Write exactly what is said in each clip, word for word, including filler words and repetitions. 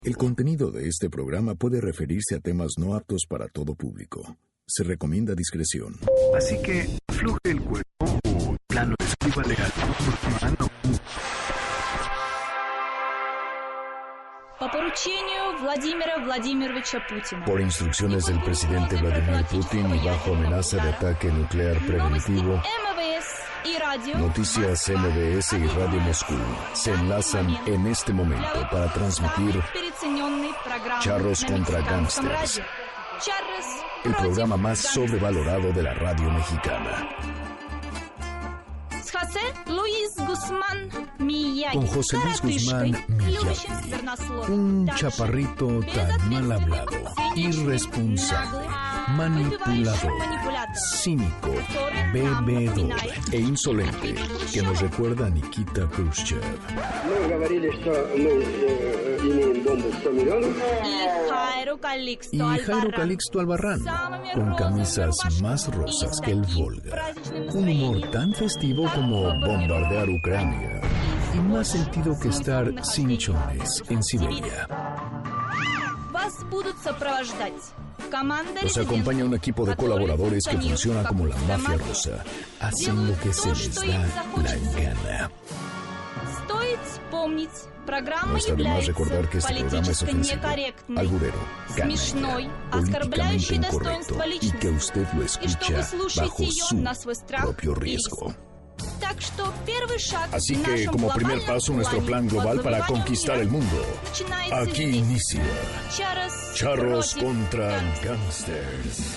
El contenido de este programa puede referirse a temas no aptos para todo público. Se recomienda discreción. Así que afloje el cuerpo o plano escríbale al mano. По поручению Владимира Владимировича Путина. Por instrucciones del presidente Vladimir Putin y bajo amenaza de ataque nuclear preventivo, Noticias M V S y Radio Moscú se enlazan en este momento para transmitir Charros contra Gangsters, el programa más sobrevalorado de la radio mexicana. Con José Luis Guzmán Miyagi, un chaparrito tan mal hablado, irresponsable, manipulador, cínico, bebedor e insolente, que nos recuerda a Nikita Khrushchev. Y Jairo Calixto Albarrán, con camisas más rosas que el Volga, un humor tan festivo como bombardear Ucrania y más sentido que estar sin chones en Siberia. Nos acompaña un equipo de colaboradores que funciona como la mafia rusa, hacen lo que se les da la gana. No está de más recordar que este programa es ofensivo, alburero, canalla, políticamente incorrecto y que usted lo escucha bajo su propio riesgo. Así que, como primer paso, nuestro plan global para conquistar el mundo. Aquí inicia Charros contra Gangsters.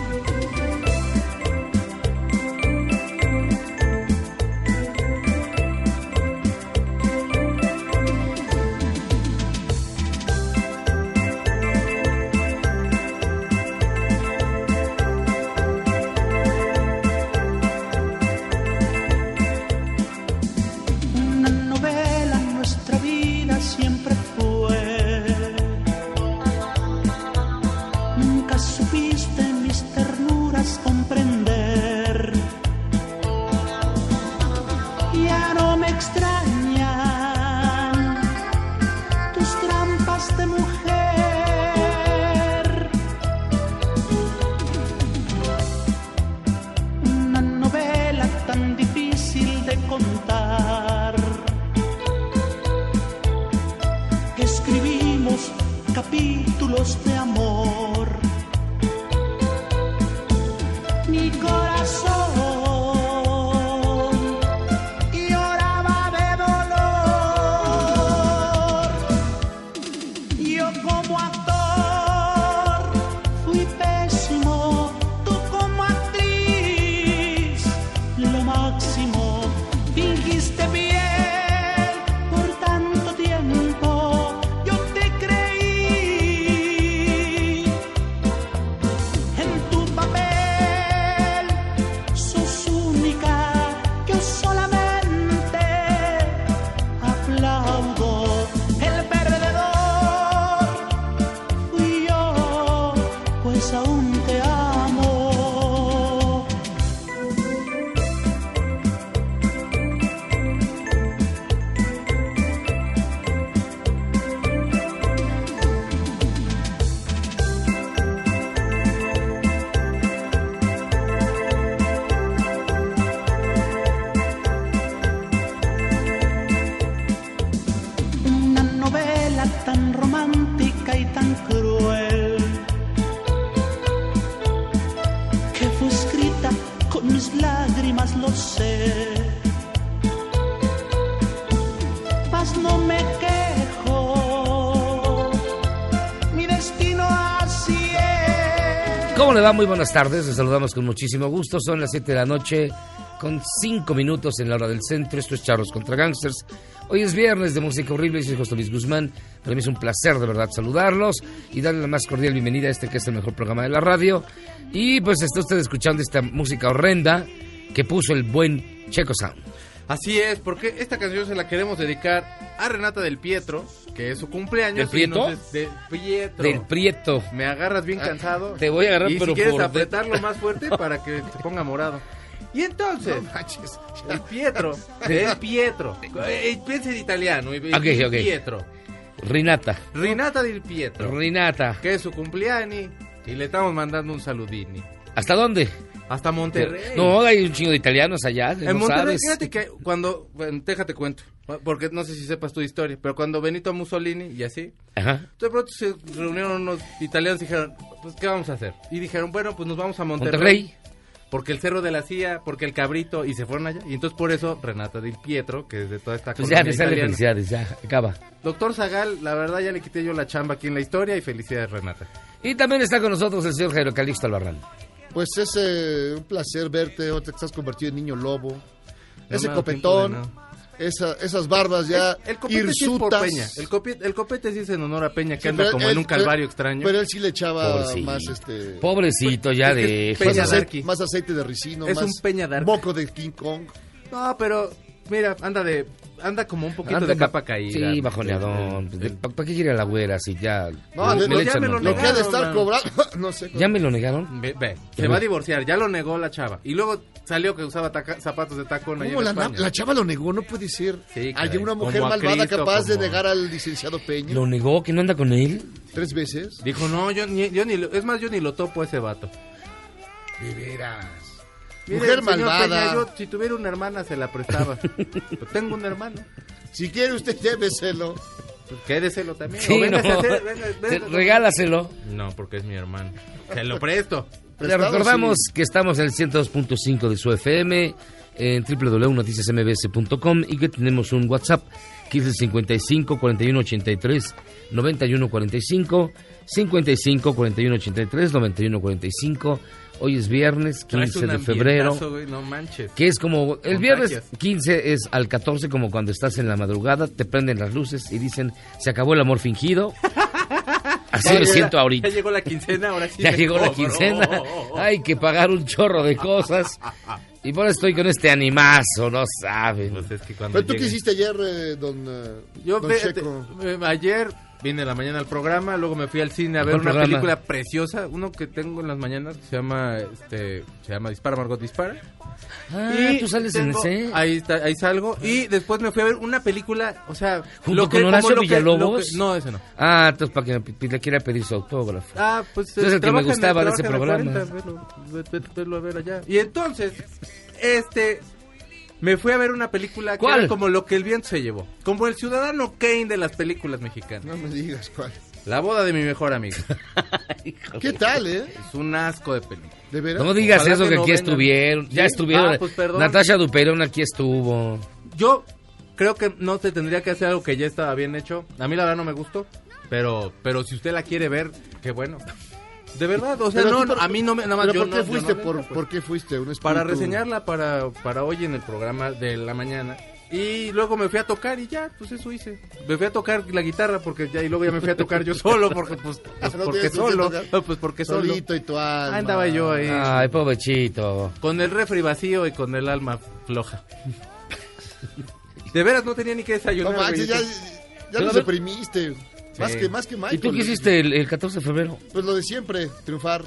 ¿Cómo le va? Muy buenas tardes, les saludamos con muchísimo gusto. Son las siete de la noche con cinco minutos en la hora del centro. Esto es Charros contra Gangsters. Hoy es viernes de música horrible y soy José Luis Guzmán. Para mí es un placer de verdad saludarlos y darle la más cordial bienvenida a este que es el mejor programa de la radio. Y pues está usted escuchando esta música horrenda que puso el buen Checo Sound. Así es, porque esta canción se la queremos dedicar a Renata del Pietro, que es su cumpleaños. ¿Del Prieto? Entonces, de Prieto. Del Prieto. Me agarras bien cansado. Te voy a agarrar, y pero si quieres por apretarlo más fuerte para que se ponga morado. Y entonces, no el Pietro, el Pietro, eh, piensa en italiano, el okay, okay. Pietro. Rinata. Rinata del Pietro. Rinata. Que es su cumpleaños y le estamos mandando un saludini. ¿Hasta dónde? Hasta Monterrey. No, hay un chingo de italianos allá. En no Monterrey, sabes. fíjate que cuando, bueno, déjate cuento, porque no sé si sepas tu historia, pero cuando Benito Mussolini y así, Ajá. de pronto se reunieron unos italianos y dijeron, pues, ¿qué vamos a hacer? Y dijeron, bueno, pues nos vamos a Monterrey. Monterrey. Porque el Cerro de la Silla, porque el Cabrito, y se fueron allá. Y entonces por eso Renata del Pietro, que es de toda esta Pues ya colonia me sale italiana. felicidades, ya, acaba. Doctor Zagal, la verdad ya le quité yo la chamba aquí en la historia y felicidades, Renata. Y también está con nosotros el señor Jairo Calixto Albarrán. Pues es eh, un placer verte, ahora te estás convertido en niño lobo. No Ese me ha dado copetón, tiempo de esa, esas barbas ya El copete sí es por hirsutas. Peña. El copete, el copete sí es en honor a Peña, que Sí, anda pero como él- en un calvario él- extraño. Pero él sí le echaba Pobrecito. más este Pobrecito, ya Es que de... es Peña más, Darky. aceite, más aceite de ricino, Es más un Peña Darky. moco de King Kong. No, pero mira, anda de anda como un poquito Anda de ca- capa caída. Sí, bajoneadón. El- el- ¿Para qué quiere a la güera si ya... No, me de- le lo- echan ya me lo mano? Lo que ha de Negaron, estar mano. cobrando, no sé. ¿Ya me lo negaron? Ve, ve, se va a divorciar, ya lo negó la chava. Y luego salió que usaba taca- zapatos de tacón ahí ¿Cómo en la, España. la chava lo negó? No puede ser. Sí, caray. Hay una mujer Como a malvada Cristo, capaz de como- negar al licenciado Peña ¿Lo negó? ¿Que no anda con él? tres veces. Dijo, no, yo ni, yo ni lo- es más, yo ni lo topo a ese vato. De veras. Mire, Mujer señor malvada. Peña, yo si tuviera una hermana se la prestaba. Pero tengo un hermano. Si quiere usted, lléveselo. Pues quédeselo también. Sí, O véngase no. a hacer- venga- Te- venga- Regálaselo. No, porque es mi hermano. Se lo presto. Le Prestado, recordamos sí. que estamos en el ciento dos punto cinco de su F M, en doble u doble u doble u punto noticias m b s punto com y que tenemos un WhatsApp que es el cincuenta y cinco, cuarenta y uno, ochenta y tres, noventa y uno, cuarenta y cinco, cincuenta y cinco, cuarenta y uno, ochenta y tres, noventa y uno, cuarenta y cinco. Hoy es viernes Traes quince un de febrero, ambientazo, güey, no manches. que es como, el viernes Contagias. quince es al catorce, como cuando estás en la madrugada, te prenden las luces y dicen, se acabó el amor fingido. Así Ya me llegó siento la- ahorita. Ya llegó la quincena, ahora sí. Ya me llegó la cobro. quincena, hay que pagar un chorro de cosas. Y por eso estoy con este animazo, no saben. Pues es que cuando Pero tú qué llegue- hiciste ayer, eh, don, eh, Yo don ve- Checo. te- eh, ayer vine en la mañana al programa, luego me fui al cine a ver ¿Cuál una programa? película preciosa, uno que tengo en las mañanas que se llama este se llama Dispara Margot Dispara. Ah, Y tú sales tengo- en ese. Ahí está, ahí salgo y después me fui a ver una película, o sea, ¿Junto que con Horacio como lo que- lo Villalobos? que- no, ese no. Ah, entonces para que me pi- le quiera pedir su autógrafo. Ah, pues Ese es el que trabaja me en el- gustaba de trabaja ese en el programa. cuarenta, velo, ve- ve- velo a ver allá. Y entonces, este me fui a ver una película que ¿Cuál? era como lo que el viento se llevó, como el ciudadano Kane de las películas mexicanas. No me digas cuál. La boda de mi mejor amigo. ¿Qué tal, eh? Es un asco de película. ¿De veras? No digas Ojalá eso que que no aquí vengan. estuvieron. Ya ¿Sí? estuvieron. Ah, pues perdón. Natasha Duperón aquí estuvo. Yo creo que no se tendría que hacer algo que ya estaba bien hecho. A mí la verdad no me gustó, pero pero si usted la quiere ver, qué bueno. De verdad, o sea, Pero no, tú, no, pero- a mí no me nada más ¿Pero yo por qué no- yo fuiste? no le por, entro, pues. ¿Por qué fuiste? ¿Un Para espíritu? reseñarla para para hoy en el programa de la mañana. Y luego me fui a tocar y ya, pues eso hice. Me fui a tocar la guitarra porque ya y luego ya me fui a tocar yo solo porque pues, pues, No porque tienes con solo, quién tocar. pues porque solo. Solito y tu alma. Ah, andaba yo ahí. Ay, pobrecito. Con el refri vacío y con el alma floja. De veras no tenía ni que No desayunar. manches, güey. ya, ya nos deprimiste. Más que, más que Michael. ¿Y tú qué hiciste el, el catorce de febrero? Pues lo de siempre, triunfar.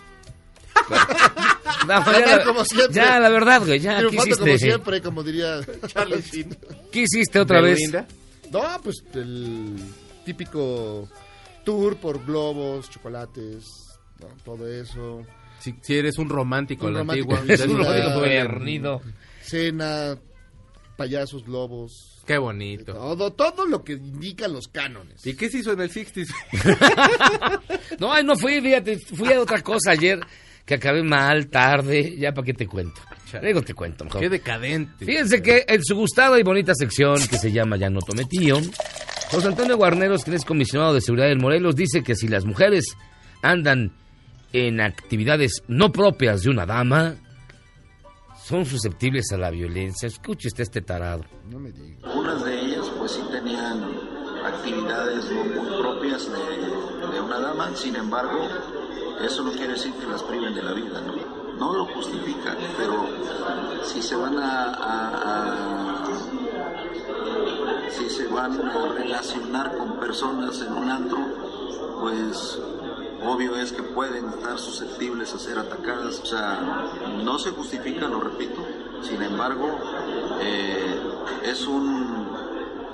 No, ya, Ganar la, como siempre. ya, la verdad, güey, ya, ¿qué Triunfando como hiciste? siempre, como diría Charlie Sheen. ¿Qué hiciste otra vez? Belinda. No, pues el típico tour por globos, chocolates, ¿no? Todo eso. Si, si eres un romántico, Un la romántico. antigua. Es un Belinda. romántico pernido. Cena, payasos, globos. Qué bonito. Todo, todo lo que indican los cánones. ¿Y qué se hizo en el sesenta? No, ay, no fui, fíjate, fui a otra cosa ayer que acabé mal, tarde, ya para qué te cuento. Luego te cuento, mejor. Qué decadente. Fíjense que en su gustada y bonita sección que se llama Ya no tome tío, José Antonio Guarneros, quien es comisionado de seguridad del Morelos, dice que si las mujeres andan en actividades no propias de una dama, son susceptibles a la violencia. Escuche usted este tarado. No me digas. Algunas de ellas pues sí tenían actividades no muy propias de, de una dama, sin embargo, eso no quiere decir que las priven de la vida, ¿no? No lo justifican, pero si se van a, a, a si se van a relacionar con personas en un antro, pues obvio es que pueden estar susceptibles a ser atacadas, o sea, no se justifica, lo repito, sin embargo, eh, es un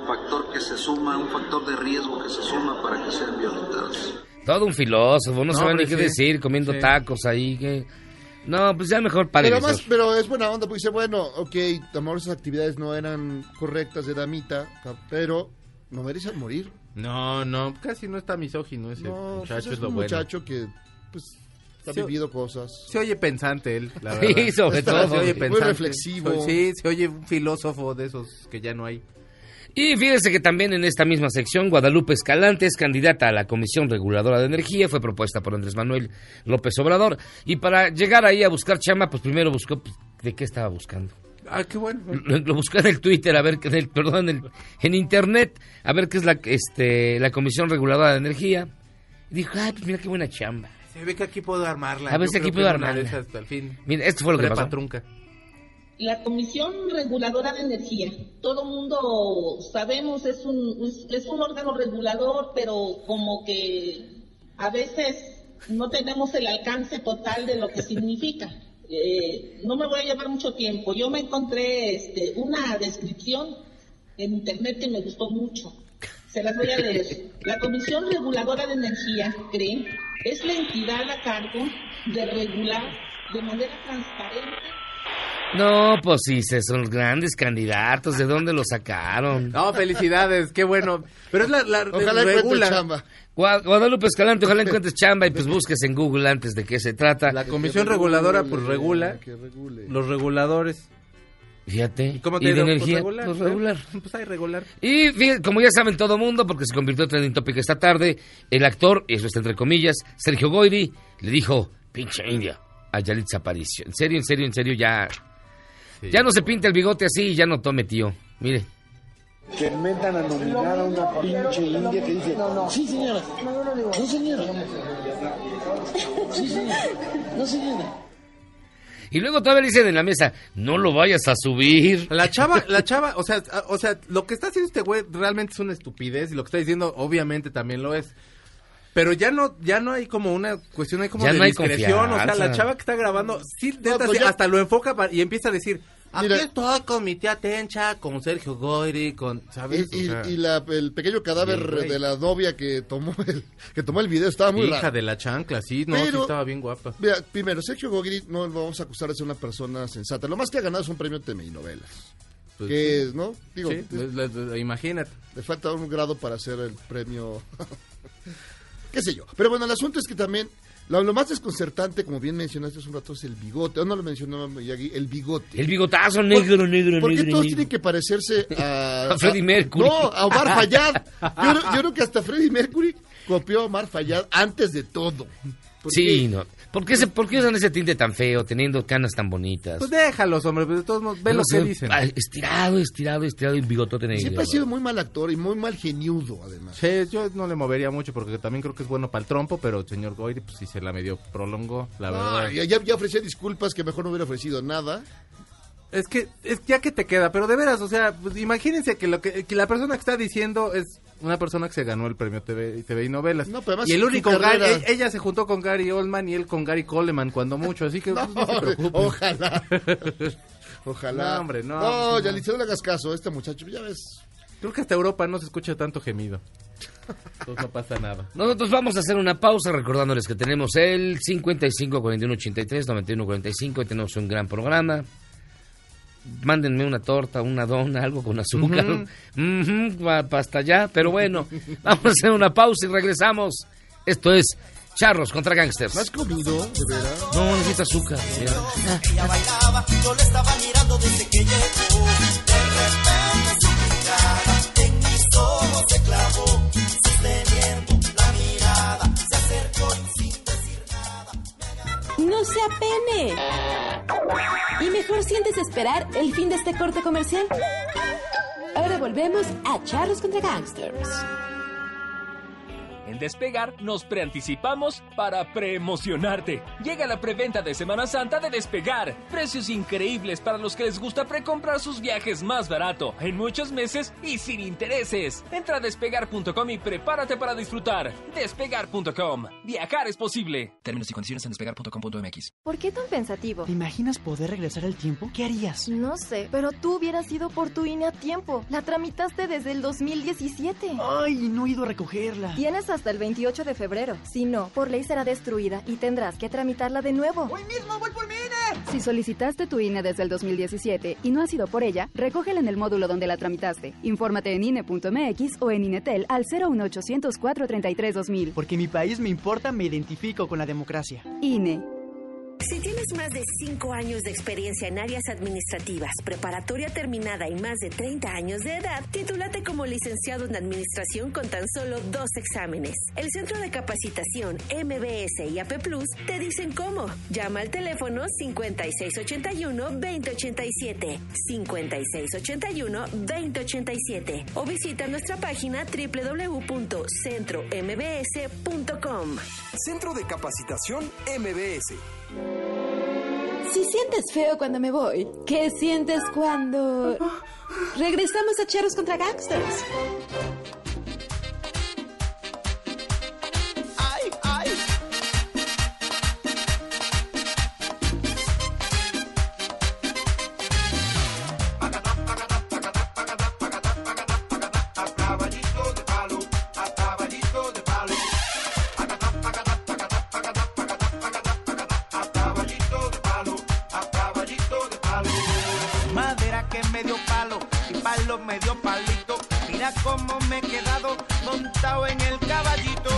factor que se suma, un factor de riesgo que se suma para que sean violentados. Todo un filósofo, no, no sabe ni qué sí. decir, comiendo sí. tacos ahí, que... No, pues ya mejor para pero más, pero es buena onda, porque dice, bueno, ok, a lo mejor esas actividades no eran correctas de damita, pero no merecen morir. No, no, casi no está misógino ese no, muchacho, pues es, es lo un bueno. muchacho que, pues, ha se, vivido cosas. Se oye pensante él, la verdad. Sí, sobre todo. Se oye pensante. Muy reflexivo. Sí, se oye un filósofo de esos que ya no hay. Y fíjese que también en esta misma sección, Guadalupe Escalante es candidata a la Comisión Reguladora de Energía, fue propuesta por Andrés Manuel López Obrador. Y para llegar ahí a buscar chamba, pues primero buscó, pues, ¿de qué estaba buscando? Ah, qué bueno. Lo, lo buscó en el Twitter, a ver, en el, perdón, en, el, en Internet, a ver qué es la, este, la Comisión Reguladora de Energía. Y dijo, ay, pues mira qué buena chamba. Se ve que aquí puedo armarla. A ver si aquí puedo armarla. Hasta el fin. Mira, esto fue lo que pasó. Trunca. La Comisión Reguladora de Energía, todo mundo sabemos, es un, es un órgano regulador, pero como que a veces no tenemos el alcance total de lo que significa. Eh, no me voy a llevar mucho tiempo. Yo me encontré este, una descripción en internet que me gustó mucho. Se las voy a leer. La Comisión Reguladora de Energía, cree, es la entidad a cargo de regular de manera transparente. No, pues sí, son los grandes candidatos. ¿De dónde lo sacaron? No, felicidades, qué bueno. Pero es la, la ojalá encuentres chamba. Guadalupe Escalante, ojalá encuentres chamba y pues busques en Google antes de qué se trata. La Comisión Reguladora pues regula los reguladores. Fíjate. ¿Y cómo te ¿Y de digo? energía? Pues regular. Pues regular. Pues hay regular. Y fíjate, como ya saben todo mundo, porque se convirtió en trending topic esta tarde, el actor, y eso está entre comillas, Sergio Goyri, le dijo, pinche india, a Yalitza Aparicio. En serio, en serio, en serio, ya... Sí. Ya no se pinta el bigote así y ya no tome, tío. Mire. Que metan a nominar a una pinche india que dice, no, no. Sí, señora. No, no, no, no, señora. Sí, señora. No, señora. Y luego todavía le dicen en la mesa, no lo vayas a subir. La chava, la chava, o sea, o sea, lo que está haciendo este güey realmente es una estupidez y lo que está diciendo obviamente también lo es. Pero ya no, ya no hay como una cuestión, hay como ya de no hay discreción, confianza. o sea, la chava que está grabando, sí, neta, no, pues sí, ya... hasta lo enfoca para, y empieza a decir, aquí Mira, estoy con mi tía Tencha, con Sergio Goyri, con, ¿sabes? Y, y, o sea, y la, el pequeño cadáver de la novia que tomó el, que tomó el video estaba muy hija raro. Hija de la chancla, sí, no, pero, sí estaba bien guapa. Mira, primero, Sergio Goyri no lo vamos a acusar de ser una persona sensata. Lo más que ha ganado es un premio T V y novelas. Pues, que es, ¿no? Digo, sí, es, le, le, le, imagínate. Le falta un grado para hacer el premio... qué sé yo. Pero bueno, el asunto es que también lo, lo más desconcertante, como bien mencionaste hace un rato, es el bigote. ¿O no lo mencionó Miyagi? El bigote. El bigotazo negro, ¿Por, negro, ¿por negro. ¿Por qué todos negro. tienen que parecerse a... a Freddie Mercury? No, a Omar Fayad. Yo, yo creo que hasta Freddie Mercury copió a Omar Fayad antes de todo. Sí, no. ¿Por qué, se, ¿Por qué usan ese tinte tan feo, teniendo canas tan bonitas? Pues déjalos, hombre, pues de todos modos, ve no lo sé, que dicen. Estirado, estirado, estirado y bigotote negro. Siempre ha sido muy mal actor y muy mal geniudo, además. Sí, yo no le movería mucho porque también creo que es bueno para el trompo, pero el señor Goyri, pues sí se la medio prolongó, la no, verdad. Ya, ya ofrecía disculpas que mejor no hubiera ofrecido nada. Es que, es ya que te queda, pero de veras, o sea, pues imagínense que lo que, que la persona que está diciendo es una persona que se ganó el premio T V, T V y novelas. No, pero y el único Gary, carrera... ella se juntó con Gary Oldman y él con Gary Coleman cuando mucho, así que no, pues, no se preocupen. Ojalá. Ojalá. No, hombre, no. No, no. Yalitza, no le hagas caso, este muchacho, ya ves. Creo que hasta Europa no se escucha tanto gemido. Entonces no pasa nada. Nosotros vamos a hacer una pausa recordándoles que tenemos el cincuenta y cinco, cuarenta y uno, ochenta y tres, noventa y uno, cuarenta y cinco y tenemos un gran programa. Mándenme una torta, una dona, algo con azúcar. Uh-huh. Uh-huh, para pa hasta allá. Pero bueno, vamos a hacer una pausa y regresamos. Esto es Charros contra Gangsters. ¿No has comido, de veras? No, necesita azúcar. Mira. Ella bailaba, yo le estaba mirando desde que llegó. De repente su mirada en mis ojos se clavó. Sosteniendo la mirada, se acercó y sin decir nada. No se apene. Y mejor sientes esperar el fin de este corte comercial. Ahora volvemos a Charros contra Gangsters. En Despegar nos preanticipamos para preemocionarte. Llega la preventa de Semana Santa de Despegar. Precios increíbles para los que les gusta precomprar sus viajes más barato, en muchos meses y sin intereses. Entra a despegar punto com y prepárate para disfrutar. Despegar punto com. Viajar es posible. Términos y condiciones en despegar punto com punto m x. ¿Por qué tan pensativo? ¿Te imaginas poder regresar al tiempo? ¿Qué harías? No sé, pero tú hubieras ido por tu I N E a tiempo. La tramitaste desde el dos mil diecisiete. Ay, no he ido a recogerla. Tienes hasta el veintiocho de febrero. Si no, por ley será destruida y tendrás que tramitarla de nuevo. ¡Hoy mismo voy por mi I N E! Si solicitaste tu I N E desde el dos mil diecisiete y no has ido por ella, recógela en el módulo donde la tramitaste. Infórmate en I N E punto m x o en Inetel al cero uno ochocientos cuatro treinta y tres dos mil. Porque mi país me importa, me identifico con la democracia. I N E. Si tienes más de cinco años de experiencia en áreas administrativas, preparatoria terminada y más de treinta años de edad, titúlate como licenciado en administración con tan solo dos exámenes. El Centro de Capacitación M B S y A P Plus te dicen cómo. Llama al teléfono cincuenta y seis ochenta y uno veinte ochenta y siete, cincuenta y seis ochenta y uno veinte ochenta y siete o visita nuestra página doble u doble u doble u punto centro m b s punto com. Centro de Capacitación M B S. Si sientes feo cuando me voy, ¿qué sientes cuando regresamos a Charros contra Gangsters? Ay, ay. A caballito de palo, a caballito de palo. Madera que me dio palo y palo me dio palito. Mira cómo me he quedado montado en el caballito.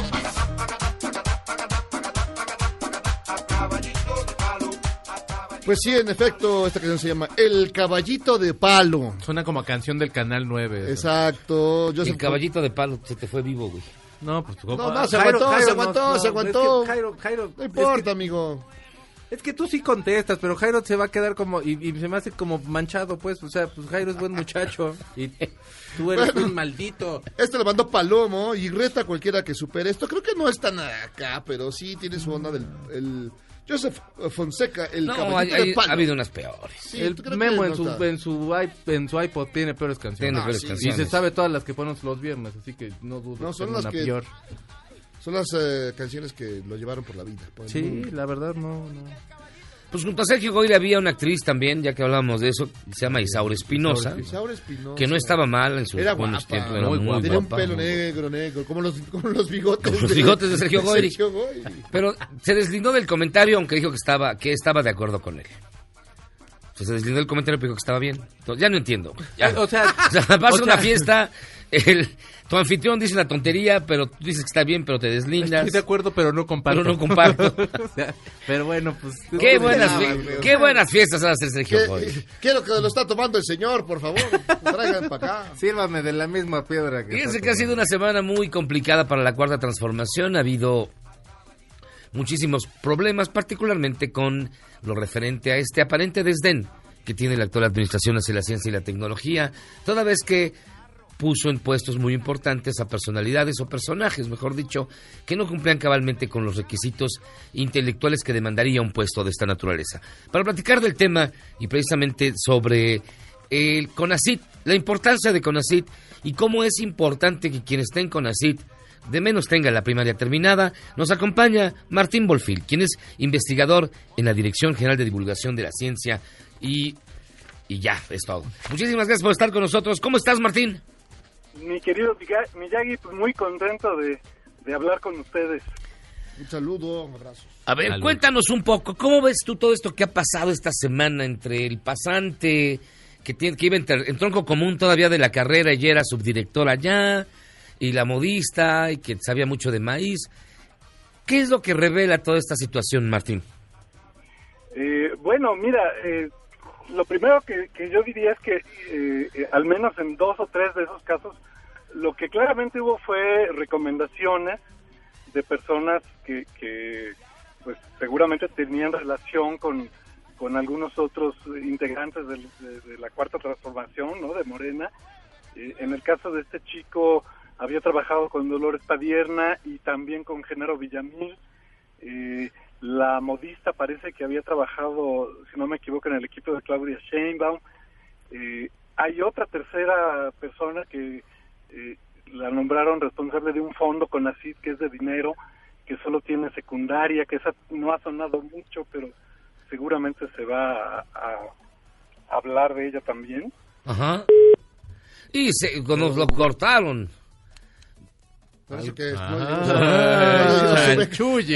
Pues sí, en efecto, esta canción se llama El Caballito de Palo. Suena como a canción del Canal nueve. Exacto. Yo el caballito de palo se te fue vivo, güey. No, pues... No, no, se aguantó, Jairo, se aguantó, no, se aguantó. Es que Jairo, Jairo, no importa, es que, amigo. Es que tú sí contestas, pero Jairo se va a quedar como... Y, y se me hace como manchado, pues. O sea, pues Jairo es buen muchacho. Y tú eres bueno, un maldito. Este lo mandó Palomo y reta a cualquiera que supere esto. Creo que no es tan acá, pero sí tiene su onda del... El... Joseph Fonseca, el no, caballito hay, de palo. Ha habido unas peores. Sí, el Memo en, no su, en, su iPod, en su iPod tiene peores canciones. Tiene ah, peores sí, canciones. Y se sabe todas las que ponemos los viernes, así que no dudo no, son que las una que, peor. Son las uh, canciones que lo llevaron por la vida. Por sí, mundo. La verdad no, no. Pues junto a Sergio Goyri había una actriz también, ya que hablábamos de eso, se llama Isaura Espinosa, Isaura Espinosa, que no estaba mal en sus era buenos guapa, tiempos, era muy, muy guapa. Tenía un pelo negro, negro, como los, como los bigotes. Como los bigotes de, de Sergio Goyri. Sergio Goyri. Pero se deslindó del comentario, aunque dijo que estaba, que estaba de acuerdo con él. O sea, se deslindó del comentario, pero dijo que estaba bien. Entonces, ya no entiendo. Ya. O sea, o sea vas o a una sea, fiesta, el, tu anfitrión dice una tontería, pero tú dices que está bien, pero te deslindas. Estoy de acuerdo, pero no comparto. Pero no comparto. O sea, pero bueno, pues... Qué buenas, fie- qué buenas fiestas va a hacer Sergio Goyri. Quiero que lo está tomando el señor, por favor. Traigan para acá. Sírvame de la misma piedra que... Fíjense que ha sido una semana muy complicada para la Cuarta Transformación. Ha habido muchísimos problemas, particularmente con lo referente a este aparente desdén que tiene la actual administración hacia la ciencia y la tecnología, toda vez que puso en puestos muy importantes a personalidades o personajes, mejor dicho, que no cumplían cabalmente con los requisitos intelectuales que demandaría un puesto de esta naturaleza. Para platicar del tema y precisamente sobre el CONACYT, la importancia de CONACYT y cómo es importante que quien esté en CONACYT de menos tenga la primaria terminada, nos acompaña Martín Bolfil, quien es investigador en la Dirección General de Divulgación de la Ciencia y, y ya, es todo. Muchísimas gracias por estar con nosotros. ¿Cómo estás, Martín? Mi querido Miyagi, pues muy contento de, de hablar con ustedes. Un saludo, un abrazo. A ver, Salud. Cuéntanos un poco, ¿cómo ves tú todo esto que ha pasado esta semana entre el pasante que, tiene, que iba en, en tronco común todavía de la carrera y era subdirector allá, y la modista, y que sabía mucho de maíz? ¿Qué es lo que revela toda esta situación, Martín? Eh, bueno, mira, eh, lo primero que, que yo diría es que eh, eh, al menos en dos o tres de esos casos, lo que claramente hubo fue recomendaciones de personas que, que pues seguramente tenían relación con, con algunos otros integrantes de, de, de la Cuarta Transformación, ¿no? De Morena. Eh, en el caso de este chico había trabajado con Dolores Padierna y también con Genaro Villamil. Eh, la modista parece que había trabajado, si no me equivoco, en el equipo de Claudia Sheinbaum. Eh, hay otra tercera persona que eh, la nombraron responsable de un fondo CONACYT que es de dinero, que solo tiene secundaria, que esa no ha sonado mucho, pero seguramente se va a, a hablar de ella también. Ajá. Y se, nos lo cortaron. Parece que Chuye.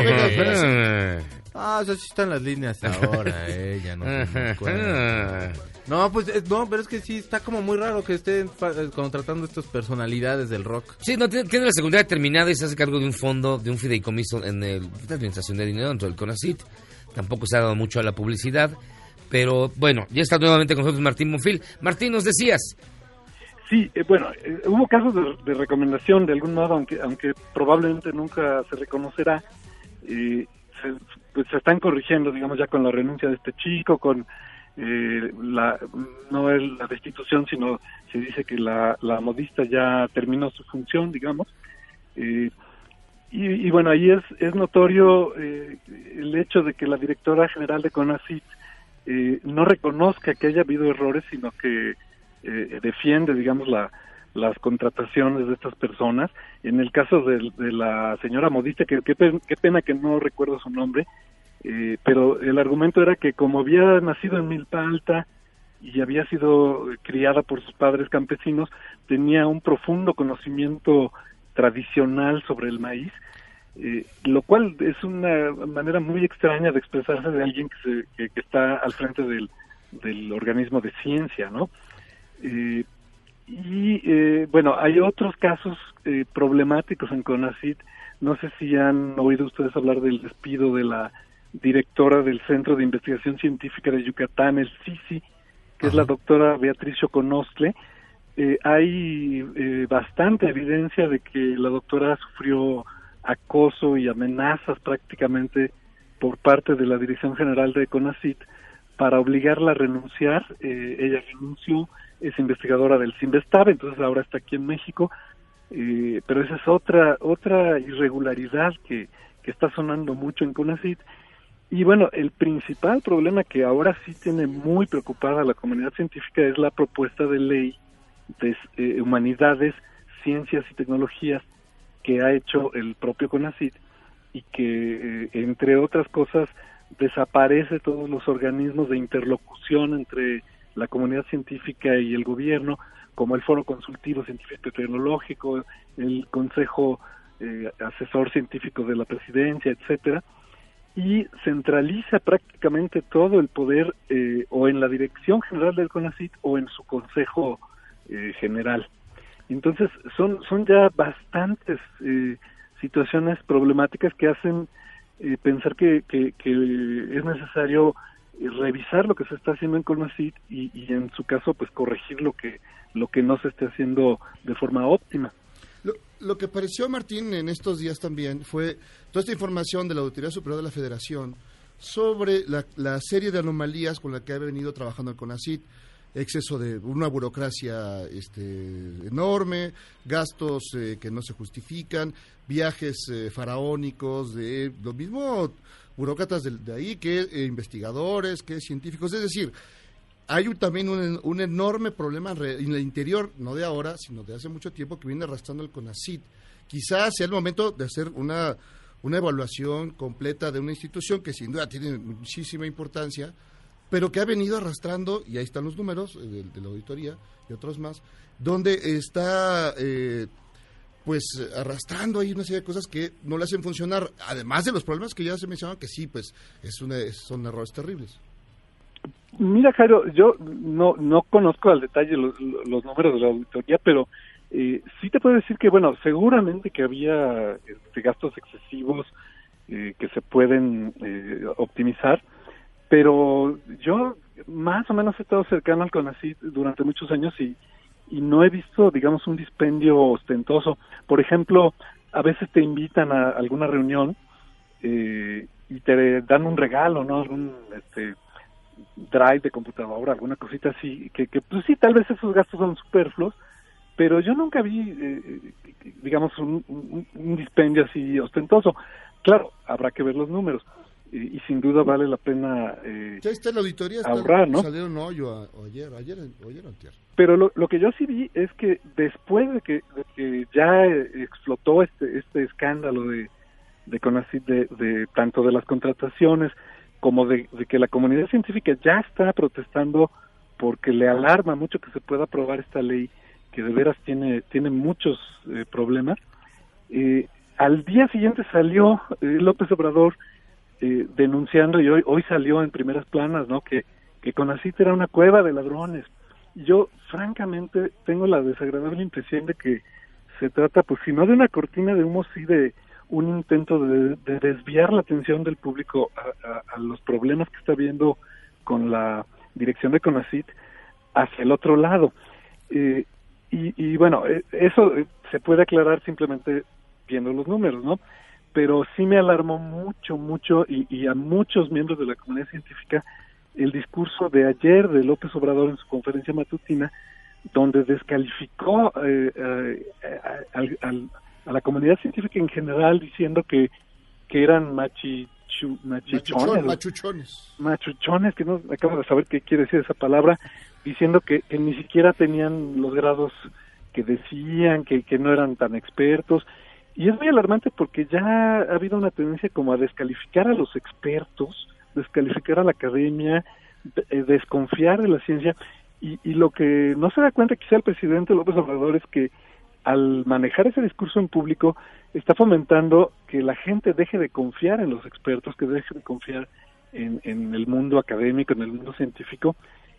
Ah, eso sí están las líneas ahora, eh, ya no se cuenta. No, pues, eh, no, pero es que sí, está como muy raro que estén eh, contratando estas personalidades del rock. Sí, no, tiene, tiene la secundaria terminada y se hace cargo de un fondo, de un fideicomiso en el, la administración de dinero dentro del CONACYT. Tampoco se ha dado mucho a la publicidad, pero bueno, ya está nuevamente con nosotros Martín Bonfil. Martín, nos decías... Sí, eh, bueno, eh, hubo casos de, de recomendación de algún modo, aunque aunque probablemente nunca se reconocerá, eh, se, pues se están corrigiendo, digamos, ya con la renuncia de este chico, con eh, la no es la destitución, sino se dice que la, la modista ya terminó su función, digamos, eh, y, y bueno, ahí es, es notorio eh, el hecho de que la directora general de CONACYT eh, no reconozca que haya habido errores, sino que Eh, defiende, digamos, la, las contrataciones de estas personas. En el caso de, de la señora modista, que qué que pena que no recuerdo su nombre, eh, pero el argumento era que como había nacido en Milpa Alta y había sido criada por sus padres campesinos, tenía un profundo conocimiento tradicional sobre el maíz, eh, lo cual es una manera muy extraña de expresarse de alguien que, se, que, que está al frente del, del organismo de ciencia, ¿no? Eh, y eh, bueno, hay otros casos eh, problemáticos en CONACYT. No sé si han oído ustedes hablar del despido de la directora del Centro de Investigación Científica de Yucatán, el C I C I, que es la doctora Beatriz Choconostle. Eh, hay eh, bastante evidencia de que la doctora sufrió acoso y amenazas prácticamente por parte de la Dirección General de CONACYT para obligarla a renunciar. Eh, ella renunció. Es investigadora del CINVESTAB, entonces ahora está aquí en México, eh, pero esa es otra otra irregularidad que, que está sonando mucho en CONACYT. Y bueno, el principal problema que ahora sí tiene muy preocupada a la comunidad científica es la propuesta de ley de eh, humanidades, ciencias y tecnologías que ha hecho el propio CONACYT y que, eh, entre otras cosas, desaparece todos los organismos de interlocución entre la comunidad científica y el gobierno, como el Foro Consultivo Científico y Tecnológico, el Consejo eh, Asesor Científico de la Presidencia, etcétera, y centraliza prácticamente todo el poder eh, o en la Dirección General del CONACYT o en su Consejo eh, General. Entonces, son son ya bastantes eh, situaciones problemáticas que hacen eh, pensar que, que, que es necesario revisar lo que se está haciendo en CONACYT y, y en su caso pues corregir lo que lo que no se esté haciendo de forma óptima. Lo, lo que apareció, Martín, en estos días también fue toda esta información de la Auditoría Superior de la Federación sobre la, la serie de anomalías con la que ha venido trabajando el CONACYT. Exceso de una burocracia este, enorme, gastos eh, que no se justifican, viajes eh, faraónicos de lo mismo burócratas de, de ahí que eh, investigadores, que científicos. Es decir, hay un, también un, un enorme problema en el interior, no de ahora, sino de hace mucho tiempo, que viene arrastrando el CONACYT. Quizás sea el momento de hacer una, una evaluación completa de una institución que sin duda tiene muchísima importancia, pero que ha venido arrastrando, y ahí están los números de, de la auditoría y otros más, donde está eh, pues arrastrando ahí una serie de cosas que no le hacen funcionar, además de los problemas que ya se mencionaban, que sí, pues es una, son errores terribles. Mira, Jairo, yo no no conozco al detalle los, los números de la auditoría, pero eh, sí te puedo decir que, bueno, seguramente que había este, gastos excesivos eh, que se pueden eh, optimizar, pero yo más o menos he estado cercano al CONACYT durante muchos años y, y no he visto, digamos, un dispendio ostentoso. Por ejemplo, a veces te invitan a alguna reunión eh, y te dan un regalo, ¿no? Algún este, drive de computadora, alguna cosita así, que, que pues sí, tal vez esos gastos son superfluos, pero yo nunca vi, eh, digamos, un, un, un dispendio así ostentoso. Claro, habrá que ver los números, y, y sin duda vale la pena eh, ya está la auditoría, está, ahorrar, ¿no? Salieron hoy o, o ayer, ayer, ayer o antier. Pero lo, lo que yo sí vi es que después de que, de que ya explotó este este escándalo de de CONACYT, de, de tanto de las contrataciones como de, de que la comunidad científica ya está protestando porque le alarma mucho que se pueda aprobar esta ley que de veras tiene tiene muchos eh, problemas. Eh, al día siguiente salió eh, López Obrador eh, denunciando, y hoy hoy salió en primeras planas, ¿no?, que que CONACYT era una cueva de ladrones. Yo francamente tengo la desagradable impresión de que se trata, pues si no de una cortina de humo, sí de un intento de, de desviar la atención del público a, a, a los problemas que está viendo con la dirección de CONACYT hacia el otro lado. Eh, y, y bueno, eh, eso eh, se puede aclarar simplemente viendo los números, ¿no? Pero sí me alarmó mucho, mucho, y, y a muchos miembros de la comunidad científica, el discurso de ayer de López Obrador en su conferencia matutina, donde descalificó eh, eh, al, al, a la comunidad científica en general, diciendo que, que eran machichu, machichones, machuchones, machuchones, que no acabo de saber qué quiere decir esa palabra, diciendo que, que ni siquiera tenían los grados que decían, que, que no eran tan expertos. Y es muy alarmante porque ya ha habido una tendencia como a descalificar a los expertos, descalificar a la academia, de, desconfiar de la ciencia, y, y lo que no se da cuenta quizá el presidente López Obrador es que al manejar ese discurso en público está fomentando que la gente deje de confiar en los expertos, que deje de confiar en, en el mundo académico, en el mundo científico,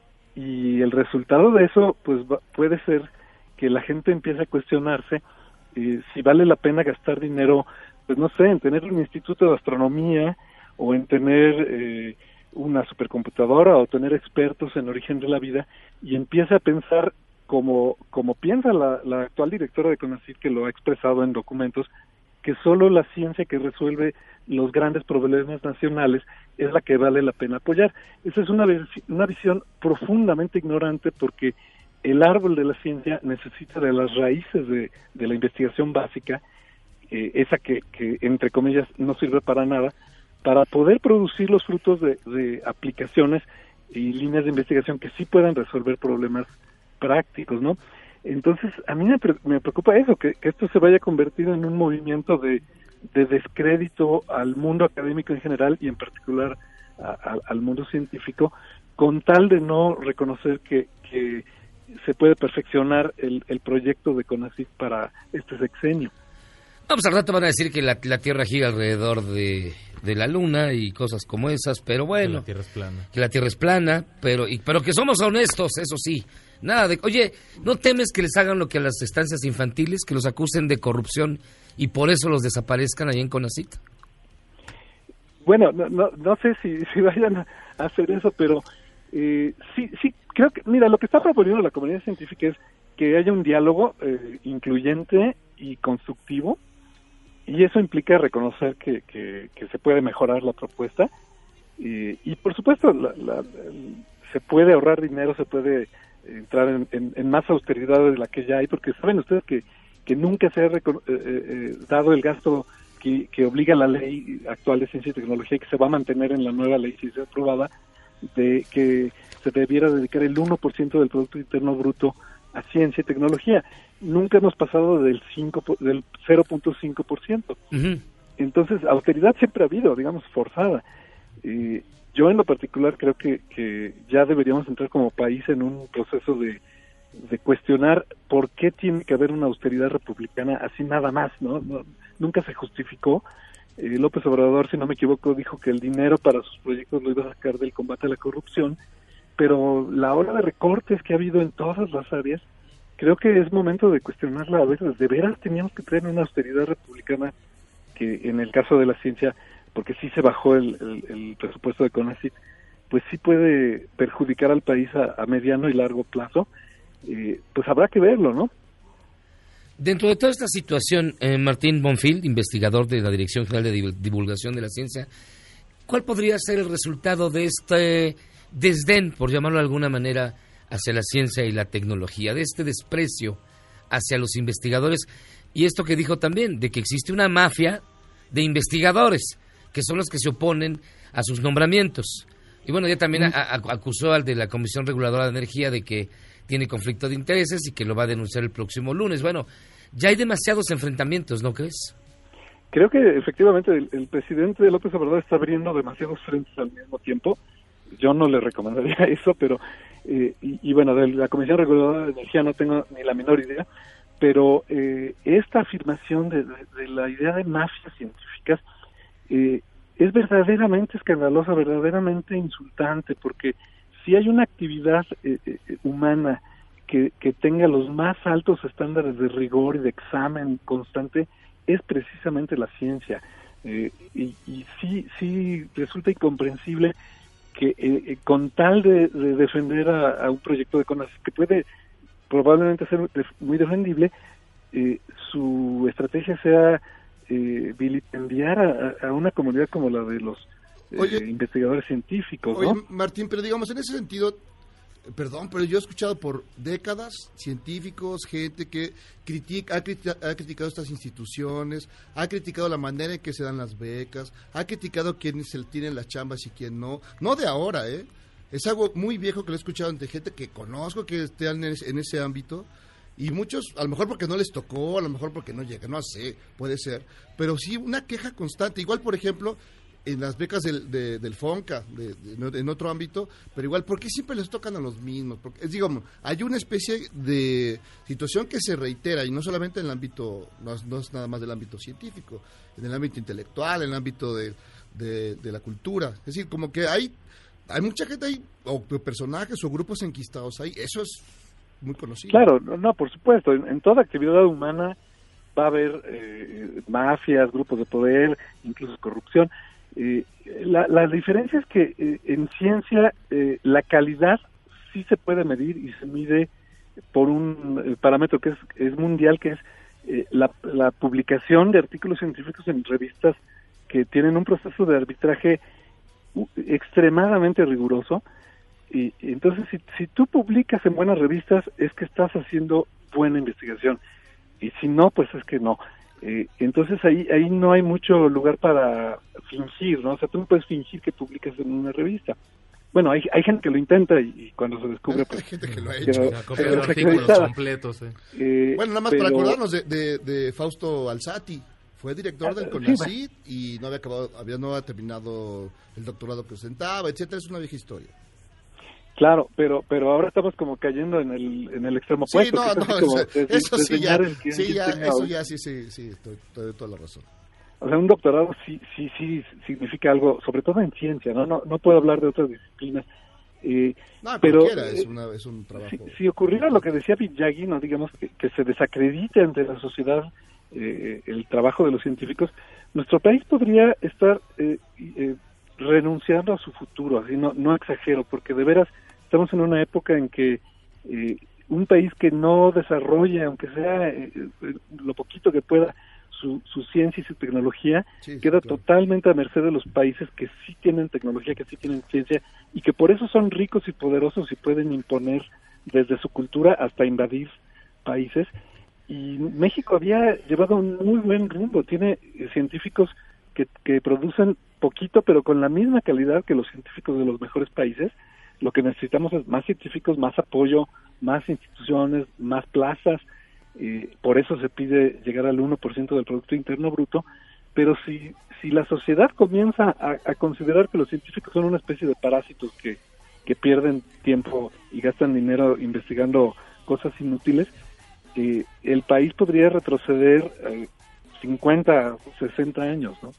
y el resultado de eso pues va, puede ser que la gente empiece a cuestionarse eh, si vale la pena gastar dinero, pues no sé, en tener un instituto de astronomía, o en tener eh, una supercomputadora, o tener expertos en origen de la vida, y empieza a pensar como como piensa la, la actual directora de CONACYT, que lo ha expresado en documentos, que solo la ciencia que resuelve los grandes problemas nacionales es la que vale la pena apoyar. Esa es una, una visión profundamente ignorante, porque el árbol de la ciencia necesita de las raíces de, de la investigación básica, eh, esa que, que, entre comillas, no sirve para nada, para poder producir los frutos de, de aplicaciones y líneas de investigación que sí puedan resolver problemas prácticos, ¿no? Entonces, a mí me, pre me preocupa eso, que, que esto se vaya a convertir en un movimiento de, de descrédito al mundo académico en general, y en particular a, a, al mundo científico, con tal de no reconocer que, que se puede perfeccionar el, el proyecto de CONACYT para este sexenio. No, pues al rato van a decir que la, la Tierra gira alrededor de, de la Luna y cosas como esas, pero bueno. Que la Tierra es plana. Que la Tierra es plana, pero, y, pero que somos honestos, eso sí. Nada de... Oye, ¿no temes que les hagan lo que a las estancias infantiles, que los acusen de corrupción y por eso los desaparezcan ahí en CONACYT? Bueno, no, no, no sé si, si vayan a hacer eso, pero eh, sí, sí, creo que, mira, lo que está proponiendo la comunidad científica es que haya un diálogo eh, incluyente y constructivo, y eso implica reconocer que, que, que se puede mejorar la propuesta, y, y por supuesto la, la, el, se puede ahorrar dinero, se puede entrar en, en, en más austeridad de la que ya hay, porque saben ustedes que, que nunca se ha eh, eh, dado el gasto que, que obliga la ley actual de ciencia y tecnología, y que se va a mantener en la nueva ley si sea aprobada, de que se debiera dedicar el uno por ciento del Producto Interno Bruto a ciencia y tecnología. Nunca hemos pasado del cinco del cero punto cinco por ciento. Uh-huh. Entonces, austeridad siempre ha habido, digamos, forzada. Eh, yo en lo particular creo que, que ya deberíamos entrar como país en un proceso de, de cuestionar por qué tiene que haber una austeridad republicana así nada más, ¿no? no nunca se justificó. Eh, López Obrador, si no me equivoco, dijo que el dinero para sus proyectos lo iba a sacar del combate a la corrupción, pero la ola de recortes que ha habido en todas las áreas, creo que es momento de cuestionarla. A veces, ¿de veras teníamos que tener una austeridad republicana que en el caso de la ciencia, porque sí se bajó el, el, el presupuesto de CONACYT, pues sí puede perjudicar al país a, a mediano y largo plazo? Eh, pues habrá que verlo, ¿no? Dentro de toda esta situación, eh, Martín Bonfield, investigador de la Dirección General de Divulgación de la Ciencia, ¿cuál podría ser el resultado de este desdén, por llamarlo de alguna manera, hacia la ciencia y la tecnología, de este desprecio hacia los investigadores. Y esto que dijo también, de que existe una mafia de investigadores, que son los que se oponen a sus nombramientos. Y bueno, ya también a, a, acusó al de la Comisión Reguladora de Energía de que tiene conflicto de intereses y que lo va a denunciar el próximo lunes. Bueno, ya hay demasiados enfrentamientos, ¿no crees? Creo que efectivamente el, el presidente López Obrador está abriendo demasiados frentes al mismo tiempo. Yo no le recomendaría eso, pero eh, y, y bueno, de la Comisión Reguladora de Energía no tengo ni la menor idea, pero eh, esta afirmación de, de, de la idea de mafias científicas eh, es verdaderamente escandalosa, verdaderamente insultante, porque si hay una actividad eh, eh, humana que, que tenga los más altos estándares de rigor y de examen constante, es precisamente la ciencia. Eh, y, y sí, sí resulta incomprensible que eh, eh, con tal de, de defender a, a un proyecto de CONACYT que puede probablemente ser muy defendible, eh, su estrategia sea eh, vilipendiar a, a una comunidad como la de los eh, oye, investigadores científicos, ¿no? Oye, Martín, pero digamos, en ese sentido, perdón, pero yo he escuchado por décadas científicos, gente que critica, ha, critica, ha criticado estas instituciones, ha criticado la manera en que se dan las becas, ha criticado quiénes tienen las chambas y quién no, no de ahora, ¿eh? Es algo muy viejo que lo he escuchado entre gente que conozco que están en ese, en ese ámbito, y muchos, a lo mejor porque no les tocó, a lo mejor porque no llega, no sé, puede ser, pero sí una queja constante. Igual, por ejemplo, en las becas del, de, del FONCA, de, de, en otro ámbito, pero igual, ¿por qué siempre les tocan a los mismos? Porque, es, digamos, hay una especie de situación que se reitera, y no solamente en el ámbito, no, no es nada más del ámbito científico, en el ámbito intelectual, en el ámbito de, de, de la cultura. Es decir, como que hay hay mucha gente ahí, o personajes o grupos enquistados ahí, eso es muy conocido. Claro, no, por supuesto, en, en toda actividad humana va a haber eh, mafias, grupos de poder, incluso corrupción. Eh, la, la diferencia es que eh, en ciencia eh, la calidad sí se puede medir y se mide por un eh, parámetro que es, es mundial, que es eh, la, la publicación de artículos científicos en revistas que tienen un proceso de arbitraje extremadamente riguroso. Y, y entonces si, si tú publicas en buenas revistas es que estás haciendo buena investigación, y si no, pues es que no. Eh, entonces ahí ahí no hay mucho lugar para fingir, ¿no? O sea, tú no puedes fingir que publicas en una revista. Bueno, hay hay gente que lo intenta y, y cuando se descubre, pues... Hay gente que lo ha hecho. Pero, pero artículos completos, eh. Eh, bueno, nada más pero... para acordarnos de, de, de Fausto Alzati. Fue director del CONACYT y no había acabado, había no había terminado el doctorado que ostentaba, etcétera. Es una vieja historia. Claro, pero pero ahora estamos como cayendo en el en el extremo sí, opuesto. No, no, como eso, des, eso sí ya, sí, ya eso hoy. ya sí, sí, sí, estoy, estoy de toda la razón. O sea, un doctorado sí, sí, sí significa algo, sobre todo en ciencia, ¿no? No, no puedo hablar de otras disciplinas. Eh, no, pero cualquiera es, una, es un trabajo. Si, si ocurriera lo que decía Villagui, no digamos que, que se desacredite ante la sociedad eh, el trabajo de los científicos, nuestro país podría estar eh, eh, renunciando a su futuro, así no, no exagero, porque de veras estamos en una época en que eh, un país que no desarrolle, aunque sea eh, lo poquito que pueda, su, su ciencia y su tecnología, sí, queda claro. totalmente a merced de los países que sí tienen tecnología, que sí tienen ciencia, y que por eso son ricos y poderosos y pueden imponer desde su cultura hasta invadir países. Y México había llevado un muy buen rumbo, tiene científicos que, que producen poquito, pero con la misma calidad que los científicos de los mejores países. Lo que necesitamos es más científicos, más apoyo, más instituciones, más plazas. Eh, por eso se pide llegar al uno por ciento del Producto Interno Bruto. Pero si si la sociedad comienza a, a considerar que los científicos son una especie de parásitos que, que pierden tiempo y gastan dinero investigando cosas inútiles, eh, el país podría retroceder eh, cincuenta, sesenta años, ¿no?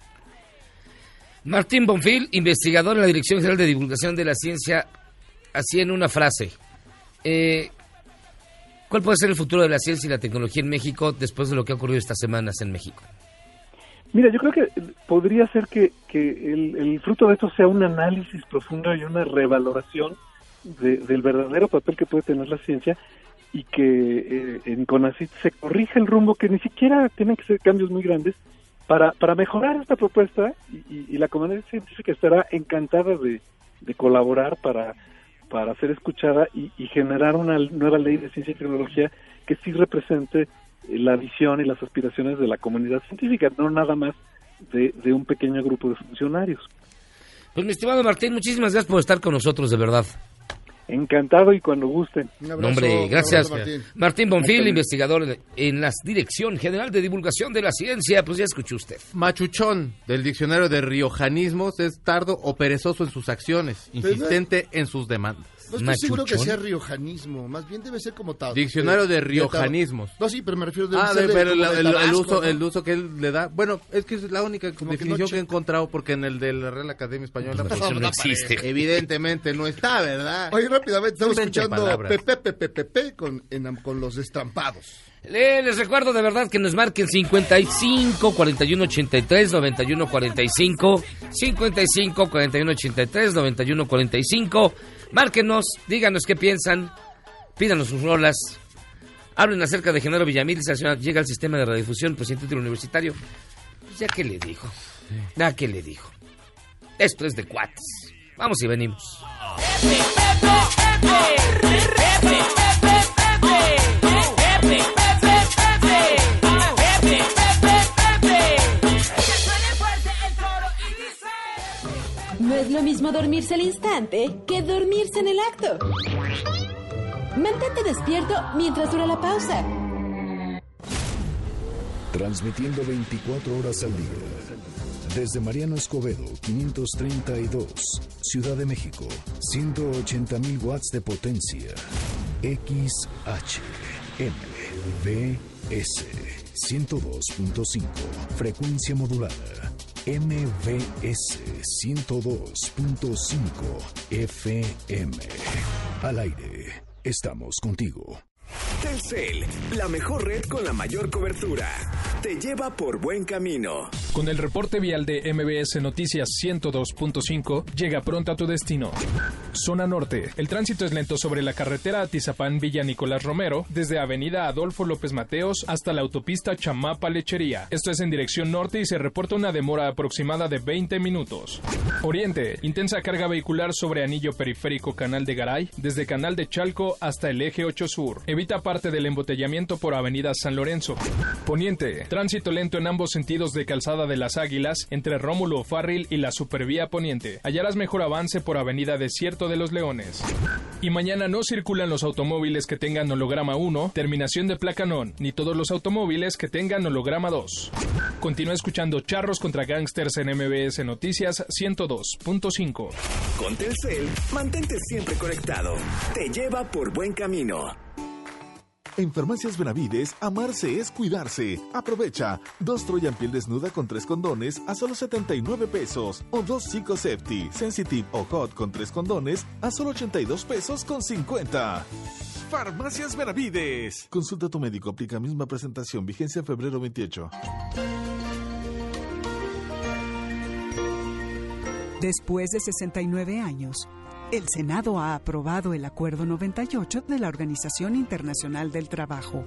Martín Bonfil, investigador en la Dirección General de Divulgación de la Ciencia, así en una frase. Eh, ¿Cuál puede ser el futuro de la ciencia y la tecnología en México después de lo que ha ocurrido estas semanas en México? Mira, yo creo que podría ser que, que el, el fruto de esto sea un análisis profundo y una revaloración de, del verdadero papel que puede tener la ciencia, y que eh, en CONACYT se corrija el rumbo, que ni siquiera tienen que ser cambios muy grandes, para para mejorar esta propuesta, y, y, y la comunidad científica estará encantada de, de colaborar para, para ser escuchada y, y generar una nueva ley de ciencia y tecnología que sí represente la visión y las aspiraciones de la comunidad científica, no nada más de, de un pequeño grupo de funcionarios. Pues mi estimado Martín, muchísimas gracias por estar con nosotros, de verdad. Encantado y cuando gusten. Un abrazo, No, hombre, gracias. un abrazo, Martín. Martín Bonfil, investigador en, en la Dirección General de Divulgación de la Ciencia. Pues ya escuchó usted. Machuchón, del diccionario de riojanismos, es tardo o perezoso en sus acciones, insistente en sus demandas. No estoy seguro que sea riojanismo, más bien debe ser como tal. Diccionario de riojanismos. No, sí, pero me refiero de, ah, de, pero de, el, de el, Tabasco, el uso ¿no? el uso que él le da, bueno, es que es la única Como definición que, no que he encontrado, porque en el de la Real Academia Española pues, pues, no, no existe. Evidentemente no está, ¿verdad? Oye, rápidamente, estamos Invente escuchando palabras. Pepe, Pepe, Pepe con, en- con los destrampados. Le- Les recuerdo de verdad que nos marquen cincuenta y cinco, cuarenta y uno, ochenta y tres, noventa y uno, cuarenta y cinco, cincuenta y cinco, cuarenta y uno, ochenta y tres, noventa y uno, cuarenta y cinco. Márquenos, díganos qué piensan, pídanos sus rolas, hablen acerca de Genaro Villamil, si llega al sistema de radiodifusión, pues sin título universitario. Pues ya que le dijo, ya que le dijo. Esto es de cuates. Vamos y venimos. No es lo mismo dormirse al instante que dormirse en el acto. Mantente despierto mientras dura la pausa. Transmitiendo veinticuatro horas al día. Desde Mariano Escobedo, quinientos treinta y dos, Ciudad de México, ciento ochenta mil watts de potencia. X H M V S, ciento dos punto cinco, frecuencia modulada. M V S ciento dos punto cinco F M. Al aire, estamos contigo. Telcel, la mejor red con la mayor cobertura. Te lleva por buen camino. Con el reporte vial de M B S Noticias ciento dos punto cinco, llega pronto a tu destino. Zona Norte. El tránsito es lento sobre la carretera Atizapán-Villa Nicolás Romero, desde Avenida Adolfo López Mateos hasta la autopista Chamapa-Lechería. Esto es en dirección norte y se reporta una demora aproximada de veinte minutos. Oriente. Intensa carga vehicular sobre Anillo Periférico Canal de Garay, desde Canal de Chalco hasta el Eje ocho Sur. Evita parte del embotellamiento por Avenida San Lorenzo. Poniente. Tránsito lento en ambos sentidos de Calzada de las Águilas, entre Rómulo O'Farrill y la Supervía Poniente. Hallarás mejor avance por Avenida Desierto de los Leones. Y mañana no circulan los automóviles que tengan holograma uno, terminación de placa non, ni todos los automóviles que tengan holograma dos. Continúa escuchando Charros contra Gangsters en M B S Noticias ciento dos punto cinco. Con Telcel, mantente siempre conectado. Te lleva por buen camino. En Farmacias Benavides, amarse es cuidarse. Aprovecha. Dos Troyan piel desnuda con tres condones a solo setenta y nueve pesos. O dos Psicosepti, Sensitive o Hot con tres condones a solo ochenta y dos pesos con cincuenta. Farmacias Benavides. Consulta a tu médico. Aplica misma presentación. Vigencia febrero veintiocho. Después de sesenta y nueve años, el Senado ha aprobado el Acuerdo noventa y ocho de la Organización Internacional del Trabajo.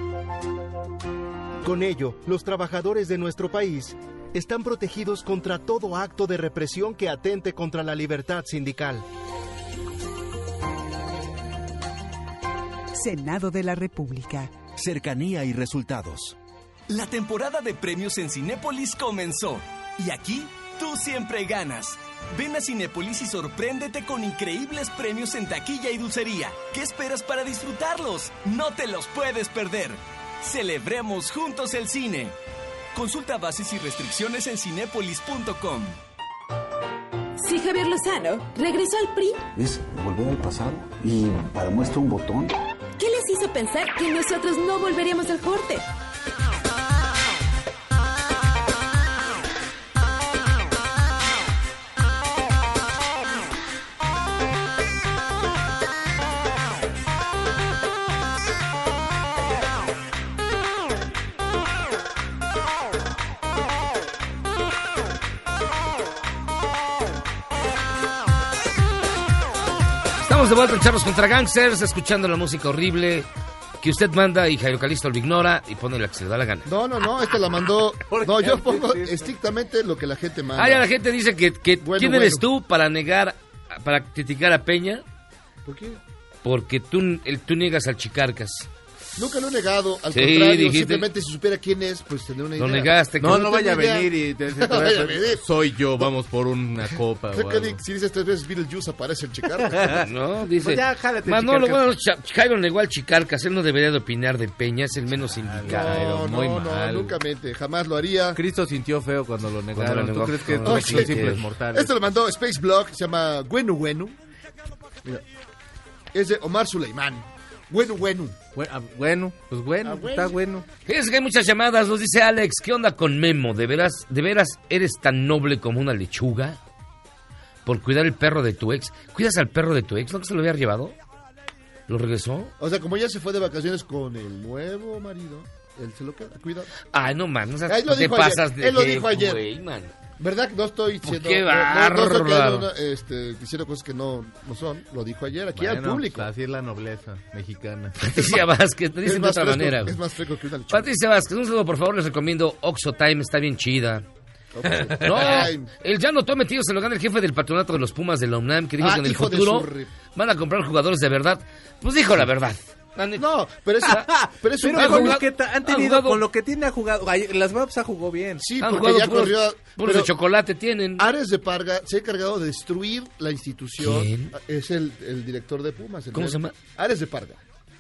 Con ello, los trabajadores de nuestro país están protegidos contra todo acto de represión que atente contra la libertad sindical. Senado de la República. Cercanía y resultados. La temporada de premios en Cinépolis comenzó. Y aquí, tú siempre ganas. Ven a Cinépolis y sorpréndete con increíbles premios en taquilla y dulcería. ¿Qué esperas para disfrutarlos? No te los puedes perder. Celebremos juntos el cine. Consulta bases y restricciones en cinépolis punto com. Si Javier Lozano regresó al P R I, Es volver al pasado y para muestra un botón. ¿qué les hizo pensar que nosotros no volveríamos al corte? Estamos de vuelta en Charros contra Gangsters, escuchando la música horrible que usted manda y Jairo Calixto lo ignora y pone la que se le da la gana. No, no, no, este la mandó. No, yo pongo estrictamente lo que la gente manda. Ah, ya la gente dice que, que Bueno, ¿quién eres bueno. tú para negar, para criticar a Peña? ¿Por qué? Porque tú, el, tú niegas al Chicarcas. Nunca lo he negado, al Sí, contrario, dijiste- simplemente si supiera quién es, pues tendría una idea. Lo negaste. No, que no no vaya a tengo idea. venir y te, te- te- No vaya a venir. soy yo, vamos por una copa. Creo o que algo. di- si dices tres veces Beetlejuice aparece el Chicarca. No, dice. Pues ya, jálate, Manolo, Chicarcas. bueno, Cha- Jairo negó al Chicarcas. Él no debería de opinar de Peña, es el menos indicado. No, muy no, no, mal. nunca mente, jamás lo haría. Cristo sintió feo cuando lo Cuando negaron. lo ¿Tú negó, crees que cuando estos lo son negó. simples mortales? Esto lo mandó Space Blog, se llama Güenu Güenu. Mira, es de Omar Suleimán. Güenu Güenu. Bue- ah, Bueno, pues bueno, Ah, bueno. está bueno. Fíjense que hay muchas llamadas, nos dice Alex, ¿qué onda con Memo? ¿De veras, ¿De veras eres tan noble como una lechuga? Por cuidar el perro de tu ex. ¿Cuidas al perro de tu ex? ¿No que se lo había llevado? ¿Lo regresó? O sea, como ya se fue de vacaciones con el nuevo marido, él se lo queda, cuida. Ay, no man, o sea, Él lo te dijo pasas ayer, de él lo dijo jefe, ayer. güey, man. ¿Verdad que no estoy diciendo... qué no, no, no estoy bárbaro. quedando, este, diciendo cosas que no, no son? Lo dijo ayer aquí al Bueno, público. pues así es la nobleza mexicana. Patricia Vázquez, te Es dicen de más otra fresco- manera. güey. Es más fresco que una lechuga. Patricia Vázquez, un saludo, por favor, les recomiendo Oxo Time, está bien chida. No, Ay, el ya no tome metido se lo gana el jefe del patronato de los Pumas de la UNAM, que dijo Ah, que en el hijo de futuro su re- van a comprar jugadores de verdad. Pues dijo la verdad. No, pero es, pero es un Pero Han con jugado- lo que ta- han han tenido, jugado- con lo que tiene ha jugado. Ay, Las Maps ha jugado bien. Sí, Han porque jugado ya puros, corrió... puros pero de chocolate tienen. Ares de Parga se ha encargado de destruir la institución. ¿Quién? Es el, el director de Pumas. el ¿Cómo se mero- llama? Ares de Parga.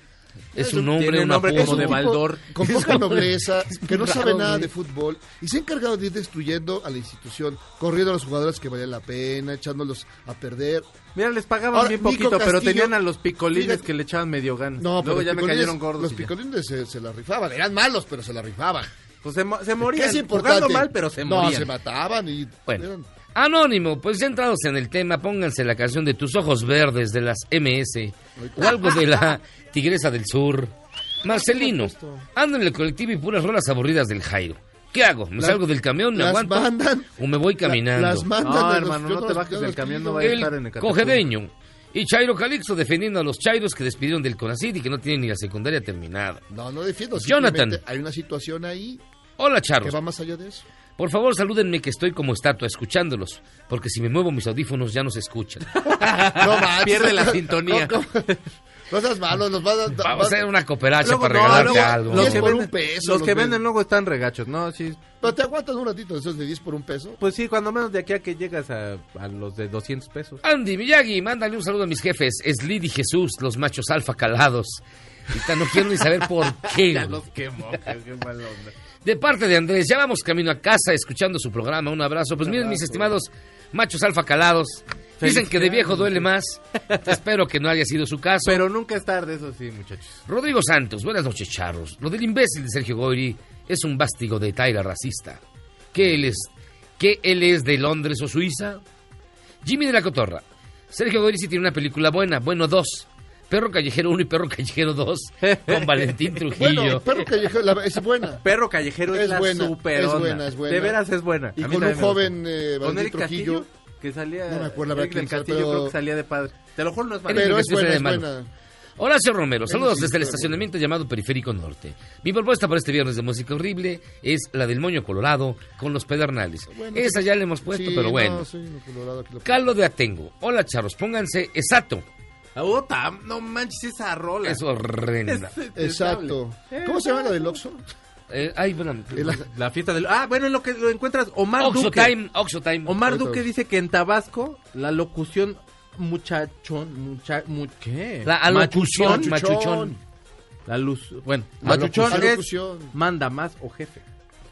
Es un nombre, Tiene un una nombre puma. como de tipo Baldor. con poca nobleza, que no Raro, sabe nada güey. de fútbol y se ha encargado de ir destruyendo a la institución, corriendo a los jugadores que valían la pena, echándolos a perder. Mira, les pagaban Ahora, bien Nico poquito, pero Castillo, tenían a los picolines fíjate- que le echaban medio ganas. No, pero Luego ya me picolines- cayeron gordos. Los y ya. picolines se, se la rifaban, eran malos, pero se la rifaban. Pues se, mo- se ¿Qué morían. es importante? Jugando mal, pero se no, morían. se mataban y Bueno. eran- Anónimo, pues ya entrados en el tema, pónganse la canción de Tus Ojos Verdes de las M S o algo de la Tigresa del Sur. Marcelino, ando en el colectivo y puras rolas aburridas del Jairo. ¿Qué hago? ¿Me Las- salgo del camión, me las aguanto mandan- o me voy la- caminando? las mandan No, a los- hermano, yo no te los- bajes yo del los camión, pido. no vaya a estar en El el Catepec. cogedeño y Chairo Calixto defendiendo a los Chairos que despidieron del CONACYT y que no tienen ni la secundaria terminada. No, no defiendo. Jonathan. simplemente Hay una situación ahí Hola, que charros. va más allá de eso. Por favor, salúdenme que estoy como estatua escuchándolos, porque si me muevo mis audífonos ya no se escuchan. No manches. Pierde la sintonía. ¿Cómo, cómo? No seas malo, nos va a dar... Vamos a hacer una cooperacha Luego, para no, regalarte luego, algo. Los diez que, por un venden, peso los los que venden venden. luego están regachos, ¿no? Sí, Pero te aguantas un ratito de esos de diez por un peso. pues sí, cuando menos de aquí a que llegas a, a los de doscientos pesos. Andy Miyagi, mándale un saludo a mis jefes, Slid y Jesús, los machos alfa calados. Ahorita no quiero ni saber por qué. Ya güey. los quemó, qué, qué mala onda. De parte de Andrés, ya vamos camino a casa escuchando su programa. Un abrazo. Pues miren, mis estimados machos alfa calados. Dicen que de viejo duele más. Espero que no haya sido su caso. Pero nunca es tarde, eso sí, muchachos. Rodrigo Santos, buenas noches, charros. Lo del imbécil de Sergio Goyri es un vástigo de taira racista. ¿Que él es, que él es de Londres o Suiza? Jimmy de la Cotorra. Sergio Goyri sí tiene una película buena, bueno, dos. Perro Callejero uno y Perro Callejero dos, con Valentín Trujillo. Bueno, Perro Callejero la- es buena. Perro Callejero es, Es la buena, super es onda. buena, es buena. De veras es buena. Y A mí con un también me joven gusta. eh, Con Valentín Eric Trujillo. Castillo, que salía... No me acuerdo la Eric verdad del quién Castillo sea, pero- creo que salía de padre. Te lo juro, no es malo. Pero Eric es Castillo buena, de es malo. buena. Horacio Romero, saludos sí, desde el está estacionamiento llamado Periférico Norte. Mi propuesta para este viernes de música horrible es la del Moño Colorado con los Pedernales. Bueno, Esa sí, ya la hemos puesto, sí, pero bueno. no, sí, no, Colorado, aquí lo pongo. Carlos de Atengo. Hola, charros, pónganse exacto. Ah, puta, no manches esa rola. Es horrenda. Es detestable. Exacto. ¿Cómo se llama la del Oxxo? Eh, ay, bueno, La fiesta del... Ah, bueno, en lo que lo encuentras, Omar Oxo Duque. Time, Oxo Time. Omar Ahorita Duque ves. dice que en Tabasco la locución muchachón, mucha, mu- ¿qué? La alocución, machuchón. La luz, bueno, Alocución. machuchón es Alocución. manda más o jefe.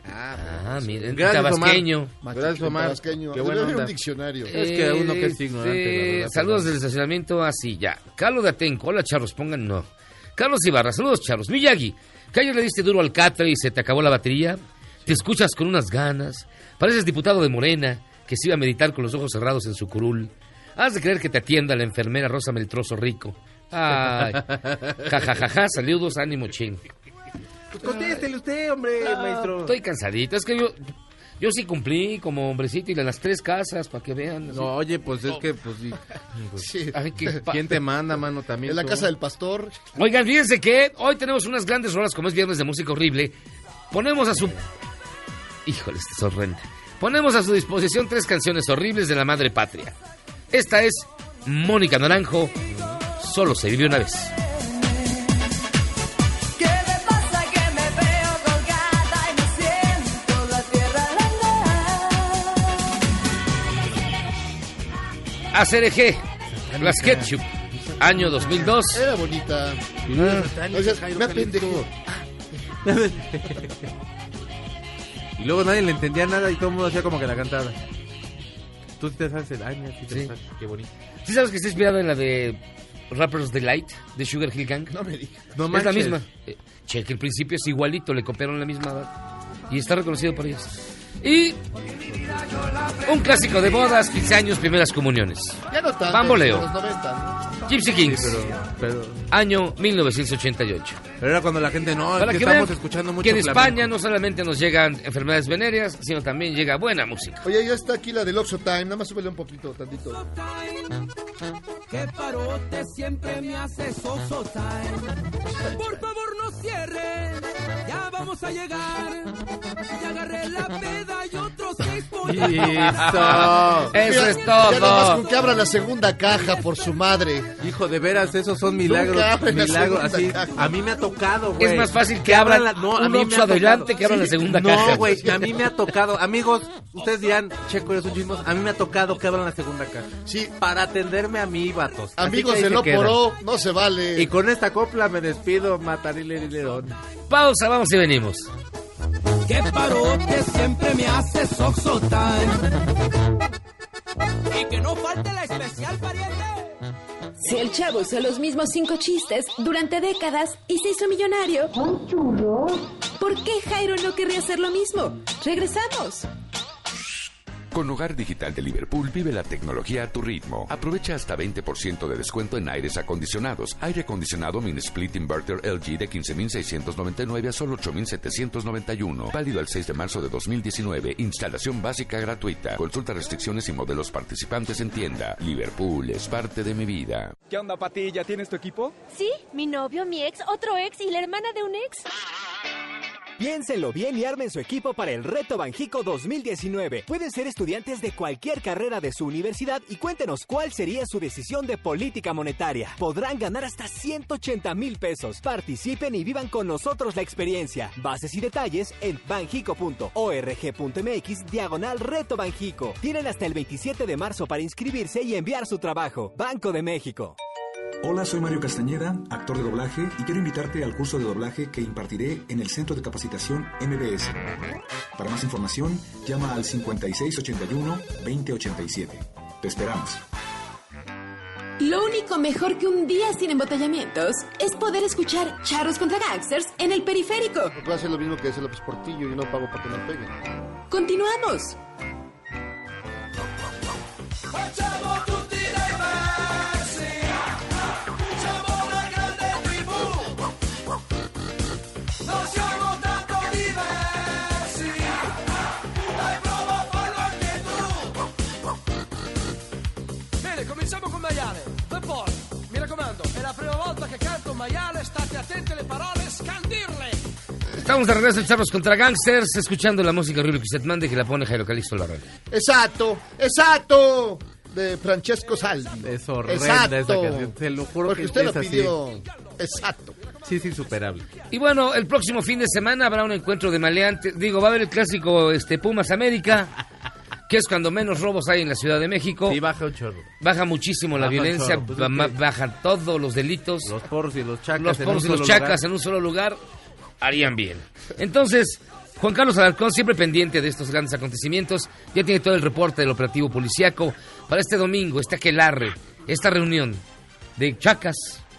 Ah, miren, Gracias, tabasqueño. Gracias, Omar. Tabasqueño. Qué buena Debe haber onda. un diccionario. Es que uno que es ignorante, la Este, verdad, saludos perdón. del estacionamiento, así ya. Carlos de Atenco, hola charros, pongan no. Carlos Ibarra, saludos charros. Miyagi, que ayer le diste duro al catre y se te acabó la batería. Te escuchas con unas ganas. Pareces diputado de Morena, que se iba a meditar con los ojos cerrados en su curul. Has de creer que te atienda la enfermera Rosa Meltroso Rico. Ay, jajajaja, saludos, ánimo ching. Pues contéstele usted, hombre, maestro. Estoy cansadito, es que yo, yo sí cumplí como hombrecito y en las tres casas, para que vean. así. No, oye, pues es que, pues sí. Pues, Sí. Ay, qué pa- ¿quién te manda, mano, también? En la tú? casa del pastor. Oigan, fíjense que hoy tenemos unas grandes rolas, como es viernes de música horrible. Ponemos a su... Híjole, esta es horrenda. Ponemos a su disposición tres canciones horribles de la madre patria. Esta es Mónica Naranjo, Solo se vive una vez. Que A C R G, las Ketchup, año dos mil dos. Era bonita. Ah, o sea, me apendejó. Y luego nadie le entendía nada y todo el mundo hacía como que la cantaba. Tú te sabes el año, sí te Sí. sabes, qué bonito. ¿Sí sabes que está inspirado en la de Rapper's Delight de Sugar Hill Gang? No me digas. No es la manches. misma. Eh, cheque, el principio es igualito, le copiaron la misma y está reconocido por ellos. Y un clásico de bodas, quince años, primeras comuniones. Ya no tanto. Bamboleo. en los noventa, ¿no? Gypsy Kings, Sí, pero, pero, año mil novecientos ochenta y ocho. pero era cuando la gente no, es Para que que estamos vean escuchando mucho que en flamenco. España no solamente nos llegan enfermedades venéreas, sino también llega buena música. Oye, ya está aquí la del Oxo Time. Nada más súbele un poquito, tantito. Que parote siempre me hace so-so time. Por favor no cierren, ya vamos a llegar. Ya agarré la peda y otros seis pollos. Listo. Eso Mira, es Ya nada más todo. con que abra la segunda caja por su madre. Hijo, de veras, esos son milagros. Nunca abren la Milagros, así. segunda caja. A mí me ha tocado, güey. Es más fácil que abran la- no, a un mí me Oxxo ha adelante tocado. que abran la segunda no, caja. No, güey, a mí me ha tocado. Amigos, ustedes dirán, Checo, eres un chismoso. A mí me ha tocado que abran la segunda caja. Sí. Para atenderme a mí, vatos. Así Amigos que ahí de se No quedan. Poró, no se vale. Y con esta copla me despido, Matarilerón. Pausa, vamos y venimos. Que parote siempre me hace so-so time. Y que no falte la especial pariente. Si el Chavo usó los mismos cinco chistes durante décadas y se hizo millonario, ¿por qué Jairo no querría hacer lo mismo? Regresamos. Con Hogar Digital de Liverpool vive la tecnología a tu ritmo. Aprovecha hasta veinte por ciento de descuento en aires acondicionados. Aire acondicionado Mini Split Inverter L G de quince mil seiscientos noventa y nueve a solo ocho mil setecientos noventa y uno. Válido el seis de marzo de dos mil diecinueve. Instalación básica gratuita. Consulta restricciones y modelos participantes en tienda. Liverpool es parte de mi vida. ¿Qué onda, Pati? ¿Ya tienes tu equipo? Sí, mi novio, mi ex, otro ex y la hermana de un ex. Piénsenlo bien y armen su equipo para el Reto Banjico dos mil diecinueve. Pueden ser estudiantes de cualquier carrera de su universidad y cuéntenos cuál sería su decisión de política monetaria. Podrán ganar hasta ciento ochenta mil pesos. Participen y vivan con nosotros la experiencia. Bases y detalles en banjico punto org punto mx diagonal Reto Banjico. Tienen hasta el veintisiete de marzo para inscribirse y enviar su trabajo. Banco de México. Hola, soy Mario Castañeda, actor de doblaje, y quiero invitarte al curso de doblaje que impartiré en el Centro de Capacitación M B S. Para más información, llama al cincuenta y seis ochenta y uno veinte ochenta y siete. Te esperamos. Lo único mejor que un día sin embotellamientos es poder escuchar Charros contra Gangsters en el periférico. Puedo hacer lo mismo que hace López Portillo y no pago para que me peguen. Continuamos. Bene, cominciamo con maiale. E poi, mi raccomando, è la prima volta che canto un maiale, state attenti alle parole, scandirle. Estamos de regreso en Charros contra Gangsters, escuchando la música horrible que usted mande, que la pone Jairo Calixto en la radio. Exacto, exacto. De Francesco Salvi. Es horrenda Exacto. esa canción, te lo juro. Porque que usted es lo así. pidió. Exacto. Sí, es insuperable. Y bueno, el próximo fin de semana habrá un encuentro de maleantes. Digo, va a haber el clásico este Pumas América, que es cuando menos robos hay en la Ciudad de México. Sí, baja un chorro. Baja muchísimo la Baja un violencia, chorro, pues ba- es ma- que- bajan todos los delitos. Los porros y los chacas. Los en porros un y los solo chacas lugar. en un solo lugar harían bien. Entonces, Juan Carlos Alarcón, siempre pendiente de estos grandes acontecimientos, ya tiene todo el reporte del operativo policíaco para este domingo, este aquelarre, esta reunión de chacas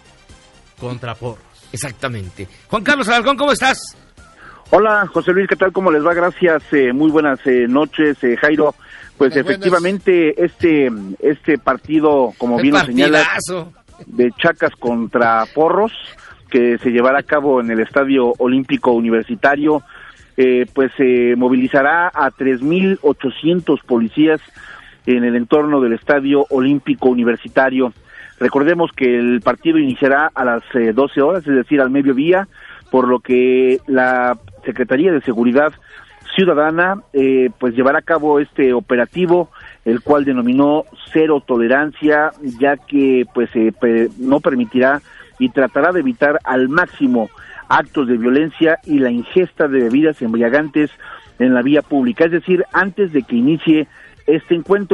contra porros. Exactamente. Juan Carlos Alarcón, ¿cómo estás? Hola, José Luis, ¿qué tal? ¿Cómo les va? Gracias, eh, muy buenas eh, noches, eh, Jairo. Pues Buenas, efectivamente, este este partido, como ¡Qué bien lo señalas, partidazo! de chacas contra porros, que se llevará a cabo en el Estadio Olímpico Universitario, eh, pues se eh, movilizará a tres mil ochocientos policías en el entorno del Estadio Olímpico Universitario. Recordemos que el partido iniciará a las eh, doce horas, es decir, al mediodía, por lo que la Secretaría de Seguridad Ciudadana eh, pues llevará a cabo este operativo, el cual denominó Cero Tolerancia, ya que pues eh, pe- no permitirá y tratará de evitar al máximo actos de violencia y la ingesta de bebidas embriagantes en la vía pública, es decir, antes de que inicie este encuentro.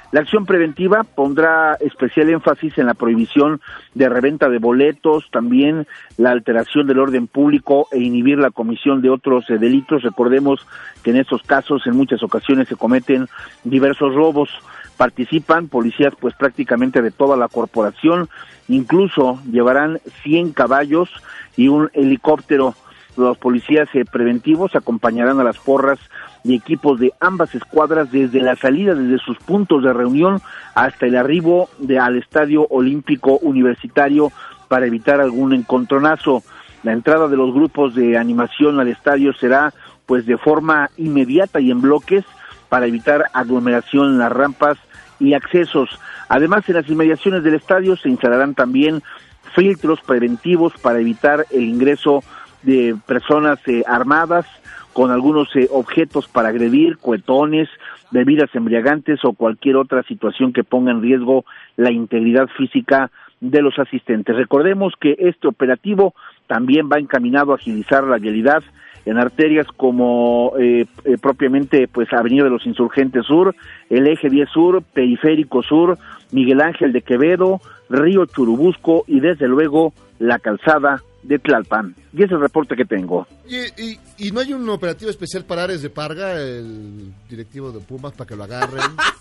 La acción preventiva pondrá especial énfasis en la prohibición de reventa de boletos, también la alteración del orden público e inhibir la comisión de otros eh, delitos. Recordemos que en estos casos en muchas ocasiones se cometen diversos robos. Participan policías pues prácticamente de toda la corporación, incluso llevarán cien caballos y un helicóptero. Los policías eh, preventivos acompañarán a las porras y equipos de ambas escuadras desde la salida, desde sus puntos de reunión hasta el arribo de, al Estadio Olímpico Universitario para evitar algún encontronazo. La entrada de los grupos de animación al estadio será pues de forma inmediata y en bloques para evitar aglomeración en las rampas y accesos. Además, en las inmediaciones del estadio se instalarán también filtros preventivos para evitar el ingreso de personas eh, armadas con algunos eh, objetos para agredir, cohetones, bebidas embriagantes o cualquier otra situación que ponga en riesgo la integridad física de los asistentes. Recordemos que este operativo también va encaminado a agilizar la vialidad en arterias como eh, eh, propiamente pues Avenida de los Insurgentes Sur, el Eje diez Sur, Periférico Sur, Miguel Ángel de Quevedo, Río Churubusco y desde luego la calzada de Tlalpan. Y es el reporte que tengo. Y, y, y no hay un operativo especial para Ares de Parga, el directivo de Pumas, para que lo agarren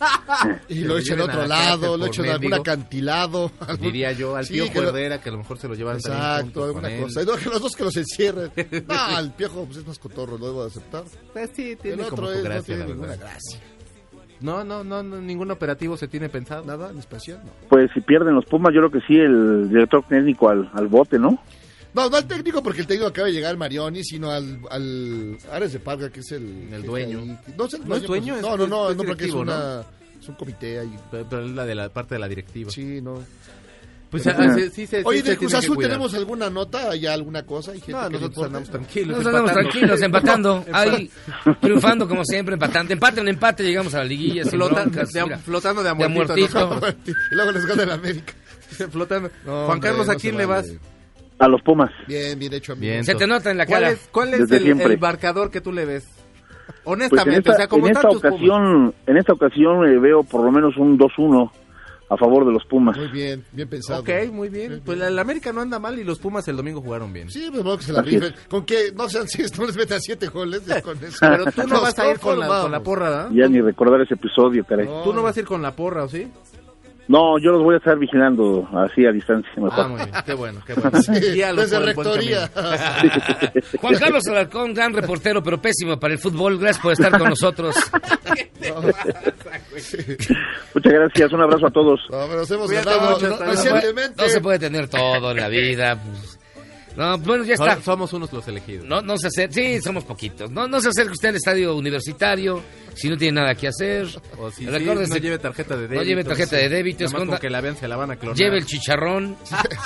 y lo echen a otro lado, lo echen a algún acantilado. Algún... Diría yo, al sí, Piojo que lo... Herrera, que a lo mejor se lo llevan exacto, alguna cosa. Y no, que los dos que los encierren. No, el Piojo pues, es más cotorro, lo debo de aceptar. Pues sí, tiene el como otro su es, gracia, no tiene la ninguna verdad. gracia. No, no, no, no, ningún operativo se tiene pensado. Nada, en especial, no. Pues si pierden los Pumas, yo creo que sí, el director técnico al, al bote, ¿no? No, no al técnico, porque el técnico acaba de llegar al Marioni, sino al, al Ares de Parga, que es el... El dueño. Ahí. No, es el ¿No es dueño? Pues, Es, no, no, no, es no, porque es, una, ¿no? es un comité ahí. Pero, pero es la de la parte de la directiva. Sí, no. Pues ah, sí, sí, sí, oye, sí, de Cruz Azul tenemos alguna nota, ya alguna cosa. ¿Hay gente no, que nosotros andamos tranquilos. Nos andamos tranquilos, empatando. Ahí, triunfando como siempre, empatando. Empate en empate, llegamos a la liguilla. Flota, broncas, de, mira, flotando de amortito. De amortito. Y luego les gana el América. Flotando. No, Juan Carlos, hombre, ¿a quién no le vale. vas? A los Pumas. Bien, bien hecho, amigo. Bien, se te nota en la cara. ¿Cuál es, cuál es el, el marcador que tú le ves? Honestamente, pues en esta, o sea, como en esta tantos ocasión, Pumas. en esta ocasión eh, veo por lo menos un dos uno a favor de los Pumas. Muy bien, bien pensado. Ok, muy bien. bien pues bien. El América no anda mal y los Pumas el domingo jugaron bien. Sí, pues bueno, que se la rifen. Con que no sean seis, no les metan siete goles. Con eso. Pero tú no vas a ir con la, con la porra, ¿verdad? Ya ni recordar ese episodio, caray. No. Tú no vas a ir con la porra, ¿o sí? No, yo los voy a estar vigilando así a distancia. Mejor. Ah, muy bien, qué bueno, qué bueno. Sí, desde rectoría. Juan Carlos Alarcón, gran reportero, pero pésimo para el fútbol. Gracias por estar con nosotros. Muchas gracias, un abrazo a todos. No, pero nos hemos Cuídate ganado mucho, no, hasta recientemente. No se puede tener todo en la vida. Pues. No, bueno, ya está. Somos unos los elegidos. No, no se acerque, sí, somos poquitos. No, no se acerque usted al estadio universitario si no tiene nada que hacer. O si Recuérdese, sí, no lleve tarjeta de débito. No lleve tarjeta de débito. Esconda, con que la vean se la van a clonar. Lleve el chicharrón.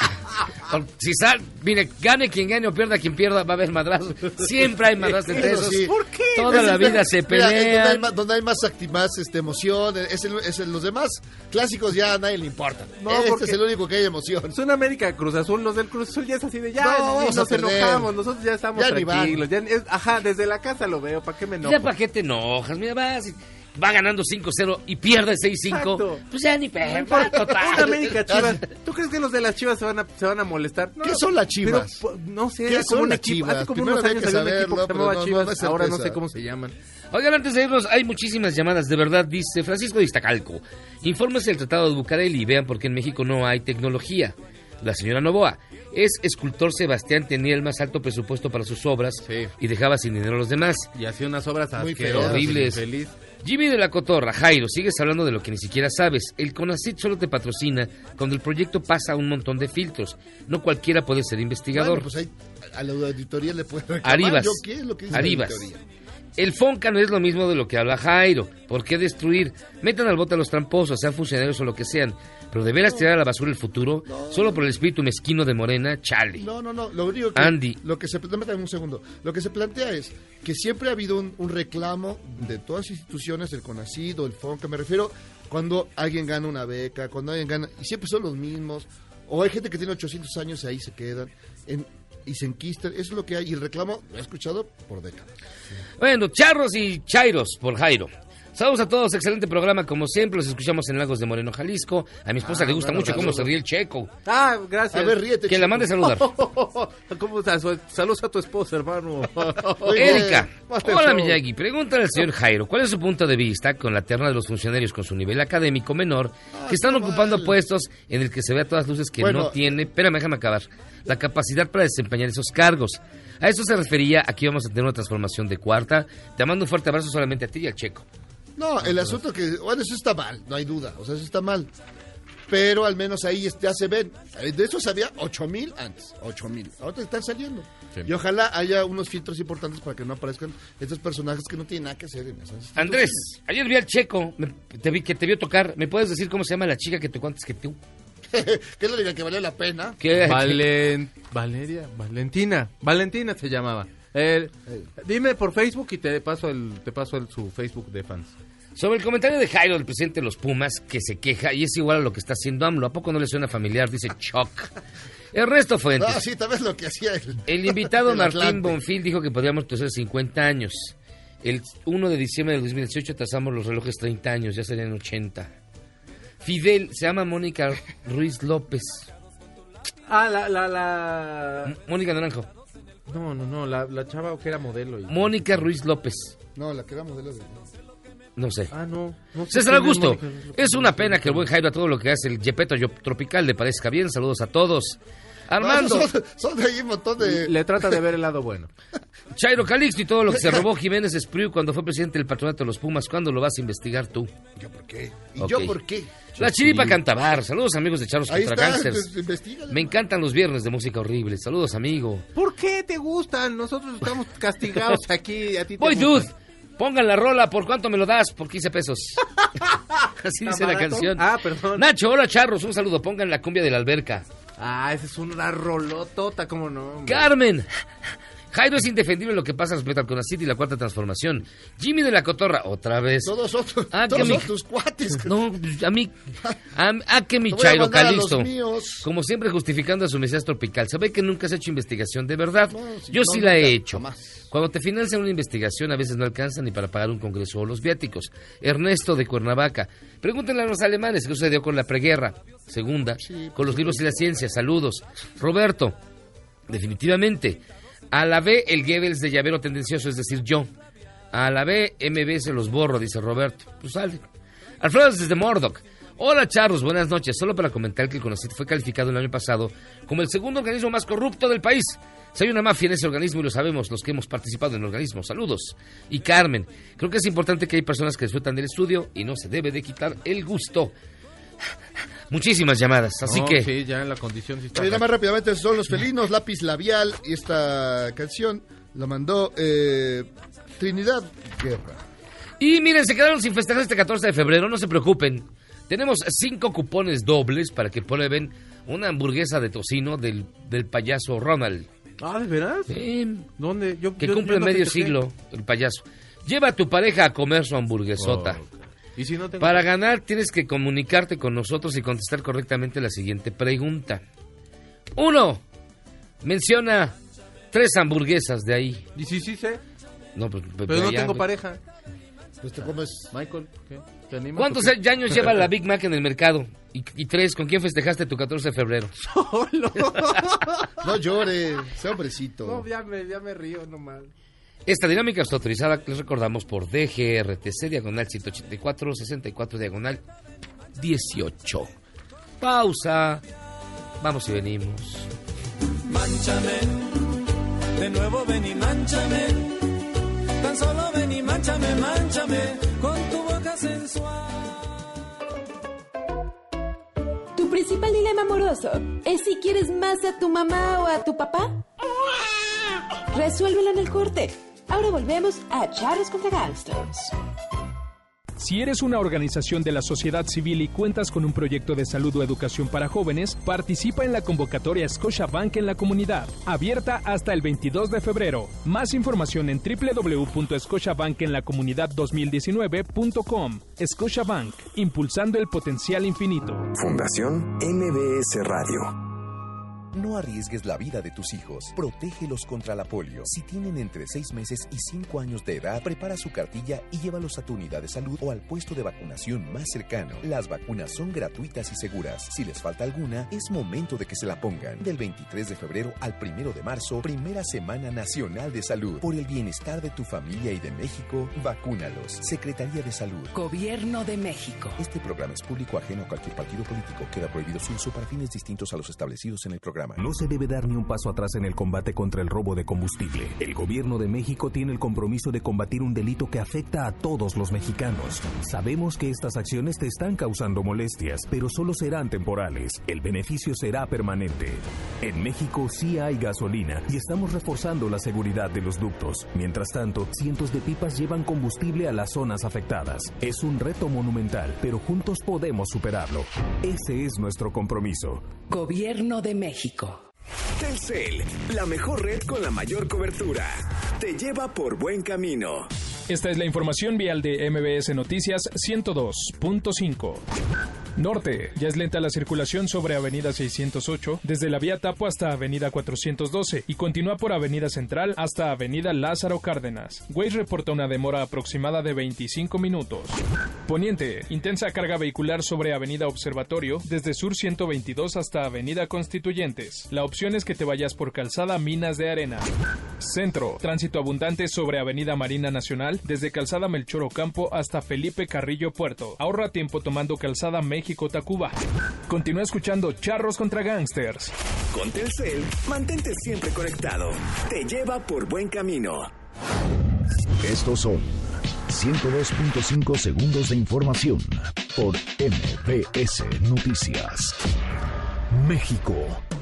Si sal, mire, gane quien gane o pierda quien pierda, va a haber madrazos. Siempre hay madrazos entre esos. Sí. ¿Por qué? Toda la vida se Mira, pelea. donde hay más, donde hay más, acti- más este, emoción, es, el, es el, los demás clásicos ya a nadie le importa. No, este porque es el único que hay emoción. Es una América Cruz Azul, los del Cruz Azul ya es así de ya, No, no, vamos nos a perder. enojamos, nosotros ya estamos Ya ni tranquilos. Ya, es, ajá, desde la casa lo veo, ¿para qué me enojo? Ya, ¿para qué te enojas? Mira, vas, va ganando cinco cero y pierde seis cinco. Exacto. Pues ya ni perder, Una total. América Chivas. ¿Tú crees que los de las Chivas se van a, se van a molestar? No, ¿Qué son las Chivas? Pero, no sé, ¿Qué era como son un las equipo. Chivas? Hace como Primero unos hay años que había un saberlo, equipo que se pero llamaba no, no, Chivas, no es ahora no certeza. sé cómo se llaman. Oigan, antes de irnos, hay muchísimas llamadas, de verdad, dice Francisco de Iztacalco. Infórmese el Tratado de Bucareli y vean por qué en México no hay tecnología. La señora Novoa. Es escultor Sebastián, tenía el más alto presupuesto para sus obras Sí. y dejaba sin dinero a los demás. Y hacía unas obras Muy asquerosas, horribles. infeliz. Jimmy de la Cotorra, Jairo, sigues hablando de lo que ni siquiera sabes. El CONACYT solo te patrocina cuando el proyecto pasa un montón de filtros. No cualquiera puede ser investigador. Bueno, pues ahí, a la auditoría le puede reclamar. Arribas. ¿Yo qué es lo que dice Arribas. la auditoría? El Fonca no es lo mismo de lo que habla Jairo. ¿Por qué destruir? Metan al bote a los tramposos, sean funcionarios o lo que sean. Pero de veras tirar a la basura el futuro, No. solo por el espíritu mezquino de Morena, chale. No, no, no. Lo único que, Andy. Lo que se, dame un segundo. Lo que se plantea es que siempre ha habido un, un reclamo de todas las instituciones, el CONACYT o el FONCA, me refiero cuando alguien gana una beca, cuando alguien gana, y siempre son los mismos, o hay gente que tiene ochocientos años y ahí se quedan, en, y se enquistan, eso es lo que hay, y el reclamo lo he escuchado por décadas. Bueno, charros y chairos por Jairo. Saludos a todos, excelente programa como siempre, los escuchamos en Lagos de Moreno, Jalisco. A mi esposa Ah, le gusta bueno, mucho cómo saludos. se ríe el Checo. Ah, gracias. A ver, ríete, Que la chico. mande saludar. ¿Cómo estás? Saludos a tu esposa, hermano. Erika, Master hola Show. Miyagi, pregúntale al señor Jairo, ¿cuál es su punto de vista con la terna de los funcionarios con su nivel académico menor que están ocupando puestos en el que se ve a todas luces que Bueno. no tiene, espérame, déjame acabar, la capacidad para desempeñar esos cargos? A eso se refería, aquí vamos a tener una transformación de cuarta. Te mando un fuerte abrazo solamente a ti y al Checo. No, el asunto que, bueno, eso está mal, no hay duda, o sea, eso está mal. Pero al menos ahí ya se ven. De esos había ocho mil antes, ocho mil. Ahora están saliendo. Sí. Y ojalá haya unos filtros importantes para que no aparezcan estos personajes que no tienen nada que hacer en esas instituciones. Andrés, ayer vi al Checo, me- te vi, que te vio tocar. ¿Me puedes decir cómo se llama la chica que tocó antes que tú? ¿Qué es lo único que valió la pena? ¿Qué? Valen... Valeria, Valentina. Valentina se llamaba. Eh, dime por Facebook y te paso el te paso el, su Facebook de fans. Sobre el comentario de Jairo, el presidente de los Pumas, que se queja y es igual a lo que está haciendo AMLO. ¿A poco no le suena familiar? Dice Choc. Ernesto Fuentes. Ah, sí, tal vez lo que hacía el... El invitado el Martín Atlante. Bonfil dijo que podríamos tener cincuenta años. El uno de diciembre del dos mil dieciocho trazamos los relojes treinta años, ya serían ochenta. Fidel, se llama Mónica Ruiz López. Ah, la... la, la... M- Mónica Naranjo. No, no, no, la, la chava que era modelo. Y... Mónica Ruiz López. No, la que era modelo de... No sé. Ah, no. no sé César quién es Augusto, Mónica Ruiz López. es una pena que el buen Jairo a todo lo que hace el Yepeto Yo- Tropical le parezca bien. Saludos a todos. Armando, No, son, son de ahí un montón de... Le trata de ver el lado bueno. Chairo Calixto y todo lo que se robó Jiménez Espriu cuando fue presidente del patronato de los Pumas. ¿Cuándo lo vas a investigar tú? ¿Yo por qué? ¿Y Ok. yo por qué? La Chiripa Cantabar. Saludos amigos de Charlos Ahí contra está, Gangsters. pues, investígalo. Me encantan los viernes de música horrible. Saludos amigo. ¿Por qué te gustan? Nosotros estamos castigados aquí. A ti te Voy gustan. dude. Pongan la rola. ¿Por cuánto me lo das? Por quince pesos. Así dice la ¿Barato? canción. Ah, perdón. Nacho, hola charros. Un saludo. Pongan la cumbia de la alberca. Ah, esa es una rolotota, ¿cómo no? hombre? Carmen. Jairo es indefendible lo que pasa respecto al CONACYT y la cuarta transformación. Jimmy de la Cotorra, otra vez. Todos son, tus- Ah, todos que son mi- tus cuates. No, pues, a mí, a, a que mi Te voy a Chairo mandar a los Calixto, míos. como siempre justificando a su Mesías tropical, se ve que nunca has hecho investigación de verdad. No, sí, Yo no, sí la he nunca, hecho. jamás. Cuando te financian una investigación a veces no alcanza ni para pagar un congreso o los viáticos. Ernesto de Cuernavaca, pregúntenle a los alemanes qué sucedió con la preguerra. Segunda, con los libros y la ciencia. Saludos. Roberto, definitivamente. A la B, el Goebbels de llavero tendencioso, es decir, yo. A la B, M B se los borro, dice Roberto. Pues sale. Alfredo desde Murdoch. Hola, charros, buenas noches. Solo para comentar que el CONACYT fue calificado el año pasado como el segundo organismo más corrupto del país. Si hay una mafia en ese organismo y lo sabemos los que hemos participado en el organismo. Saludos. Y Carmen, creo que es importante que hay personas que disfrutan del estudio y no se debe de quitar el gusto. Muchísimas llamadas, así No, que... Sí, ya en la condición sí está. Oye, nada más rápidamente, son los felinos, lápiz labial, y esta canción la mandó eh, Trinidad Guerra. Y miren, se quedaron sin festejar este catorce de febrero, no se preocupen. Tenemos cinco cupones dobles para que prueben una hamburguesa de tocino del, del payaso Ronald. Ah, ¿de veras? Sí. ¿Dónde? Yo, Que yo- cumple yo no medio festejé. siglo, el payaso. Lleva a tu pareja a comer su hamburguesota. Oh, ok. ¿Y si no tengo... Para ganar tienes que comunicarte con nosotros y contestar correctamente la siguiente pregunta. Uno, menciona tres hamburguesas de ahí. ¿Y si sí sé? No, pues, Pero no ya, tengo pues. pareja. Pues te comes... Michael, ¿qué? ¿Te animas? ¿Cuántos o qué? años lleva la Big Mac en el mercado? Y, y tres, ¿con quién festejaste tu catorce de febrero? Solo. No llore, sea hombrecito. No, ya me, ya me río nomás. Esta dinámica está autorizada, les recordamos, por D G R T C, diagonal ciento ochenta y cuatro, sesenta y cuatro, diagonal dieciocho. Pausa. Vamos y venimos. Mánchame, de nuevo ven y mánchame. Tan solo ven y mánchame, mánchame con tu boca sensual. ¿Tu principal dilema amoroso es si quieres más a tu mamá o a tu papá? Resuélvelo en el corte. Ahora volvemos a Charros contra Gangsters. Si eres una organización de la sociedad civil y cuentas con un proyecto de salud o educación para jóvenes, participa en la convocatoria Scotiabank en la comunidad, abierta hasta el veintidós de febrero. Más información en doble u doble u doble u punto scotiabank en la comunidad dos mil diecinueve punto com. Scotiabank, impulsando el potencial infinito. Fundación M B S Radio. No arriesgues la vida de tus hijos. Protégelos contra la polio. Si tienen entre seis meses y cinco años de edad, prepara su cartilla y llévalos a tu unidad de salud o al puesto de vacunación más cercano. Las vacunas son gratuitas y seguras. Si les falta alguna, es momento de que se la pongan. Del veintitrés de febrero al primero de marzo, primera Semana Nacional de Salud. Por el bienestar de tu familia y de México, vacúnalos. Secretaría de Salud. Gobierno de México. Este programa es público ajeno a cualquier partido político. Queda prohibido su uso para fines distintos a los establecidos en el programa. No se debe dar ni un paso atrás en el combate contra el robo de combustible. El Gobierno de México tiene el compromiso de combatir un delito que afecta a todos los mexicanos. Sabemos que estas acciones te están causando molestias, pero solo serán temporales. El beneficio será permanente. En México sí hay gasolina y estamos reforzando la seguridad de los ductos. Mientras tanto, cientos de pipas llevan combustible a las zonas afectadas. Es un reto monumental, pero juntos podemos superarlo. Ese es nuestro compromiso. Gobierno de México. Telcel, la mejor red con la mayor cobertura. Te lleva por buen camino. Esta es la información vial de M B S Noticias ciento dos punto cinco. Norte, ya es lenta la circulación sobre Avenida seiscientos ocho, desde la vía Tapo hasta Avenida cuatrocientos doce y continúa por Avenida Central hasta Avenida Lázaro Cárdenas. Waze reporta una demora aproximada de veinticinco minutos. Poniente, intensa carga vehicular sobre Avenida Observatorio, desde Sur ciento veintidós hasta Avenida Constituyentes. La opción es que te vayas por Calzada Minas de Arena. Centro, tránsito abundante sobre Avenida Marina Nacional, desde Calzada Melchor Ocampo hasta Felipe Carrillo Puerto. Ahorra tiempo tomando Calzada México-Tacuba. Continúa escuchando Charros contra Gangsters. Con Telcel, mantente siempre conectado. Te lleva por buen camino. Estos son ciento dos punto cinco segundos de información por M B S Noticias. México.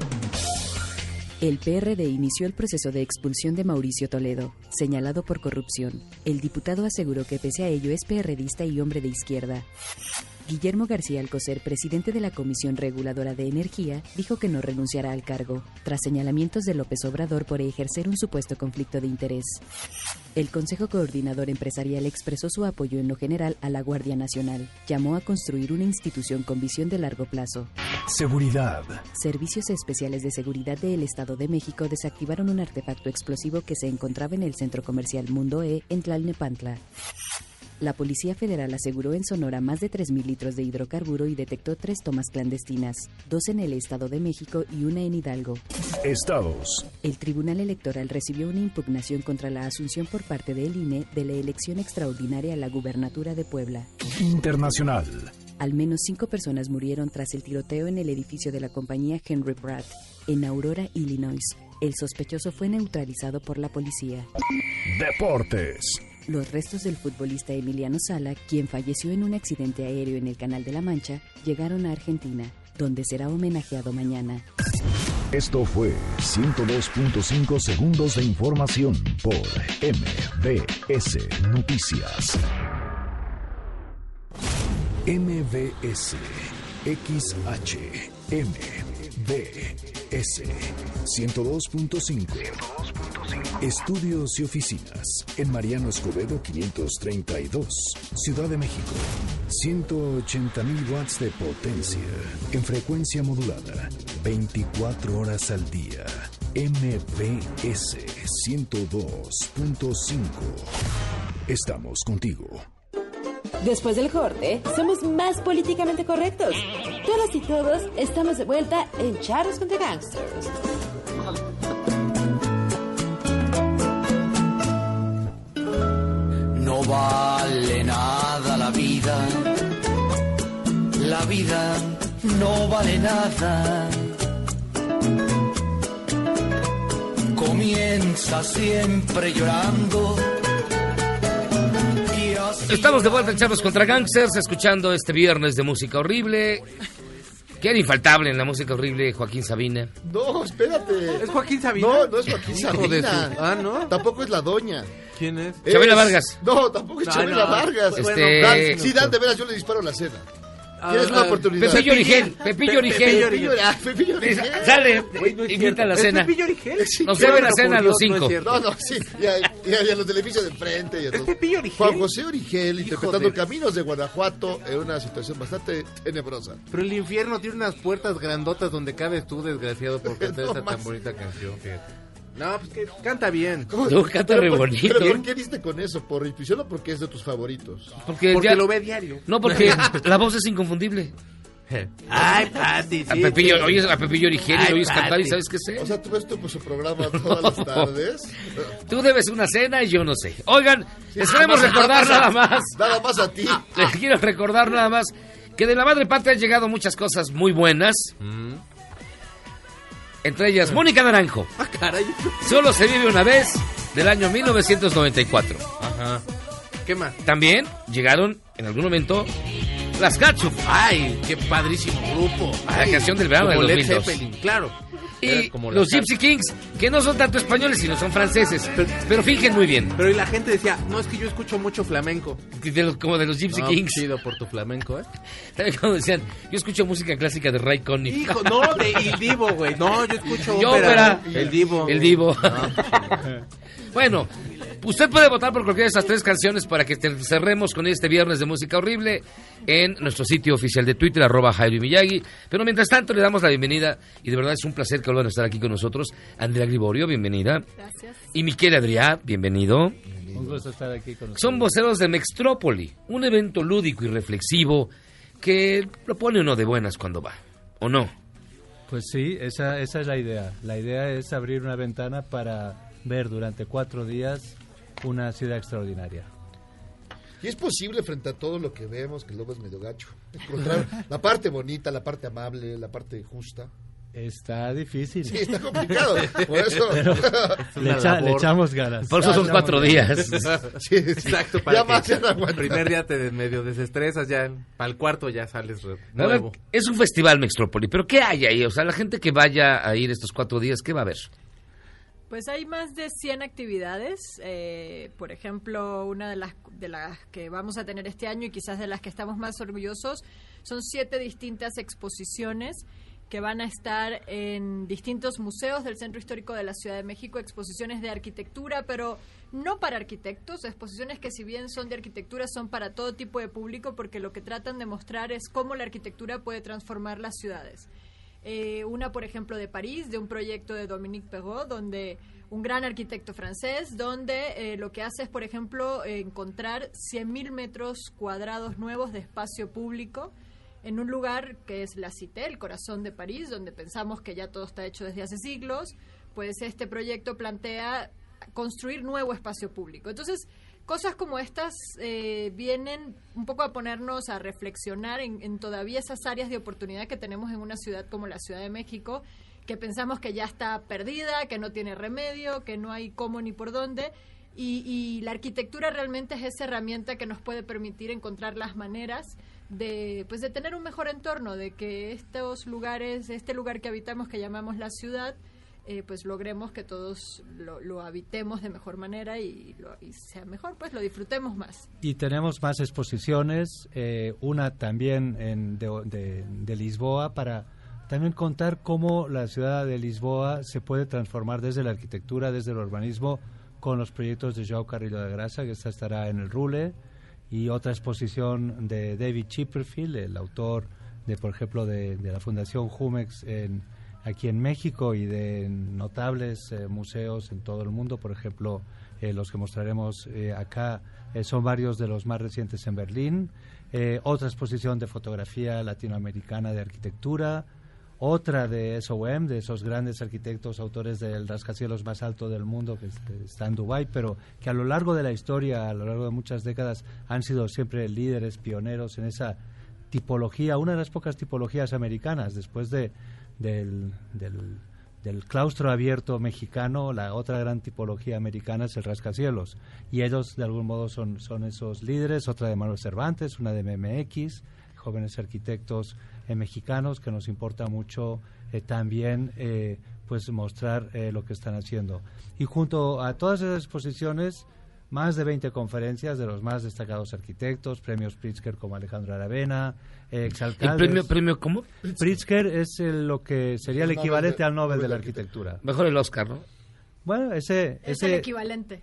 El P R D inició el proceso de expulsión de Mauricio Toledo, señalado por corrupción. El diputado aseguró que pese a ello es PRDista y hombre de izquierda. Guillermo García Alcocer, presidente de la Comisión Reguladora de Energía, dijo que no renunciará al cargo, tras señalamientos de López Obrador por ejercer un supuesto conflicto de interés. El Consejo Coordinador Empresarial expresó su apoyo en lo general a la Guardia Nacional. Llamó a construir una institución con visión de largo plazo. Seguridad. Servicios Especiales de Seguridad del Estado de México desactivaron un artefacto explosivo que se encontraba en el centro comercial Mundo E en Tlalnepantla. La Policía Federal aseguró en Sonora más de tres mil litros de hidrocarburo y detectó tres tomas clandestinas, dos en el Estado de México y una en Hidalgo. Estados. El Tribunal Electoral recibió una impugnación contra la asunción por parte del I N E de la elección extraordinaria a la gubernatura de Puebla. Internacional. Al menos cinco personas murieron tras el tiroteo en el edificio de la compañía Henry Pratt, en Aurora, Illinois. El sospechoso fue neutralizado por la policía. Deportes. Los restos del futbolista Emiliano Sala, quien falleció en un accidente aéreo en el Canal de la Mancha, llegaron a Argentina, donde será homenajeado mañana. Esto fue ciento dos punto cinco segundos de información por M B S Noticias. M B S X H M B S ciento dos punto cinco. Estudios y oficinas en Mariano Escobedo quinientos treinta y dos, Ciudad de México. ciento ochenta mil watts de potencia en frecuencia modulada, veinticuatro horas al día. M B S ciento dos punto cinco. Estamos contigo. Después del corte, somos más políticamente correctos. Todas y todos estamos de vuelta en Charros contra Gangsters. No vale nada la vida, la vida no vale nada. Comienza siempre llorando. Estamos de vuelta en Charros contra Gangsters, escuchando este viernes de música horrible. ¿Qué era infaltable en la música horrible, Joaquín Sabina? No, espérate. ¿Es Joaquín Sabina? No, no es Joaquín Sabina. Ah, ¿no? Tampoco es la doña. ¿Quién es? Chabela Vargas. No, tampoco es No, Chabela no. Vargas. Este... Dan, sí, Dan, de veras, yo le disparo la cena. Tienes una oportunidad. Pepillo Origel, Pepillo Origel. Pepillo Origel. Ah, Pepillo Origel. Sale, Güey, no es invita cierto. a la ¿Es cena. Pepillo Origel? Sí, Nos claro, debe la por cena a Dios, los no es cinco. cierto. No, no, sí. Y a, y a- y a los del edificio de enfrente. Y a ¿Es todos. Pepillo Origel? Juan José Origel interpretando de- Caminos de Guanajuato en una situación bastante tenebrosa. Pero el infierno tiene unas puertas grandotas donde cabes tú, desgraciado, por cantar No esa más. tan bonita canción, fíjate. No, pues que canta bien. No, canta Pero re por- bonito. ¿Pero por qué diste con eso? ¿Por intuición o porque es de tus favoritos? Porque, Porque ya- lo ve diario. No, porque la voz es inconfundible. Ay, Pati, sí. A Pepillo, sí. oyes a Pepillo Origel y Ay, lo oyes Pati. cantar y sabes qué sé. O sea, tú ves tu, pues, su programa todas las tardes. Tú debes una cena y yo no sé. Oigan, les queremos Nada más- recordar nada más nada a- más. Nada más a ti. Les quiero recordar nada más que de la madre patria han llegado muchas cosas muy buenas. Entre ellas, Mónica Naranjo. Ah, caray. Solo se vive una vez, del año mil novecientos noventa y cuatro. Ajá. ¿Qué más? También llegaron en algún momento las Gatsup. Ay, qué padrísimo grupo. La Ay, canción del verano como del Led dos mil dos. Zeppelin, claro. Y Era como los las- Gypsy Kings, que no son tanto españoles, sino son franceses, pero, pero fingen muy bien. Pero y la gente decía, no, es que yo escucho mucho flamenco. De los- como de los Gypsy No, Kings. chido por tu flamenco, ¿eh? También como decían, yo escucho música clásica de Ray Conniff. Hijo, no, de El Divo, güey. No, yo escucho Yo ópera. ópera. El Divo. El Divo. Bueno, usted puede votar por cualquiera de estas tres canciones para que te- cerremos con este viernes de música horrible en nuestro sitio oficial de Twitter, arroba Jairo Miyagi. Pero mientras tanto le damos la bienvenida, y de verdad es un placer que vuelvan a estar aquí con nosotros. Andrea Griborio, bienvenida. Gracias. Y Miquel Adrià, bienvenido. Un gusto estar aquí con ustedes. Son voceros de Mextrópoli, un evento lúdico y reflexivo que lo pone uno de buenas cuando va, ¿o no? Pues sí, esa, esa es la idea. La idea es abrir una ventana para ver durante cuatro días una ciudad extraordinaria. Y es posible frente a todo lo que vemos, que luego es medio gacho, encontrar la parte bonita, la parte amable, la parte justa. Está difícil. Sí, está complicado. Por eso. Pero le, echa- le echamos ganas. Por eso son Le cuatro echamos días. ganas. Sí, sí. Exacto, para Ya que más ya no aguanta. el primer día te des- medio desestresas, ya para el cuarto ya sales re- A ver, nuevo. es un festival Mextrópoli, pero ¿qué hay ahí? O sea, la gente que vaya a ir estos cuatro días, ¿qué va a ver? Pues hay más de cien actividades. Eh, por ejemplo, una de las, de las que vamos a tener este año y quizás de las que estamos más orgullosos son siete distintas exposiciones que van a estar en distintos museos del Centro Histórico de la Ciudad de México, exposiciones de arquitectura, pero no para arquitectos, exposiciones que si bien son de arquitectura son para todo tipo de público porque lo que tratan de mostrar es cómo la arquitectura puede transformar las ciudades. Eh, una, por ejemplo, de París, de un proyecto de Dominique Perrault, donde un gran arquitecto francés, donde eh, lo que hace es, por ejemplo, eh, encontrar cien mil metros cuadrados nuevos de espacio público en un lugar que es la Cité, el corazón de París, donde pensamos que ya todo está hecho desde hace siglos. Pues este proyecto plantea construir nuevo espacio público. Entonces, cosas como estas eh, vienen un poco a ponernos a reflexionar en, en todavía esas áreas de oportunidad que tenemos en una ciudad como la Ciudad de México, que pensamos que ya está perdida, que no tiene remedio, que no hay cómo ni por dónde. Y, y la arquitectura realmente es esa herramienta que nos puede permitir encontrar las maneras de, pues, de tener un mejor entorno, de que estos lugares, este lugar que habitamos, que llamamos la ciudad, Eh, pues logremos que todos lo, lo habitemos de mejor manera y, lo, y sea mejor, pues lo disfrutemos más. Y tenemos más exposiciones, eh, una también en, de, de, de Lisboa, para también contar cómo la ciudad de Lisboa se puede transformar desde la arquitectura, desde el urbanismo, con los proyectos de João Carrillo de Grasa, que esta estará en el Rule, y otra exposición de David Chipperfield, el autor de, por ejemplo, de, de la Fundación Jumex en aquí en México y de notables eh, museos en todo el mundo. Por ejemplo, eh, los que mostraremos eh, acá eh, son varios de los más recientes en Berlín. Eh, otra exposición de fotografía latinoamericana de arquitectura, otra de S O M, de esos grandes arquitectos, autores del rascacielos más alto del mundo, que está en Dubái, pero que a lo largo de la historia, a lo largo de muchas décadas, han sido siempre líderes, pioneros en esa tipología, una de las pocas tipologías americanas, después de Del, del, del claustro abierto mexicano. La otra gran tipología americana es el rascacielos, y ellos de algún modo son, son esos líderes. Otra de Manuel Cervantes, una de M M X, jóvenes arquitectos eh, mexicanos, que nos importa mucho eh, también eh, pues mostrar eh, lo que están haciendo. Y junto a todas esas exposiciones más de veinte conferencias de los más destacados arquitectos, premios Pritzker como Alejandro Aravena, eh, exalcaldes. ¿El premio, premio cómo? Pritzker es el, lo que sería el equivalente al Nobel de la arquitectura. Mejor el Oscar, ¿no? Bueno, ese... Es ese el equivalente.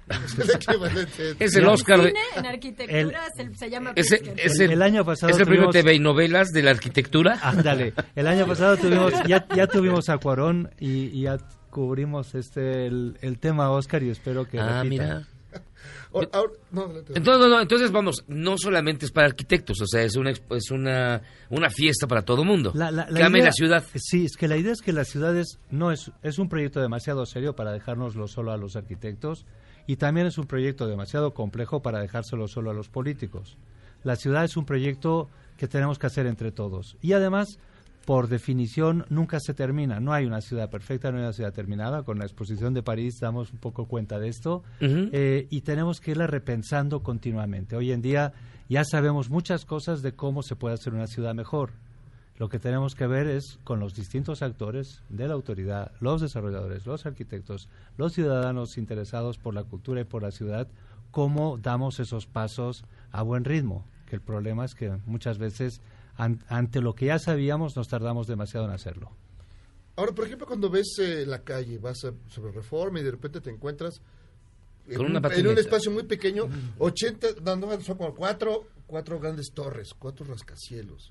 Es el Oscar de... Cine, en arquitectura el, se, se llama ese, Pritzker. es el, el año pasado ¿Es el premio tuvimos, T V y novelas de la arquitectura? Ándale. El año pasado tuvimos, ya, ya tuvimos a Cuarón y, y ya cubrimos este el, el tema Oscar y espero que Ah, repita. mira. Ahora, ahora, no, no, Entonces, no, no, entonces vamos, no solamente es para arquitectos, o sea, es una expo- es una una fiesta para todo mundo. La, la, la que ame idea- la ciudad. Sí, es que la idea es que las ciudades no es es un proyecto demasiado serio para dejárnoslo solo a los arquitectos y también es un proyecto demasiado complejo para dejárselo solo a los políticos. La ciudad es un proyecto que tenemos que hacer entre todos y además, por definición, nunca se termina. No hay una ciudad perfecta, no hay una ciudad terminada. Con la exposición de París damos un poco cuenta de esto. Uh-huh. eh, y tenemos que irla repensando continuamente. Hoy en día ya sabemos muchas cosas de cómo se puede hacer una ciudad mejor. Lo que tenemos que ver es con los distintos actores de la autoridad, los desarrolladores, los arquitectos, los ciudadanos interesados por la cultura y por la ciudad, cómo damos esos pasos a buen ritmo. Que el problema es que muchas veces ante lo que ya sabíamos nos tardamos demasiado en hacerlo. Ahora, por ejemplo, cuando ves eh, la calle, vas a, sobre Reforma y de repente te encuentras en, Con una un, en patineta. un espacio muy pequeño, ochenta, dando son como cuatro, cuatro grandes torres, cuatro rascacielos.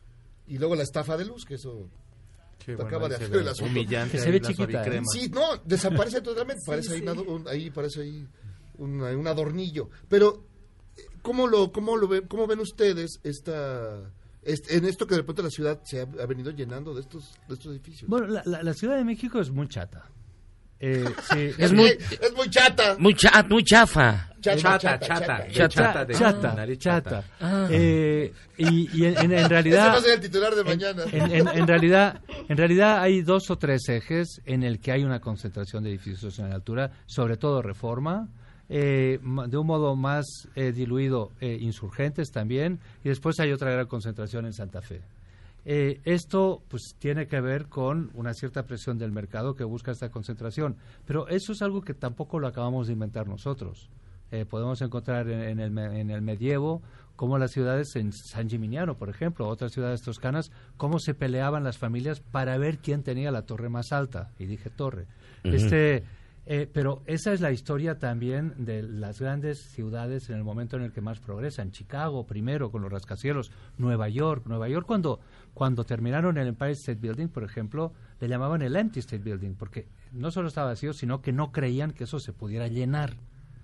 Y luego la estafa de luz, que eso Sí, te bueno, acaba de ahí se hacer ve el asunto. humillante Que se ahí ve la chiquita, ¿eh? suavicrema. Sí, no, desaparece totalmente, Sí, parece sí. ahí, una- un, ahí parece ahí un, un adornillo. Pero, ¿cómo lo, cómo lo ven, cómo ven ustedes esta... Este, en esto que de repente la ciudad se ha, ha venido llenando de estos de estos edificios? Bueno, la, la, la Ciudad de México es muy chata. Eh, sí, Es muy es muy chata. muy cha- muy chafa. Chata, Chata, chata, chata, chata. de chata, chata, de chata, nariz chata. chata. Ah. Eh, y y en, en- en Ese realidad... va a ser el titular de mañana. En, en- en realidad, en realidad hay dos o tres ejes en el que hay una concentración de edificios en la altura, sobre todo Reforma, eh, ma- de un modo más eh, diluido eh, Insurgentes también, y después hay otra gran concentración en Santa Fe. Eh, esto pues tiene que ver con una cierta presión del mercado que busca esta concentración, pero eso es algo que tampoco lo acabamos de inventar nosotros. Eh, podemos encontrar en, en el, me- en el medievo como las ciudades en San Gimignano, por ejemplo, otras ciudades toscanas, cómo se peleaban las familias para ver quién tenía la torre más alta, y dije torre. Ujú. Este, eh, pero esa es la historia también de las grandes ciudades en el momento en el que más progresan. Chicago primero con los rascacielos, Nueva York. Nueva York cuando, cuando terminaron el Empire State Building, por ejemplo, le llamaban el Empty State Building, porque no solo estaba vacío, sino que no creían que eso se pudiera llenar.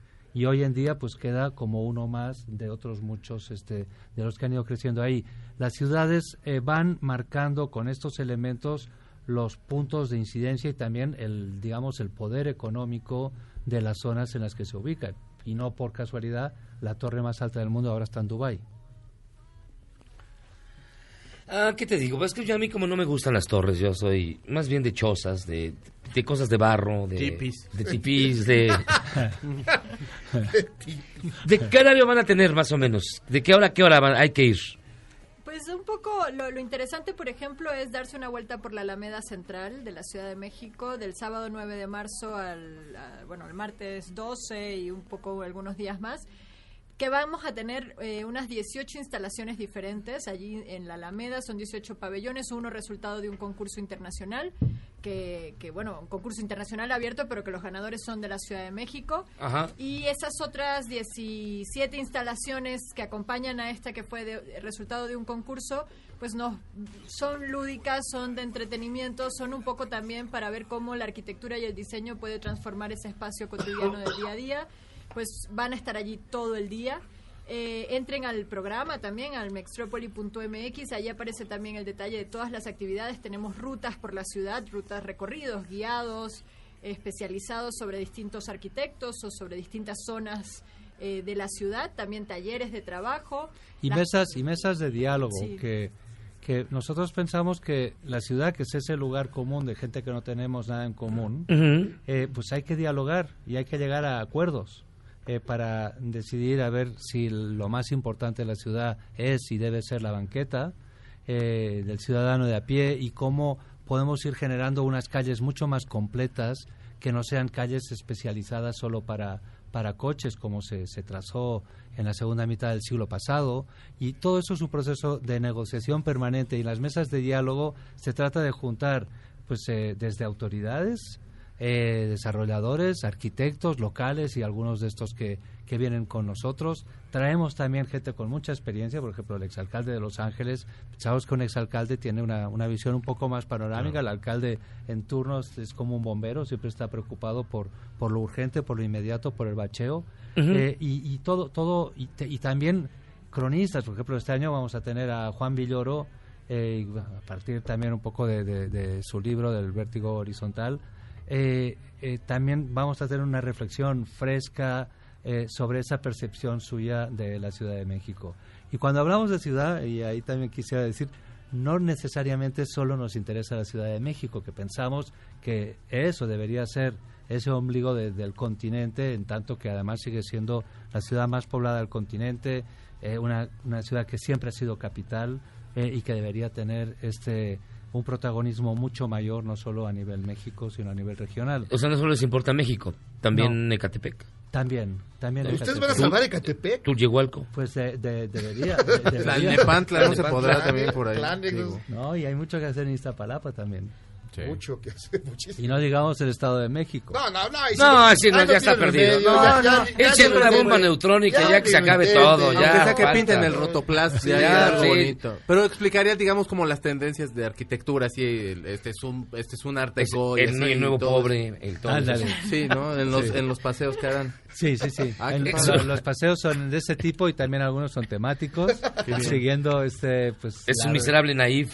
Y hoy en día pues queda como uno más de otros muchos este, de los que han ido creciendo ahí. Las ciudades eh, van marcando con estos elementos los puntos de incidencia y también el, digamos, el poder económico de las zonas en las que se ubican. Y no por casualidad, la torre más alta del mundo ahora está en Dubái. Ah, ¿qué te digo? Pues es que yo a mí como no me gustan las torres, yo soy más bien de chozas, de, de cosas de barro, de Tipis. de tipis, de... ¿De qué horario van a tener más o menos? ¿De qué hora a qué hora van- hay que ir? Pues un poco lo, lo interesante, por ejemplo, es darse una vuelta por la Alameda Central de la Ciudad de México del sábado nueve de marzo al, a- bueno, el martes doce y un poco algunos días más, que vamos a tener eh, unas dieciocho instalaciones diferentes allí en la Alameda. Son dieciocho pabellones, uno resultado de un concurso internacional, que, que bueno, un concurso internacional abierto, pero que los ganadores son de la Ciudad de México. Ajá. Y esas otras diecisiete instalaciones que acompañan a esta que fue de, resultado de un concurso, pues no son lúdicas, son de entretenimiento, son un poco también para ver cómo la arquitectura y el diseño puede transformar ese espacio cotidiano del día a día. Pues van a estar allí todo el día. Eh, entren al programa también, al mextropoli punto m x, ahí aparece también el detalle de todas las actividades. Tenemos rutas por la ciudad, rutas recorridos, guiados, eh, especializados sobre distintos arquitectos o sobre distintas zonas eh, de la ciudad, también talleres de trabajo. Y Las- mesas y mesas de diálogo, Sí. que, que nosotros pensamos que la ciudad, que es ese lugar común de gente que no tenemos nada en común, Ujú. eh, pues hay que dialogar y hay que llegar a acuerdos. Eh, para decidir a ver si lo más importante de la ciudad es y debe ser la banqueta eh, del ciudadano de a pie y cómo podemos ir generando unas calles mucho más completas que no sean calles especializadas solo para, para coches como se, se trazó en la segunda mitad del siglo pasado, y todo eso es un proceso de negociación permanente, y en las mesas de diálogo se trata de juntar pues eh, desde autoridades, eh, desarrolladores, arquitectos locales y algunos de estos que, que vienen con nosotros. Traemos también gente con mucha experiencia, por ejemplo el exalcalde de Los Ángeles. Sabemos que un exalcalde tiene una, una visión un poco más panorámica. El alcalde en turnos es como un bombero, siempre está preocupado por, por lo urgente, por lo inmediato, por el bacheo. Uh-huh. eh, y, y todo, todo y, te, y también cronistas. Por ejemplo, este año vamos a tener a Juan Villoro, eh, a partir también un poco de, de, de su libro del Vértigo Horizontal. Eh, eh, también vamos a tener una reflexión fresca eh, sobre esa percepción suya de la Ciudad de México. Y cuando hablamos de ciudad, y ahí también quisiera decir, no necesariamente solo nos interesa la Ciudad de México, que pensamos que eso debería ser ese ombligo de, del continente, en tanto que además sigue siendo la ciudad más poblada del continente, eh, una, una ciudad que siempre ha sido capital eh, y que debería tener este un protagonismo mucho mayor, no solo a nivel México, sino a nivel regional. O sea, no solo les importa México, también no. Ecatepec. También, también. ¿Ustedes Ecatepec. van a salvar Ecatepec? Tulyehualco. Pues de, de, debería. De, debería. Tlalnepantla no se podrá también por ahí. Digo. No, y hay mucho que hacer en Iztapalapa también. Sí. Mucho que hacer, muchísimo. Y no digamos el Estado de México. No, no, no. No, así no, ya está perdido. No, no. Echen una bomba neutrónica, ya, ya que se acabe intente, todo. Ya, aunque sea que pinten el rotoplas, sí, ya, ya ya sí. bonito. Pero explicaría, digamos, como las tendencias de arquitectura, así, este es un, este es un art deco. El, así, el nuevo todo. pobre, el todo. Sí, ¿no? En los, sí. en los paseos que hagan. Sí, sí, sí. Ah, en, los, los paseos son de ese tipo y también algunos son temáticos, siguiendo este, pues... Es la, un miserable naif.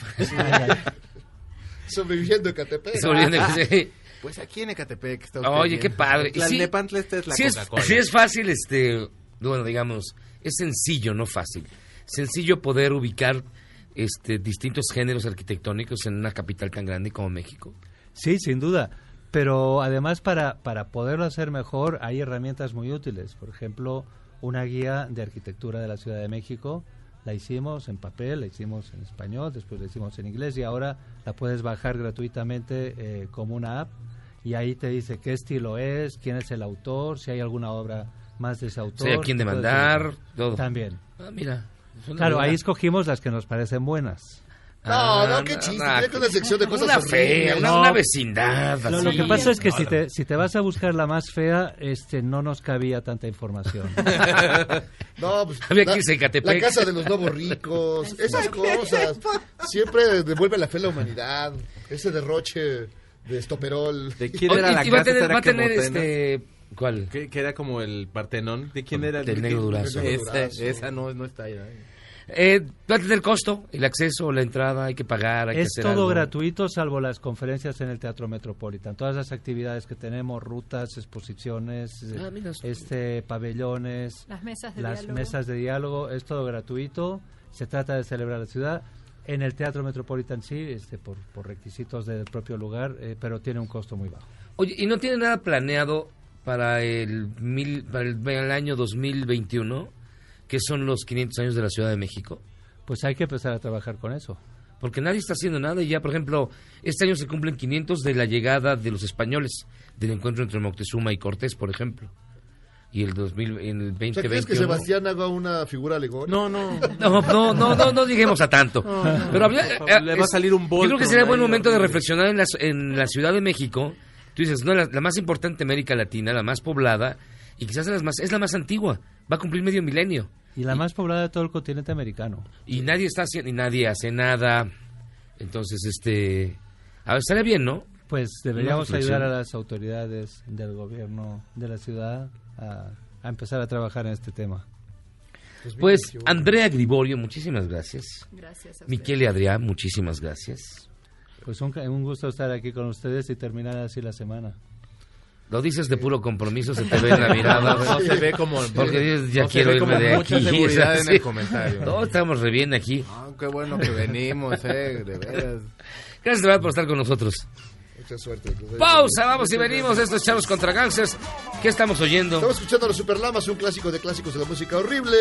Sobreviviendo Ecatepec. Sobreviviendo, ah. sí. Pues aquí en Ecatepec está usted Oye, bien. Qué padre. Tlalnepantla, esta es la sí Coca-Cola. Es, sí es fácil, este, bueno, digamos, es sencillo, no fácil. Sencillo poder ubicar este distintos géneros arquitectónicos en una capital tan grande como México. Sí, sin duda. Pero además para, para poderlo hacer mejor hay herramientas muy útiles. Por ejemplo, una guía de arquitectura de la Ciudad de México. La hicimos en papel, la hicimos en español, después la hicimos en inglés y ahora la puedes bajar gratuitamente eh, como una app y ahí te dice qué estilo es, quién es el autor, si hay alguna obra más de ese autor. Sí, a quién demandar, todo. También. Ah, mira. Claro, ahí escogimos las que nos parecen buenas. No, ah, no, qué chiste, tiene que una sección de cosas una fea, una, no, una vecindad. Lo, lo que pasa es que no, si, te, si te vas a buscar la más fea, este, no nos cabía tanta información. No, pues había la, que irse a Ecatepec. La casa de los nuevos ricos, esas cosas. Siempre devuelve la fe a la humanidad. Ese derroche de estoperol. ¿De quién era la y, y casa? Va a tener, va a tener Quemotena? este... ¿Cuál? Que, que era como el Partenón. ¿De quién era? Del Negro Durazo. Esta, esa no, no está ahí. Eh, va a tener costo, el acceso, la entrada, hay que pagar, hay es que hacer todo algo. Gratuito, salvo las conferencias en el Teatro Metropolitan. Todas las actividades que tenemos, rutas, exposiciones, ah, mira, este, pabellones, las mesas de las diálogo. mesas de diálogo, es todo gratuito. Se trata de celebrar la ciudad. En el Teatro Metropolitan sí, este, por, por requisitos del propio lugar, eh, pero tiene un costo muy bajo. Oye, ¿y no tiene nada planeado para el, mil, para el, el año dos mil veintiuno? ¿Qué son los quinientos años de la Ciudad de México? Pues hay que empezar a trabajar con eso. Porque nadie está haciendo nada y ya, por ejemplo, este año se cumplen quinientos de la llegada de los españoles, del encuentro entre Moctezuma y Cortés, por ejemplo. Y el dos mil, en el veinte veintiuno... O sea, ¿crees que Sebastián haga una figura alegórica? No, no. No, no, no, no, no lleguemos a tanto. No, no. Pero había, eh, le va a salir un Voltron. Yo creo que sería buen momento de horrible. reflexionar en la, en la Ciudad de México. Tú dices, no, la, la más importante de América Latina, la más poblada, y quizás las más, es la más antigua. Va a cumplir medio milenio. Y la más poblada de todo el continente americano. Y nadie está haciendo, y nadie hace nada. Entonces, este... A ver, estaría bien, ¿no? Pues deberíamos ayudar a las autoridades del gobierno de la ciudad a, a empezar a trabajar en este tema. Pues, Andrea Griborio, muchísimas gracias. Gracias a Miquel Adrián, muchísimas gracias. Pues un, un gusto estar aquí con ustedes y terminar así la semana. Lo dices de puro compromiso, se te ve en la mirada. No se ve como... Porque dices, ya no quiero se ve irme como de mucha aquí. seguridad Sí. en el comentario. No, estamos re bien aquí. Ah, qué bueno que venimos, eh, de veras. Gracias de verdad por estar con nosotros. Mucha suerte. Pausa, vamos y venimos. Estos Chavos contra Gangsters. ¿Qué estamos oyendo? Estamos escuchando a los Superlamas, un clásico de clásicos de la música horrible.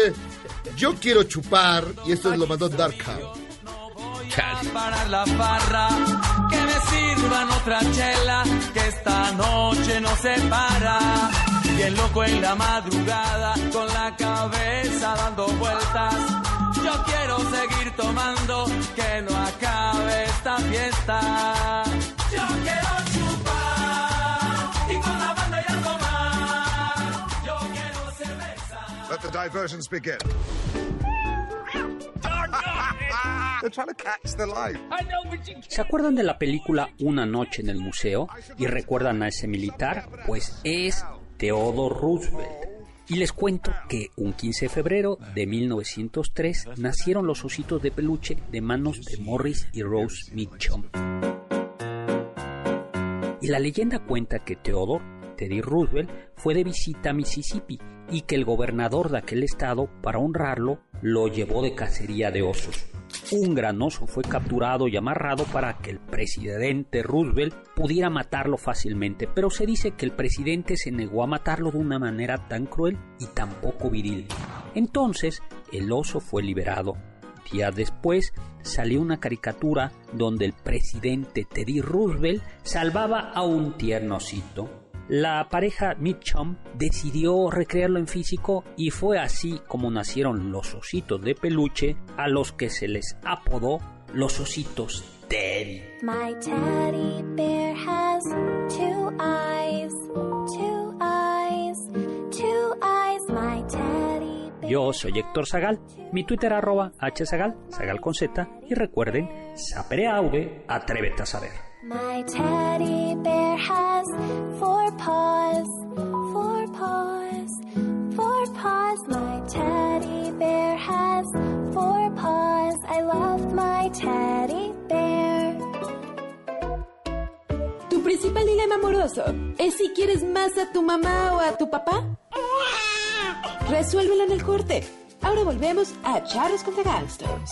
Yo quiero chupar, y esto lo mandó Dark House. Chale. Para la farra, que me sirvan otra chela, que esta noche no se para. Y bien loco en la madrugada, con la cabeza dando vueltas. Yo quiero seguir tomando, que no acabe esta fiesta. Yo quiero chupar y con la banda y algo más. Yo quiero cerveza. Let the diversions begin. They're trying to catch the light. ¿Se acuerdan de la película Una noche en el museo? ¿Y recuerdan a ese militar? Pues es Theodore Roosevelt. Y les cuento que un quince de febrero de mil novecientos tres nacieron los ositos de peluche de manos de Morris y Rose Mitchum. Y la leyenda cuenta que Theodore, Teddy Roosevelt, fue de visita a Mississippi y que el gobernador de aquel estado, para honrarlo, lo llevó de cacería de osos. Un gran oso fue capturado y amarrado para que el presidente Roosevelt pudiera matarlo fácilmente, pero se dice que el presidente se negó a matarlo de una manera tan cruel y tan poco viril. Entonces, el oso fue liberado. Días después, salió una caricatura donde el presidente Teddy Roosevelt salvaba a un tierno osito. La pareja Mitchum decidió recrearlo en físico y fue así como nacieron los ositos de peluche, a los que se les apodó los ositos Teddy. My teddy bear has two eyes, two eyes, two eyes, my teddy bear. Yo soy Héctor Zagal, mi Twitter arroba hzagal, Zagal con Z, y recuerden, sapere aude, atrévete a saber. My teddy bear has four paws, four paws, four paws. My teddy bear has four paws. I love my teddy bear. ¿Tu principal dilema amoroso es si quieres más a tu mamá o a tu papá? Resuélvelo en el corte. Ahora volvemos a Charros contra Gangsters.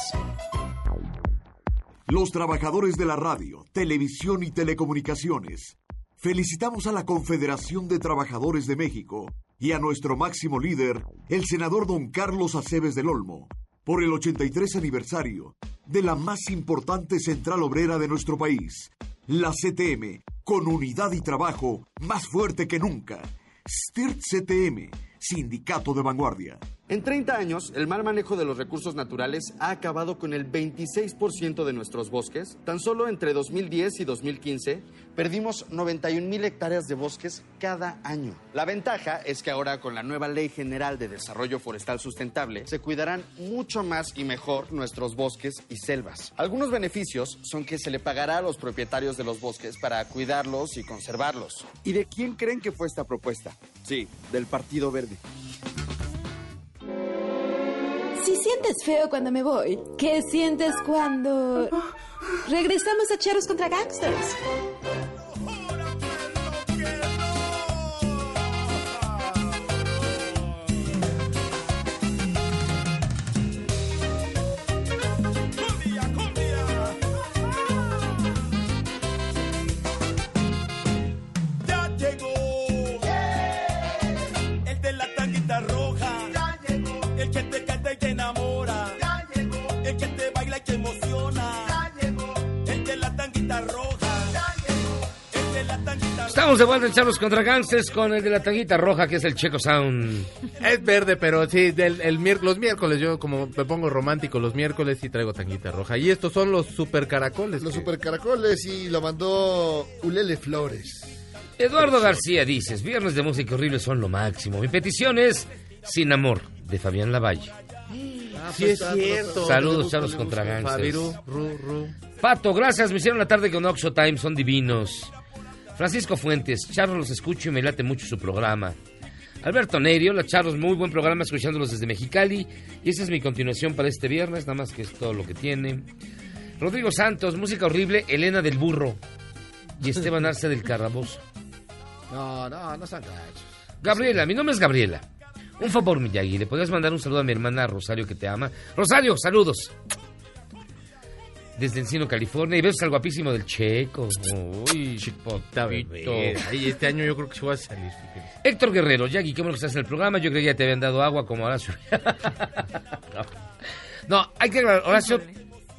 Los trabajadores de la radio, televisión y telecomunicaciones, felicitamos a la Confederación de Trabajadores de México y a nuestro máximo líder, el senador don Carlos Aceves del Olmo, por el ochenta y tres aniversario de la más importante central obrera de nuestro país, la C T M, con unidad y trabajo más fuerte que nunca. S T I R T C T M, Sindicato de Vanguardia. En treinta años, el mal manejo de los recursos naturales ha acabado con el veintiséis por ciento de nuestros bosques. Tan solo entre dos mil diez y dos mil quince, perdimos noventa y un mil hectáreas de bosques cada año. La ventaja es que ahora, con la nueva Ley General de Desarrollo Forestal Sustentable, se cuidarán mucho más y mejor nuestros bosques y selvas. Algunos beneficios son que se le pagará a los propietarios de los bosques para cuidarlos y conservarlos. ¿Y de quién creen que fue esta propuesta? Sí, del Partido Verde. Si sientes feo cuando me voy, ¿qué sientes cuando regresamos a Charros contra Gangsters? Estamos de vuelta en Charlos contra Gangsters con el de la tanguita roja, que es el Checo Sound. Es verde, pero sí, del, el miérc- los miércoles yo como me pongo romántico los miércoles sí traigo tanguita roja. Y estos son los super caracoles. Los que... super caracoles y lo mandó Ulele Flores. Eduardo García dices, viernes de música horrible son lo máximo. Mi petición es Sin Amor, de Fabián Lavalle. Ah, sí, es cierto. Saludos, Charlos contra Gangsters. Fabiru, ru, ru. Pato, gracias, me hicieron la tarde con Oxo Time, son divinos. Francisco Fuentes, Charros los escucho y me late mucho su programa. Alberto Neirio, la Charros, muy buen programa, escuchándolos desde Mexicali. Y esa es mi continuación para este viernes, nada más que es todo lo que tiene. Rodrigo Santos, música horrible, Elena del Burro y Esteban Arce del Carabozo. No, no, no están gachos. Gabriela, mi nombre es Gabriela. Un favor, Miyagi, ¿le podrías mandar un saludo a mi hermana Rosario, que te ama? Rosario, saludos. Desde Encino, California, y besos al guapísimo del Checo. Uy, chipotito. Y este año yo creo que se va a salir. Fíjense. Héctor Guerrero, Jackie, qué bueno que estás en el programa. Yo creía que ya te habían dado agua como Horacio. no. no, hay que aclarar, Horacio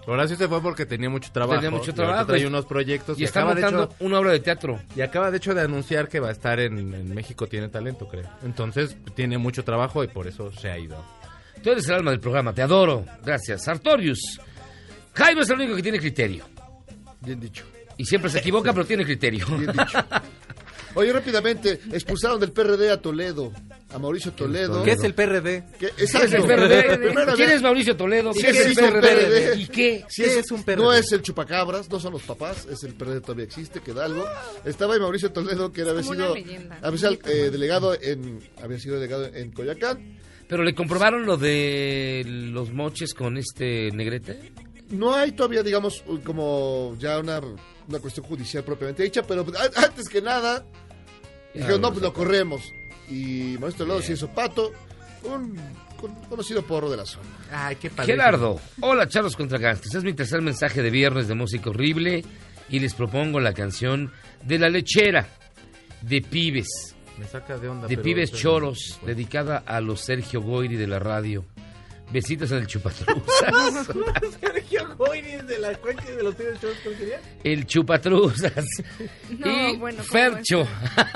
Horacio se fue porque tenía mucho trabajo. Tenía mucho y trabajo. trae unos proyectos. Y, y está acaba, montando de hecho, una obra de teatro. Y acaba de hecho de anunciar que va a estar en, en México Tiene Talento, creo. Entonces tiene mucho trabajo y por eso se ha ido. Tú eres el alma del programa, te adoro. Gracias. Sartorius. Jaime es el único que tiene criterio. Bien dicho. Y siempre se equivoca, pero tiene criterio. Bien dicho. Oye, rápidamente, expulsaron del P R D a Toledo, a Mauricio Toledo. ¿Qué es el P R D? ¿Qué, ¿Qué es el P R D? ¿Quién es Mauricio Toledo? ¿Qué, ¿Qué es el P R D? P R D? ¿Y qué? Si es, es un P R D. No es el chupacabras, no son los papás, es el P R D, todavía existe, queda algo. Estaba ahí Mauricio Toledo, que era, había sido, había sido eh, delegado en, había sido delegado en Coyoacán. ¿Pero le comprobaron lo de los moches con este Negrete? No hay todavía, digamos, como ya una, una cuestión judicial propiamente dicha, pero antes que nada, dijeron, no, pues lo corremos. Y Mauricio Toledo se hizo pato, un, un conocido porro de la zona. Ay, qué padre. Gerardo, hola Charlos contra Gangsters, es mi tercer mensaje de viernes de música horrible y les propongo la canción de La Lechera, de Pibes. Me saca de onda. De Pibes Choros, no, dedicada a los Sergio Goyri de la radio. Besitos en el Chupatruzas. Sergio Goyri de la cuenca de los Pibes Choros, ¿cuál quería? El Chupatruzas. No, y bueno, Fercho.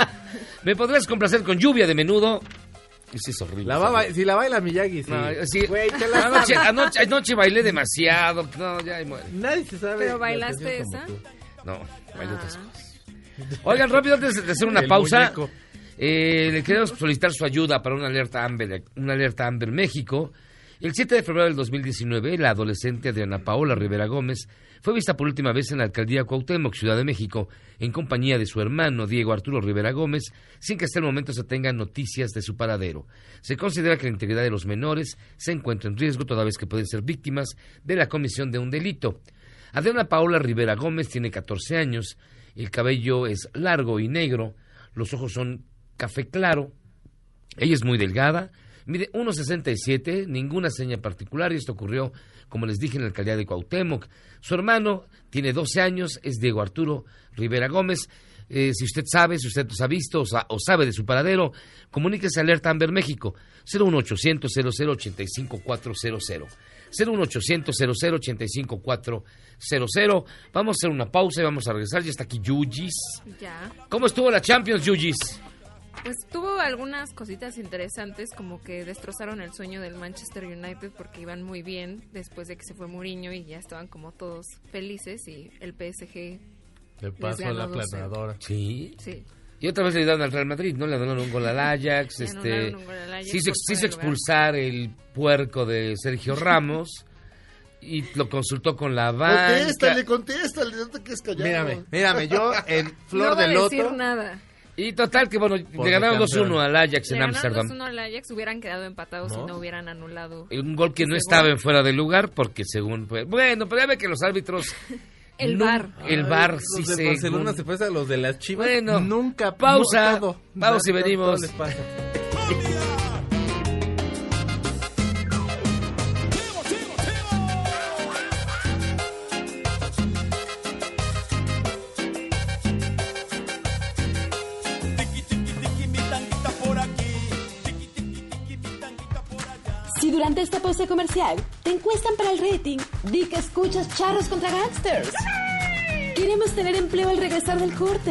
¿Me podrías complacer con Lluvia de Menudo? Sí, es horrible. La va, si la baila Miyagi, sí. No, sí. Güey, te la anoche, anoche, anoche bailé demasiado. No, ya muere. Nadie se sabe. ¿Pero bailaste esa? No, bailé otras cosas. Oigan, rápido, antes de hacer una El pausa... Muñeco. Eh, le queremos solicitar su ayuda para una alerta Amber, una alerta Amber México. El siete de febrero del dos mil diecinueve, la adolescente Adriana Paola Rivera Gómez fue vista por última vez en la alcaldía Cuauhtémoc, Ciudad de México, en compañía de su hermano Diego Arturo Rivera Gómez, sin que hasta el momento se tengan noticias de su paradero. Se considera que la integridad de los menores se encuentra en riesgo toda vez que pueden ser víctimas de la comisión de un delito. Adriana Paola Rivera Gómez tiene catorce años, el cabello es largo y negro, los ojos son café claro, ella es muy delgada, mide uno sesenta y siete, ninguna seña particular, y esto ocurrió, como les dije, en la alcaldía de Cuauhtémoc. Su hermano tiene doce años, es Diego Arturo Rivera Gómez. Eh, si usted sabe, si usted los ha visto o, sa- o sabe de su paradero, comuníquese a Alerta Amber México, cero uno ochocientos cero cero ochenta y cinco cuatro cero cero. cero uno ochocientos cero cero ochenta y cinco cuatro cero cero. Vamos a hacer una pausa y vamos a regresar. Ya está aquí Yugis. Ya. ¿Cómo estuvo la Champions, Yugis? Pues tuvo algunas cositas interesantes, como que destrozaron el sueño del Manchester United porque iban muy bien después de que se fue Mourinho y ya estaban como todos felices, y el P S G le pasó a la aplanadora. Sí. Sí. Y otra vez le dieron al Real Madrid, ¿no? Le anularon un gol al Ajax. este, un gol al Ajax sí, se, sí se expulsar el puerco de Sergio Ramos y lo consultó con la banca. Contéstale, contéstale, no te quedes callado. Mírame, mírame, yo en Flor no de va a Loto. decir nada. Y total que, bueno, Por le ganaron dos campeón. uno al Ajax en Le Ámsterdam. ganaron dos uno al Ajax, hubieran quedado empatados ¿No? si no hubieran anulado. Un gol que no ese estaba gol. en fuera de lugar porque según... Pues, bueno, pero ya ve que los árbitros... El no- V A R. El V A R Ay, sí los de se... Barcelona se pasa a los de las Chivas. Bueno, nunca. pausa, no, todo. pausa y Todo venimos. les pasa. Si durante esta pausa comercial te encuestan para el rating, di que escuchas Charros contra Gangsters. Queremos tener empleo al regresar del corte.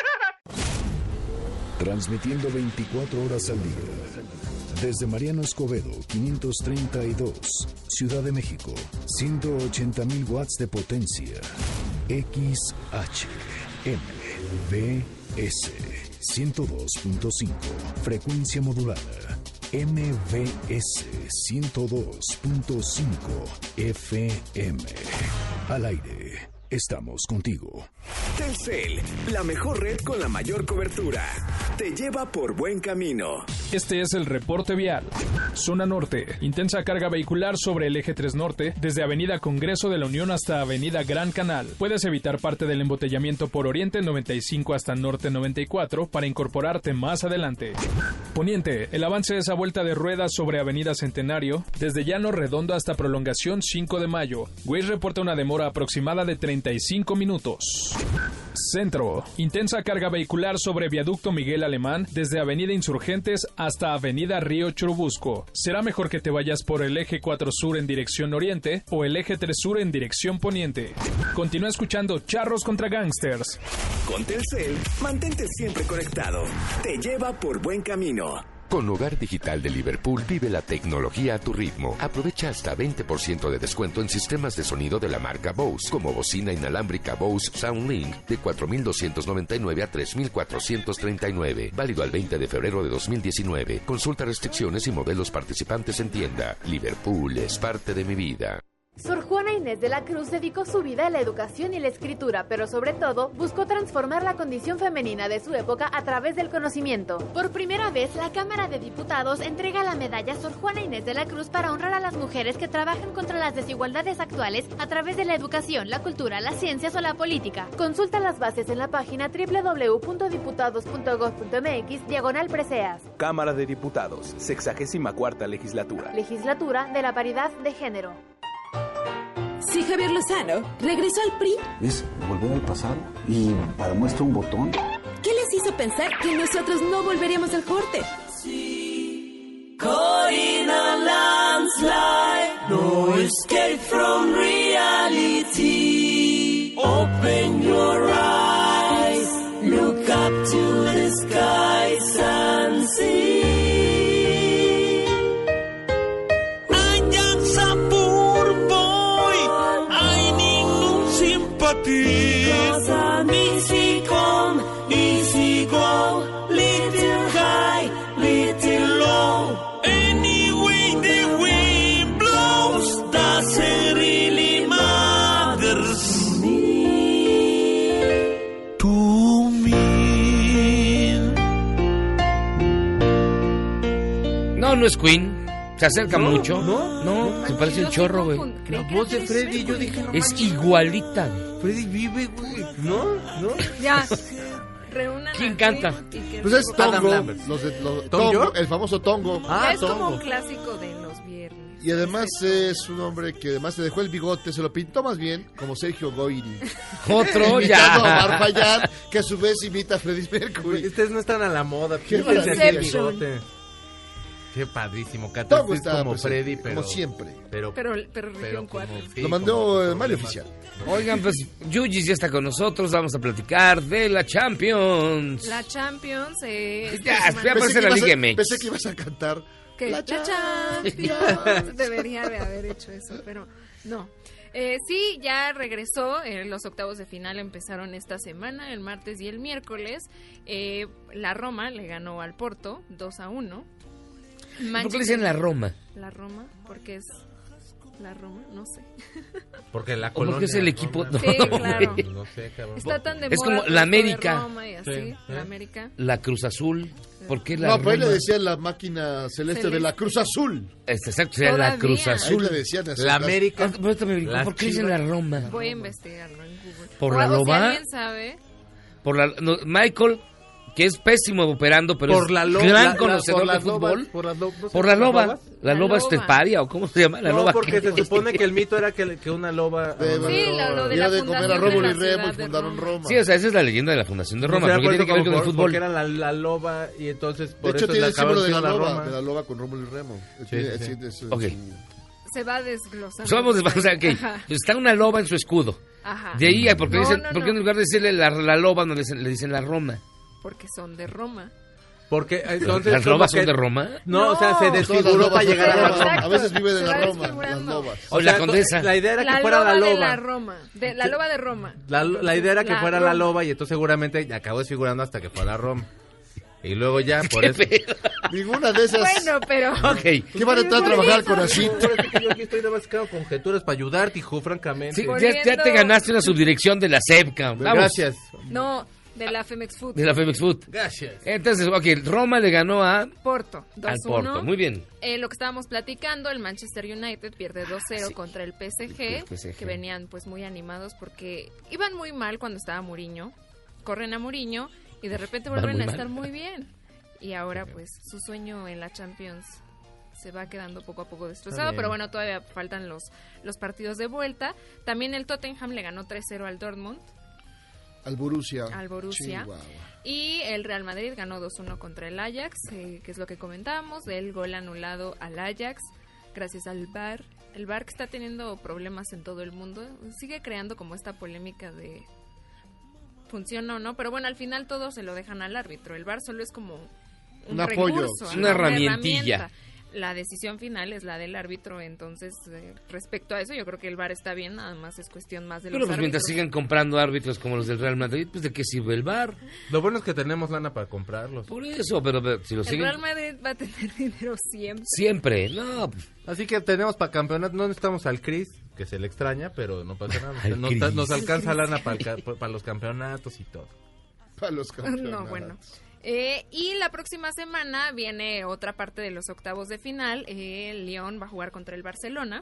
Transmitiendo veinticuatro horas al día. Desde Mariano Escobedo, quinientos treinta y dos, Ciudad de México, ciento ochenta mil watts de potencia. X H M V S, ciento dos punto cinco, frecuencia modulada. M V S ciento dos punto cinco F M. Al aire. Estamos contigo. Telcel, la mejor red con la mayor cobertura. Te lleva por buen camino. Este es el reporte vial. Zona Norte. Intensa carga vehicular sobre el eje tres Norte, desde Avenida Congreso de la Unión hasta Avenida Gran Canal. Puedes evitar parte del embotellamiento por Oriente noventa y cinco hasta Norte noventa y cuatro para incorporarte más adelante. Poniente. El avance es a vuelta de ruedas sobre Avenida Centenario, desde Llano Redondo hasta Prolongación cinco de Mayo. Waze reporta una demora aproximada de treinta y cinco minutos. Centro. Intensa carga vehicular sobre viaducto Miguel Alemán desde Avenida Insurgentes hasta Avenida Río Churubusco. Será mejor que te vayas por el eje cuatro Sur en dirección oriente o el eje tres Sur en dirección poniente. Continúa escuchando Charros contra Gangsters. Con Telcel, mantente siempre conectado. Te lleva por buen camino. Con Hogar Digital de Liverpool vive la tecnología a tu ritmo. Aprovecha hasta veinte por ciento de descuento en sistemas de sonido de la marca Bose, como bocina inalámbrica Bose SoundLink de cuatro mil doscientos noventa y nueve a tres mil cuatrocientos treinta y nueve. Válido al veinte de febrero de dos mil diecinueve. Consulta restricciones y modelos participantes en tienda. Liverpool es parte de mi vida. Sor Juana Inés de la Cruz dedicó su vida a la educación y la escritura, pero sobre todo buscó transformar la condición femenina de su época a través del conocimiento. Por primera vez, la Cámara de Diputados entrega la medalla Sor Juana Inés de la Cruz para honrar a las mujeres que trabajan contra las desigualdades actuales a través de la educación, la cultura, las ciencias o la política. Consulta las bases en la página doble u doble u doble u punto diputados punto gob punto eme equis diagonal preseas. Cámara de Diputados, sexagésima cuarta legislatura. Legislatura de la paridad de género. Si Javier Lozano regresó al P R I. Es volver al pasado y para muestra un botón. ¿Qué les hizo pensar que nosotros no volveríamos al corte? Sí, caught in a landslide, no escape from reality. Open your eyes, look up to the skies and see. Because I'm easy come, easy go, little high, little low. Anyway the wind blows, doesn't really matter to me. To me. No, no es Queen. Se acerca No, mucho. no, no, no se parece un chorro, güey. La voz de Freddy, yo dije, no Es manches. igualita. Freddy vive, güey. ¿No? ¿No? Ya. Reúnan ¿Quién a canta? Queen y que- Pues es Adam Tongo, Lambert. los de, los- ¿Tongo? Tongo, el famoso Tongo. Ah, es como Tongo. un clásico de los viernes. Y además es un hombre que además se dejó el bigote, se lo pintó más bien como Sergio Goyri. Otro Imitando ya. a Omar Fayad, que a su vez imita a Freddie Mercury. Ustedes no están a la moda. Qué Fíjense aquí el maravilla. bigote. Qué padrísimo. Tongo Cantaste está como presente, Freddy, pero... como siempre. Pero, Pero, pero región como- cuatro. sí, Lo mandó como- el Mario Oficial. Oigan, pues Yuyis ya está con nosotros. Vamos a platicar de la Champions. La Champions. Eh, esta Ya, semana- ya aparece que la ibas a- Liga M X. pensé que ibas a cantar. ¿Qué? La La Champions. Champions. Debería de haber hecho eso, pero no. Eh, sí, ya regresó. Eh, los octavos de final empezaron esta semana, el martes y el miércoles. Eh, la Roma le ganó al Porto dos a uno. ¿Por qué le dicen la Roma? La Roma, porque es la Roma, no sé. Porque la ¿O porque colonia es el Roma. equipo? Sí, claro. No sé, cabrón. Está tan de Es moda como el la resto de América. Roma y así, Sí, la ¿eh? América. La Cruz Azul. ¿Por qué la No, pero ahí le Roma? decían la máquina celeste, Celeste. de la Cruz Azul. Este, exacto, sería la Todavía. Cruz Ahí Azul. le decían así. La América. Ah, pero esto me brincó. Las ¿Por qué le dicen la Roma? Voy a investigarlo en Google. ¿Por O- la o si loba? alguien sabe, Por la, no, Michael, que es pésimo operando, pero Por es la lo- gran la- la- conocedor por de las lobas, fútbol. por las lo- ¿no se Por la llaman loba. lobas? La La loba loba. esteparia, ¿o cómo se llama? La no, loba. porque ¿qué? se supone que el mito era que, que una loba... De- Sí, lo- lo de y la era de comer a fundación Rómulo de y la Remo y ciudad de fundaron Roma. Roma. Sí, o sea, esa es la leyenda de la fundación de Roma, O sea, porque por tiene eso que ver como con el por- fútbol. Porque era la, la loba y entonces por De hecho, eso tiene la el símbolo de la acabaron loba, siendo de la loba con Rómulo y Remo. Tiene- sí. sí, es- es- Ok. se va desglosando. Somos, o sea, que Ajá. está una loba en su escudo. Ajá. De ahí, ¿por qué, No, dicen, no, ¿por qué no. en lugar de decirle la, la loba no le dicen, le dicen la Roma? Porque son de Roma. Porque entonces... ¿Las como lobas son que- de Roma? No, o sea, se No. desfiguró Todas las para lobas son llegar de a Roma. la Roma. A veces vive de Se la va Roma, las desfigurando. lobas. O la sea, condesa. La idea era que La fuera loba la de loba. la Roma. De, la loba de Roma. La, la idea era que La fuera la Roma. loba y entonces seguramente acabó desfigurando hasta que fue a la Roma. Y luego ya, por ¿Qué eso... pedo? Ninguna de esas. Bueno, pero... Ok. ¿Qué van a entrar a trabajar con así? Yo aquí estoy nada más sacando conjeturas para ayudarte, hijo, francamente. Sí, Volviendo- ya, ya te ganaste una subdirección de la SEPCA. Vamos. Gracias. No, de la Femex Food. De la Femex Food. Gracias. Entonces, ok, Roma le ganó a, Porto, dos al uno. Porto. Muy bien. Eh, lo que estábamos platicando, el Manchester United pierde dos cero Sí. contra el P S G, El P S G. que venían pues muy animados porque iban muy mal cuando estaba Mourinho. Corren a Mourinho y de repente Van vuelven muy a mal. estar muy bien. Y ahora pues su sueño en la Champions se va quedando poco a poco destrozado, bien. pero bueno, todavía faltan los, los partidos de vuelta. También el Tottenham le ganó tres cero al Dortmund. Al Borussia. Al Borussia. Chihuahua. Y el Real Madrid ganó dos uno contra el Ajax, eh, que es lo que comentábamos, del gol anulado al Ajax, gracias al V A R. El V A R que está teniendo problemas en todo el mundo, sigue creando como esta polémica de funciona o no, pero bueno, al final todo se lo dejan al árbitro. El V A R solo es como un, un apoyo, recurso, una, una herramientilla. herramienta. La decisión final es la del árbitro, entonces eh, respecto a eso yo creo que el V A R está bien, nada más es cuestión más de Pero los pues mientras árbitros. sigan comprando árbitros como los del Real Madrid, pues ¿de qué sirve el V A R? Lo bueno es que tenemos lana para comprarlos. Por eso, pero, pero si lo El siguen... Real Madrid va a tener dinero siempre. Siempre, no. Así que tenemos para campeonato, no necesitamos al Cris, que se le extraña, pero no pasa nada. Al Nos, Cris. nos alcanza lana para, el ca- para los campeonatos y todo. Para los campeonatos. No, bueno. Eh, y la próxima semana viene otra parte de los octavos de final. Eh, el Lyon va a jugar contra el Barcelona,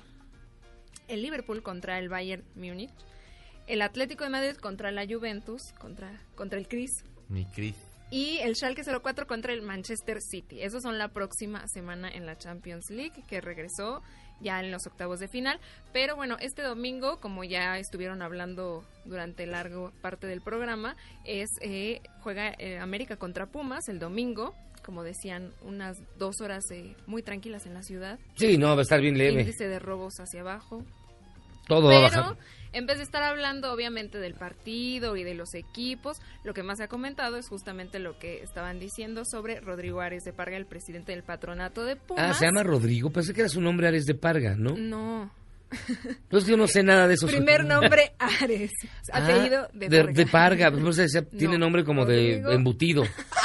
el Liverpool contra el Bayern Múnich, el Atlético de Madrid contra la Juventus, contra, contra el Cris, Mi Cris. y el Schalke cero cuatro contra el Manchester City. Esos son la próxima semana en la Champions League, que regresó ya en los octavos de final. Pero bueno, este domingo, como ya estuvieron hablando durante largo parte del programa, es eh, juega eh, América contra Pumas el domingo. Como decían, unas dos horas eh, muy tranquilas en la ciudad. Sí, no, va a estar bien leve. Índice de robos hacia abajo. Todo va a Pero bajar. en vez de estar hablando obviamente del partido y de los equipos, lo que más se ha comentado es justamente lo que estaban diciendo sobre Rodrigo Ares de Parga, el presidente del patronato de Pumas. Ah, se llama Rodrigo, pensé que era su nombre Ares de Parga, ¿no? No. Entonces yo no sé nada de eso. Primer nombre Ares, apellido de de, Parga. de Parga, pues, decía, tiene No, nombre como Rodrigo. de embutido.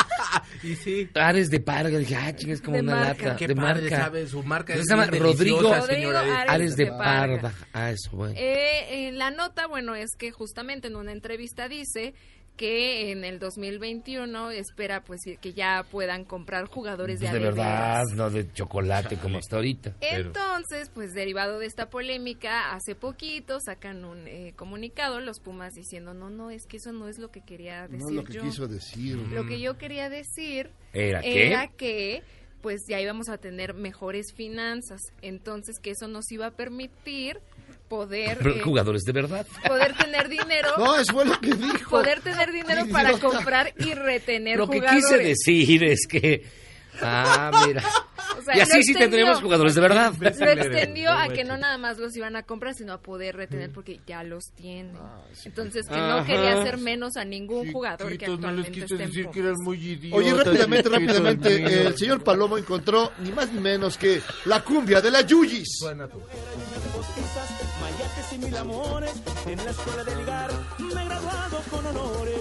Y sí. Ares de Parga, dije, ah, ching, es como De una marca. lata. Qué de padre, marca. sabe, su marca Se es llama bien Rodrigo, deliciosa, Rodrigo señora. Ares Ares de de Parga. Parga. Ah, eso, bueno. Eh, eh, la nota, bueno, es que justamente en una entrevista dice que en el dos mil veintiuno espera pues que ya puedan comprar jugadores de Pues de a de verdad, veras. no de chocolate como hasta ahorita. Entonces, pues derivado de esta polémica, hace poquito sacan un eh, comunicado los Pumas diciendo, no, no, es que eso no es lo que quería decir No es lo que yo. quiso decir. Lo que yo quería decir ¿Era qué? era que pues ya íbamos a tener mejores finanzas, entonces que eso nos iba a permitir poder Pero eh, jugadores de verdad. poder tener dinero. No, eso fue lo que dijo. Poder tener dinero Qué para idiota. comprar y retener Lo que jugadores. quise decir es que... Ah, mira. O sea, Y así lo sí extendió. tendremos jugadores de verdad. Lo extendió a que no nada más los iban a comprar, sino a poder retener porque ya los tienen. Entonces, que no Ajá. quería hacer menos a ningún jugador que actualmente esté en Pumas. eran muy idiotas. Oye, rápidamente, chiquitos, rápidamente, niños. el señor Palomo encontró ni más ni menos que la cumbia de la Yuyis. Suena tú. Mayates y mil amores, en la escuela de ligar me he graduado con honores.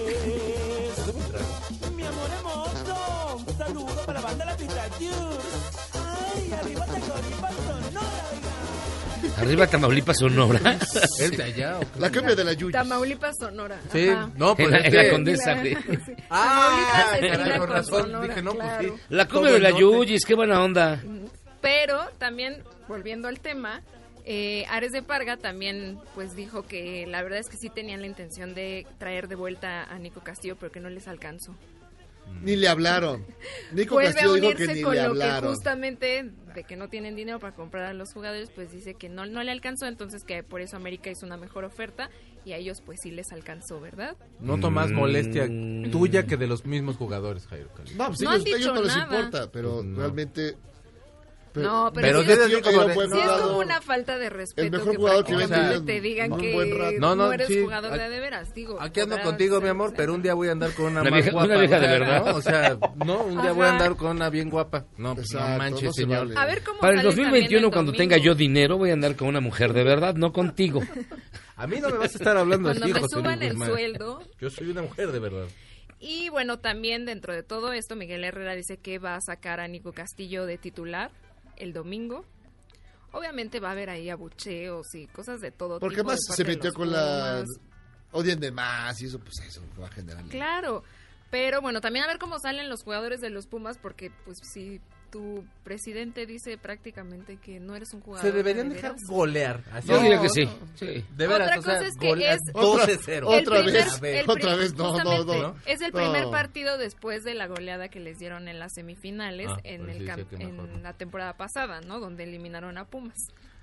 Mi amor hermoso, un saludo para la banda de la Pitayur. Ay, arriba Tamaulipas, Sonora. Arriba Tamaulipas, Sonora. ¿Es de allá o qué? La cumbia de la Yuyis. Tamaulipas, Sonora. Sí, Ajá. no, pues En la- es en la que- Condesa, güey. Sí. Ah, Tamaulipas es caray, una con con razón. Sonora, Dije, no, pues claro. sí. La cumbia Todo de la el norte. Yuyis, qué buena onda. Pero también, volviendo al tema, eh, Ares de Parga también pues dijo que la verdad es que sí tenían la intención de traer de vuelta a Nico Castillo, pero que no les alcanzó. Ni le hablaron. Nico Vuelve a Castillo dijo unirse que ni con le lo que hablaron. justamente de que no tienen dinero para comprar a los jugadores, pues dice que no, no le alcanzó, entonces que por eso América hizo una mejor oferta y a ellos pues sí les alcanzó, ¿verdad? Noto más Mm. molestia tuya que de los mismos jugadores, Jairo Cali. No, pues No ellos, han dicho ellos no les nada. importa, pero Pues no. realmente... No, pero, Pero sí, sí es- es así como era de- buen sí es jugador. como una falta de respeto El mejor que jugador que prácticamente ven te digan un que buen rato. No, no, no eres sí. jugador de Aquí- de veras, digo. Aquí ando podrás contigo, mi ser- amor, pero un día voy a andar con una, Una más vieja- guapa. una vieja o de sea, verdad. ¿no? O sea, no, un día voy a Ajá. andar con una bien guapa. No, pues no Exacto, manches, no se señor. vale. A ver cómo Para el sale dos mil también veintiuno, el cuando domingo. tenga yo dinero, voy a andar con una mujer de verdad, no contigo. A mí no me vas a estar hablando Cuando así, me José Luis suban el Guzmán. sueldo. Yo soy una mujer de verdad. Y bueno, también dentro de todo esto, Miguel Herrera dice que va a sacar a Nico Castillo de titular el domingo. Obviamente va a haber ahí abucheos y cosas de todo Porque tipo. más de parte se de metió los con la... Pumas. Odian de más y eso, pues eso va a generar... Claro, pero bueno, también a ver cómo salen los jugadores de los Pumas, porque pues si tu presidente dice prácticamente que no eres un jugador. Se deberían de dejar veras. golear. Así. Yo diría que sí. sí. De veras, Otra o sea, cosa es que golea- es- doce cero. El Otra primer- vez, el otra pri- vez, no, no, justamente, no. Es el primer No. partido después de la goleada que les dieron en las semifinales Ah, en, pues el sí, cam- sí, que me acuerdo. en la temporada pasada, ¿no? Donde eliminaron a Pumas.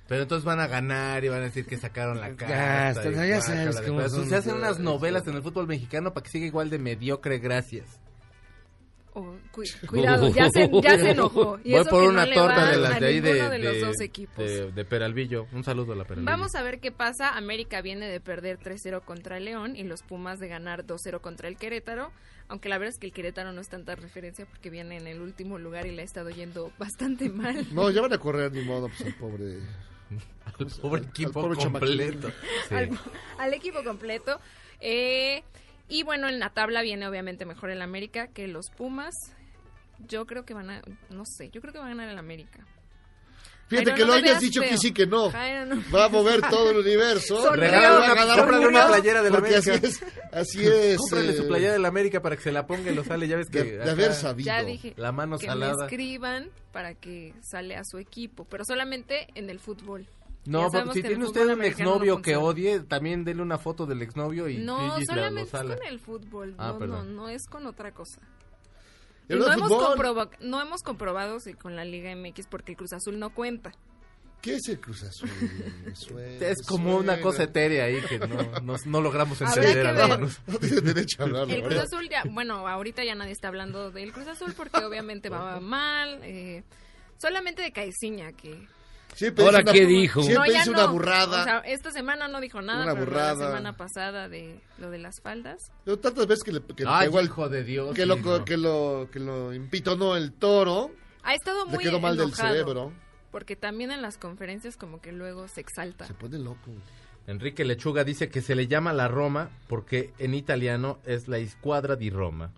Pero entonces van a ganar y van a decir que sacaron la Ya, cara. hasta- ya sabes cómo son. Se hacen unas novelas en el fútbol mexicano para que siga igual de mediocre, gracias. Oh, cu- cuidado, ya se, ya se enojó. Y Voy eso por que una no le torta va de las a de ahí de, ninguno de los de- dos equipos. de- de Peralvillo. Un saludo a la Peralvillo. Vamos a ver qué pasa. América viene de perder tres cero contra León y los Pumas de ganar dos cero contra el Querétaro. Aunque la verdad es que el Querétaro no es tanta referencia porque viene en el último lugar y le ha estado yendo bastante mal. No, ya van a correr, ni modo, pues al pobre... Al pobre equipo al pobre completo. Sí. al, al equipo completo. Eh, y bueno, en la tabla viene obviamente mejor el América que los Pumas. Yo creo que van a, no sé, yo creo que va a ganar el América. Fíjate Jairo, que no lo me hayas veas dicho feo. que sí, que no. Jairo, no. Va a mover todo el universo. Sonrió. Regálale una, Va a ganar cómprale Pumas, una playera de la porque América. así es, así es. Cómprale eh, su playera de la América para que se la ponga y lo sale. Ya ves que de, de acá haber sabido. Ya dije la mano que salada. me escriban para que sale a su equipo, pero solamente en el fútbol. No, Ya porque sabemos si que el tiene fútbol usted un americano exnovio no que funciona. odie, también dele una foto del exnovio y No, Gigi la- lo solamente es sala. con el fútbol, Ah, no, no, perdón. no es con otra cosa. ¿Y Y no, hablando de hemos fútbol? comproba- no hemos comprobado si con la Liga M X porque el Cruz Azul no cuenta. ¿Qué es el Cruz Azul? Me suena, Es como suena. una cosa etérea ahí que no, no, no logramos Habrá entender. que a ver. algunos. No tiene derecho a hablarlo. El Cruz ¿verdad? Azul ya, bueno, ahorita ya nadie está hablando del Cruz Azul porque obviamente va mal. Eh, solamente de Caiciña que... Siempre ¿Ahora dice qué una- dijo? Siempre No, ya dice una no. burrada. O sea, esta semana no dijo nada, Una pero burrada. la semana pasada de lo de las faldas. Yo tantas veces que le que le Ay, pegó al- hijo de Dios. que lo, sí, no. que lo que lo impitonó el toro, Ha estado le muy quedó mal del enojado, cerebro. porque también en las conferencias como que luego se exalta. Se pone loco. Enrique Lechuga dice que se le llama la Roma porque en italiano es la Squadra di Roma.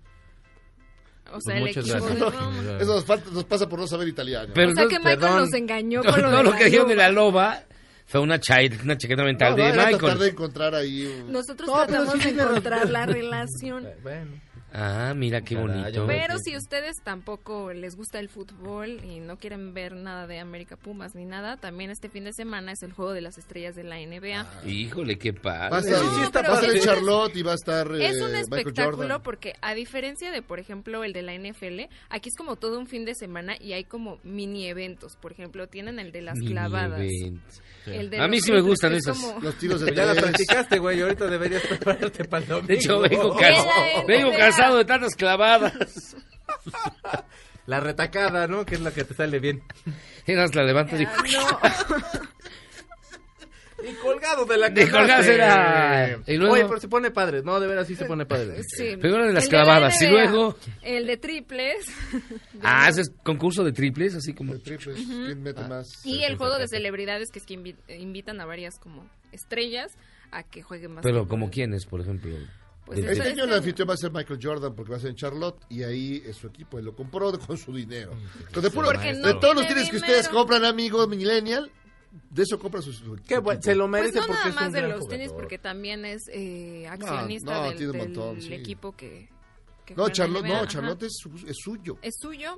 O sea, Pues el muchas equipo gracias. de Roma. Eso nos, falta, nos pasa por no saber italiano. Pero O sea que entonces, Michael perdón. nos engañó No, con lo no, de lo la que dijeron de loba. la loba fue una, child, una chaqueta mental No, de no, era Michael. tratar de encontrar ahí un- Nosotros No, pero tratamos sí de tiene encontrar razón. la relación. Bueno. Ah, mira qué Caray, bonito. Pero si ustedes tampoco les gusta el fútbol y no quieren ver nada de América Pumas ni nada, también este fin de semana es el Juego de las Estrellas de la N B A. Híjole, qué padre. Va a estar, No, sí está pero va a estar es- Charlotte y va a estar eh, Es un Michael espectáculo Jordan. porque a diferencia de, por ejemplo, el de la N F L, aquí es como todo un fin de semana y hay como mini eventos. Por ejemplo, tienen el de las Mini clavadas. eventos. El de A los mí sí me triples, gustan que es esas. como- Los tiros de Pues ya la tres. practicaste, güey. Ahorita deberías prepararte para el domingo. De hecho, vengo, Queda cansa- en vengo N B A. cansado de tantas clavadas. La retacada, ¿no? Que es la que te sale bien. Eras la levantas y... Ah, no. Y colgado de la De canasta. colgado será. Y luego- Oye, pero se pone padre. No, de veras sí se pone padre. Sí. Primero de las El de la clavadas y N B A, luego... El de triples. Ah, ese es concurso de triples, así como... Triples, ¿quién mete más? Y el juego de celebridades, que es que invi- invitan a varias como estrellas a que jueguen más. Pero como quiénes, por ejemplo. Pues De- eso Este es año el que- anfitrión va a ser Michael Jordan porque va a ser en Charlotte y ahí es su equipo, él lo compró con su dinero. Con de, puro- Porque no de todos los tiene tienes que dinero. ustedes compran, amigos millennial, de eso compra su, su Qué su bueno, equipo. se lo Pues merece no porque nada es más un de gran los tenis, jugador. porque también es eh, accionista no, del, tiene un del montón, sí. equipo que, que No, juega en la Charlotte, N B A, no, ajá. Charlotte es, su- es suyo. Es suyo.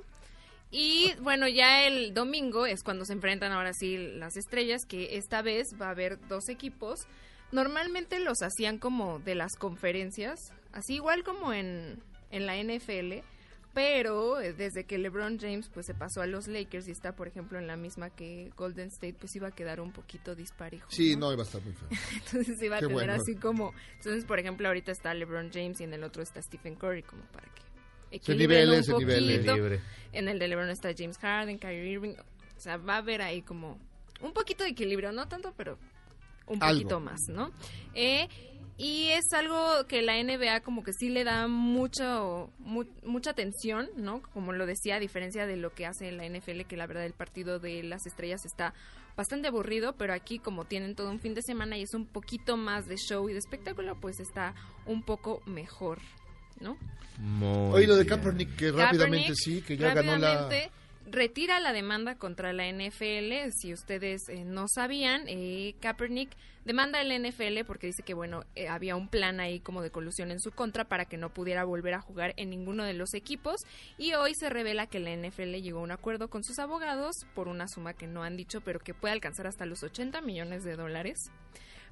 Y bueno, ya el domingo es cuando se enfrentan ahora sí las estrellas, que esta vez va a haber dos equipos. Normalmente los hacían como de las conferencias, así igual como en, en la N F L, pero eh, desde que LeBron James pues se pasó a los Lakers y está por ejemplo en la misma que Golden State, pues iba a quedar un poquito disparejo. Sí, no, iba a estar muy feo. Entonces iba a Qué tener bueno. así como... Entonces, por ejemplo, ahorita está LeBron James y en el otro está Stephen Curry, como para que Se equilibren nivele, un se nivele. poquito. Libre. En el de LeBron está James Harden, Kyrie Irving. O sea, va a haber ahí como un poquito de equilibrio, no tanto, pero un Algo. poquito más, ¿no? Eh, y es algo que la N B A como que sí le da mucho, mu- mucha atención, ¿no? Como lo decía, a diferencia de lo que hace la N F L, que la verdad el partido de las estrellas está bastante aburrido, pero aquí como tienen todo un fin de semana y es un poquito más de show y de espectáculo, pues está un poco mejor, ¿no? Muy Oye, lo de bien. Kaepernick, que rápidamente Kaepernick, sí, que ya ganó la... rápidamente retira la demanda contra la N F L. Si ustedes eh, no sabían, eh, Kaepernick demanda a la N F L porque dice que, bueno, eh, había un plan ahí como de colusión en su contra para que no pudiera volver a jugar en ninguno de los equipos. Y hoy se revela que la N F L llegó a un acuerdo con sus abogados por una suma que no han dicho, pero que puede alcanzar hasta los ochenta millones de dólares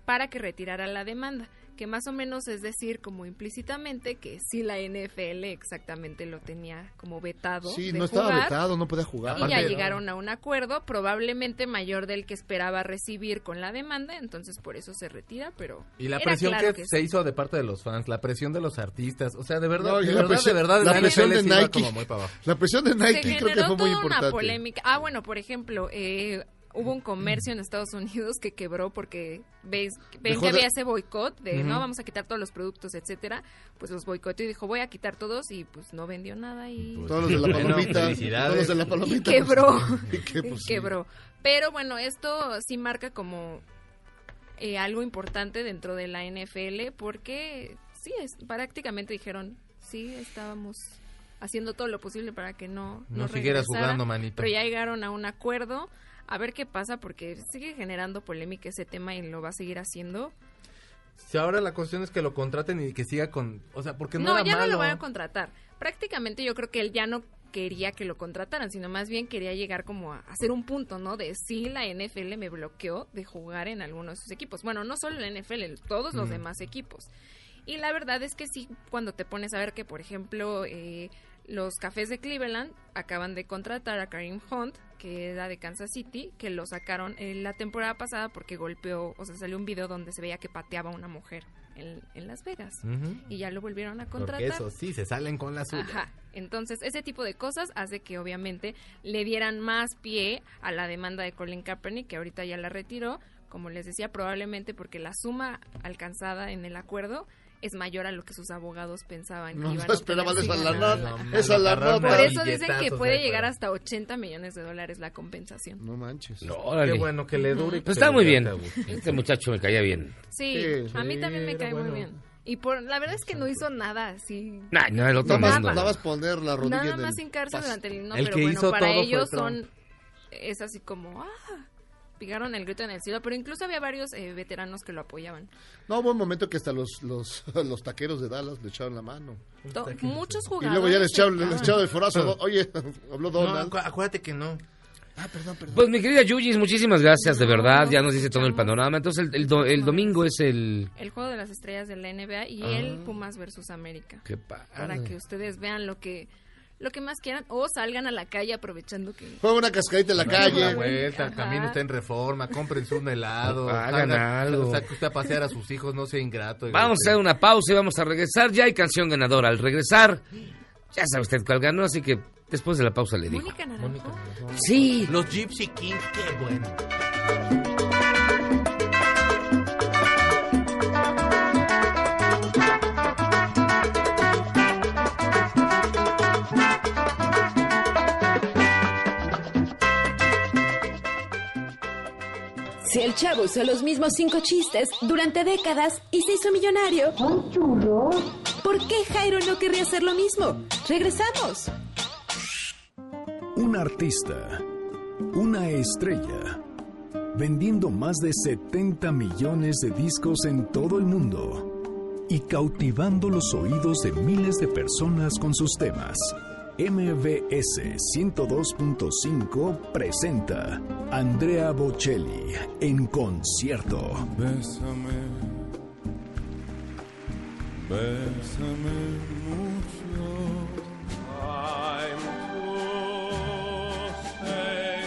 para que retirara la demanda, que más o menos es decir, como implícitamente, que sí la N F L exactamente lo tenía como vetado. Sí, de no estaba jugar, vetado, no podía jugar. Y ya llegaron a un acuerdo, probablemente mayor del que esperaba recibir con la demanda, entonces por eso se retira, pero y la era presión claro que, que se sí. hizo de parte de los fans, la presión de los artistas, o sea, de verdad, No, y de, la verdad presión- de verdad, la la presión N F L de sí iba Nike. como muy para abajo. La presión de Se Nike creo que generó fue muy toda una importante. polémica. Ah, bueno, por ejemplo, eh, hubo un comercio en Estados Unidos que quebró porque ves, ven Dejó que de- había ese boicot de Ujú. no, vamos a quitar todos los productos, etcétera. Pues los boicoteó y dijo, voy a quitar todos y pues no vendió nada y... Todos los de la Bueno, palomita. felicidades. Todos los de la Y palomita. quebró. Y que, pues, Y sí. quebró. Pero bueno, esto sí marca como eh, algo importante dentro de la N F L porque sí, es, prácticamente dijeron, sí, estábamos haciendo todo lo posible para que no No no siguieras regresara, jugando, manito. pero ya llegaron a un acuerdo. A ver qué pasa porque sigue generando polémica ese tema y lo va a seguir haciendo. Si ahora la cuestión es que lo contraten y que siga con, o sea, porque no, No, era ya malo. no lo van a contratar. Prácticamente yo creo que él ya no quería que lo contrataran, sino más bien quería llegar como a hacer un punto, ¿no? De si la N F L me bloqueó de jugar en alguno de sus equipos. Bueno, no solo la N F L, todos los Mm. demás equipos. Y la verdad es que sí, cuando te pones a ver que, por ejemplo, eh, los Cafés de Cleveland acaban de contratar a Kareem Hunt, que era de Kansas City, que lo sacaron en la temporada pasada porque golpeó, o sea, salió un video donde se veía que pateaba a una mujer en, en Las Vegas. Ujú. Y ya lo volvieron a Porque contratar. eso sí, se salen con la suya. Ajá. Entonces, ese tipo de cosas hace que obviamente le dieran más pie a la demanda de Colin Kaepernick, que ahorita ya la retiró, como les decía, probablemente porque la suma alcanzada en el acuerdo es mayor a lo que sus abogados pensaban que No, iban no a esperaban obtener esa si la ganaban. nota, No, esa lo la agarraron nota. Por eso dicen que billetazos puede ahí llegar para- hasta ochenta millones de dólares la compensación. No manches. No, órale. Qué bueno que le dure. y Pues que está le muy dure bien. a gusto. Este muchacho me caía bien. Sí, Sí, a mí sí, también me era cae bueno. muy bien. Y por la verdad es que no hizo nada así. Nah, no, el otro Nada más, mundo. nada más poner la rodilla Nada en el más hincarse pasto. durante el no, El pero que bueno, hizo para todo fue ellos Trump. son es así como ah, pegaron el grito en el cielo, pero incluso había varios eh, veteranos que lo apoyaban. No, hubo un momento que hasta los, los, los taqueros de Dallas le echaron la mano. To- muchos Y jugadores. luego ya les echaron, se- les echaron el forazo. Oye, habló No, Donald. acu- acuérdate que no. Ah, perdón, perdón. Pues mi querida Yuyis, muchísimas gracias, de verdad. Ya nos dice todo el panorama. Entonces el, el, do- el domingo es el... El juego de las estrellas de la N B A y Ah. el Pumas versus América. Qué padre. Para que ustedes vean lo que lo que más quieran o salgan a la calle aprovechando que Fue una cascadita en la Una calle. vuelta, Ajá. camine usted en Reforma, cómprense un helado. Hagan salga- algo. Saque usted a pasear a sus hijos, no sea ingrato. oiga, Vamos a usted. hacer una pausa y vamos a regresar. Ya hay canción ganadora. Al regresar, ya sabe usted cuál ganó, así que después de la pausa le digo. Mónica Naranjo. Sí. Los Gypsy Kings, qué bueno. Si el chavo usó los mismos cinco chistes durante décadas y se hizo millonario, ¿por qué Jairo no querría hacer lo mismo? Regresamos. Un artista, una estrella, vendiendo más de setenta millones de discos en todo el mundo y cautivando los oídos de miles de personas con sus temas. M V S ciento dos punto cinco presenta Andrea Bocelli en concierto. Bésame, bésame mucho. I'm to say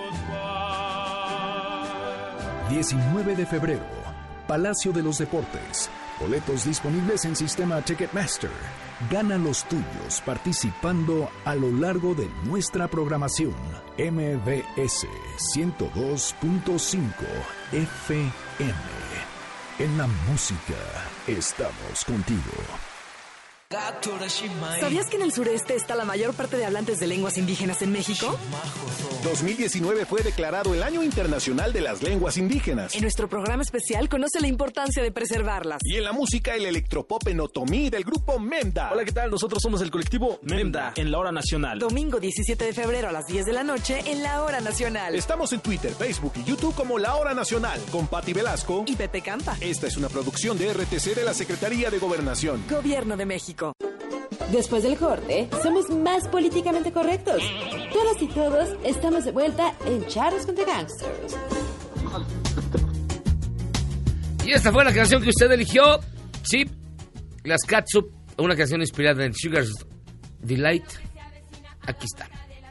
goodbye. diecinueve de febrero, Palacio de los Deportes. Boletos disponibles en sistema Ticketmaster. Gana los tuyos participando a lo largo de nuestra programación. M V S ciento dos punto cinco F M. En la música estamos contigo. ¿Sabías que en el sureste está la mayor parte de hablantes de lenguas indígenas en México? dos mil diecinueve fue declarado el Año Internacional de las Lenguas Indígenas. En nuestro programa especial conoce la importancia de preservarlas. Y en la música, el electropop en otomí del grupo Memda. Hola, ¿qué tal? Nosotros somos el colectivo Memda en la Hora Nacional. Domingo diecisiete de febrero a las diez de la noche en la Hora Nacional. Estamos en Twitter, Facebook y YouTube como La Hora Nacional con Patti Velasco y Pepe Campa. Esta es una producción de R T C de la Secretaría de Gobernación. Gobierno de México. Después del corte, somos más políticamente correctos. Todas y todos estamos de vuelta en Charros contra Gangsters. Y esta fue la canción que usted eligió. Sí, las Catsup, una canción inspirada en Sugar's Delight. Aquí está.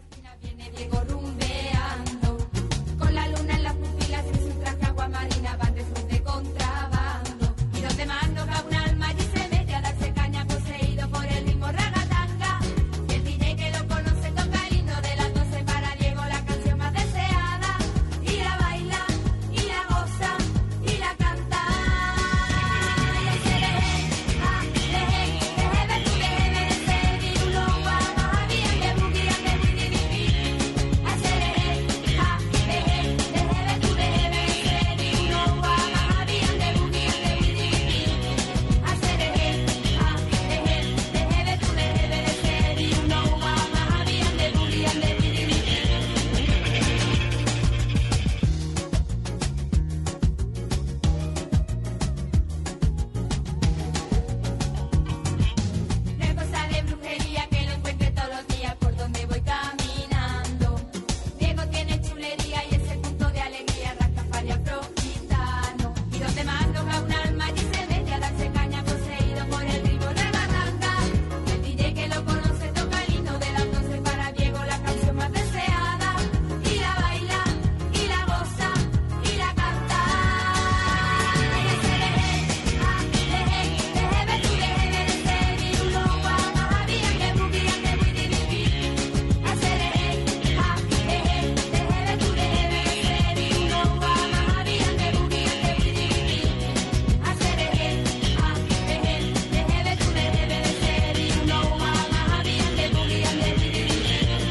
Con la luna en las pupilas y su traje agua marina van de fruta de contrabando. Y donde más no va un alma allí se mete a darse caña poseído por el mismo ragatanga. Y el D J que lo conoce toca el himno de las doce para Diego, la canción más deseada. Y la baila, y la goza, y la canta. Y ese leje, ah, leje, leje de tu leje de ese virulo, guama, bien de boogie, and de boogie, di, di. Ese leje, ah, leje, leje de tu leje de ese virulo, guama, bien de boogie, and de boogie, di, di. Ese leje, ah, leje, leje de tu leje de ese virulo, guama, bien de boogie, and de boogie, di, di. No es cosa de brujería que lo encuentre todos los días por donde voy caminando. Diego tiene chulería y ese punto de alegría, Rastafari afrogitano. Y donde más toca un alma allí se mete a darse caña poseído por el ritmo de barranca. El D J que lo conoce toca el himno de las doce para Diego, la canción más deseada. Y la baila, y la goza, y la canta. Y ese leje, ah, leje, leje de tu leje de ese virulo, guama, bien de boogie, and de boogie, di, di. Ese leje, ah, leje, leje de tu leje de ese virulo, guama, bien de boogie, and de boogie, di, di. Ese leje, ah, leje, leje de tu leje de ese virulo, guama, bien de boogie, and de boogie, di, di.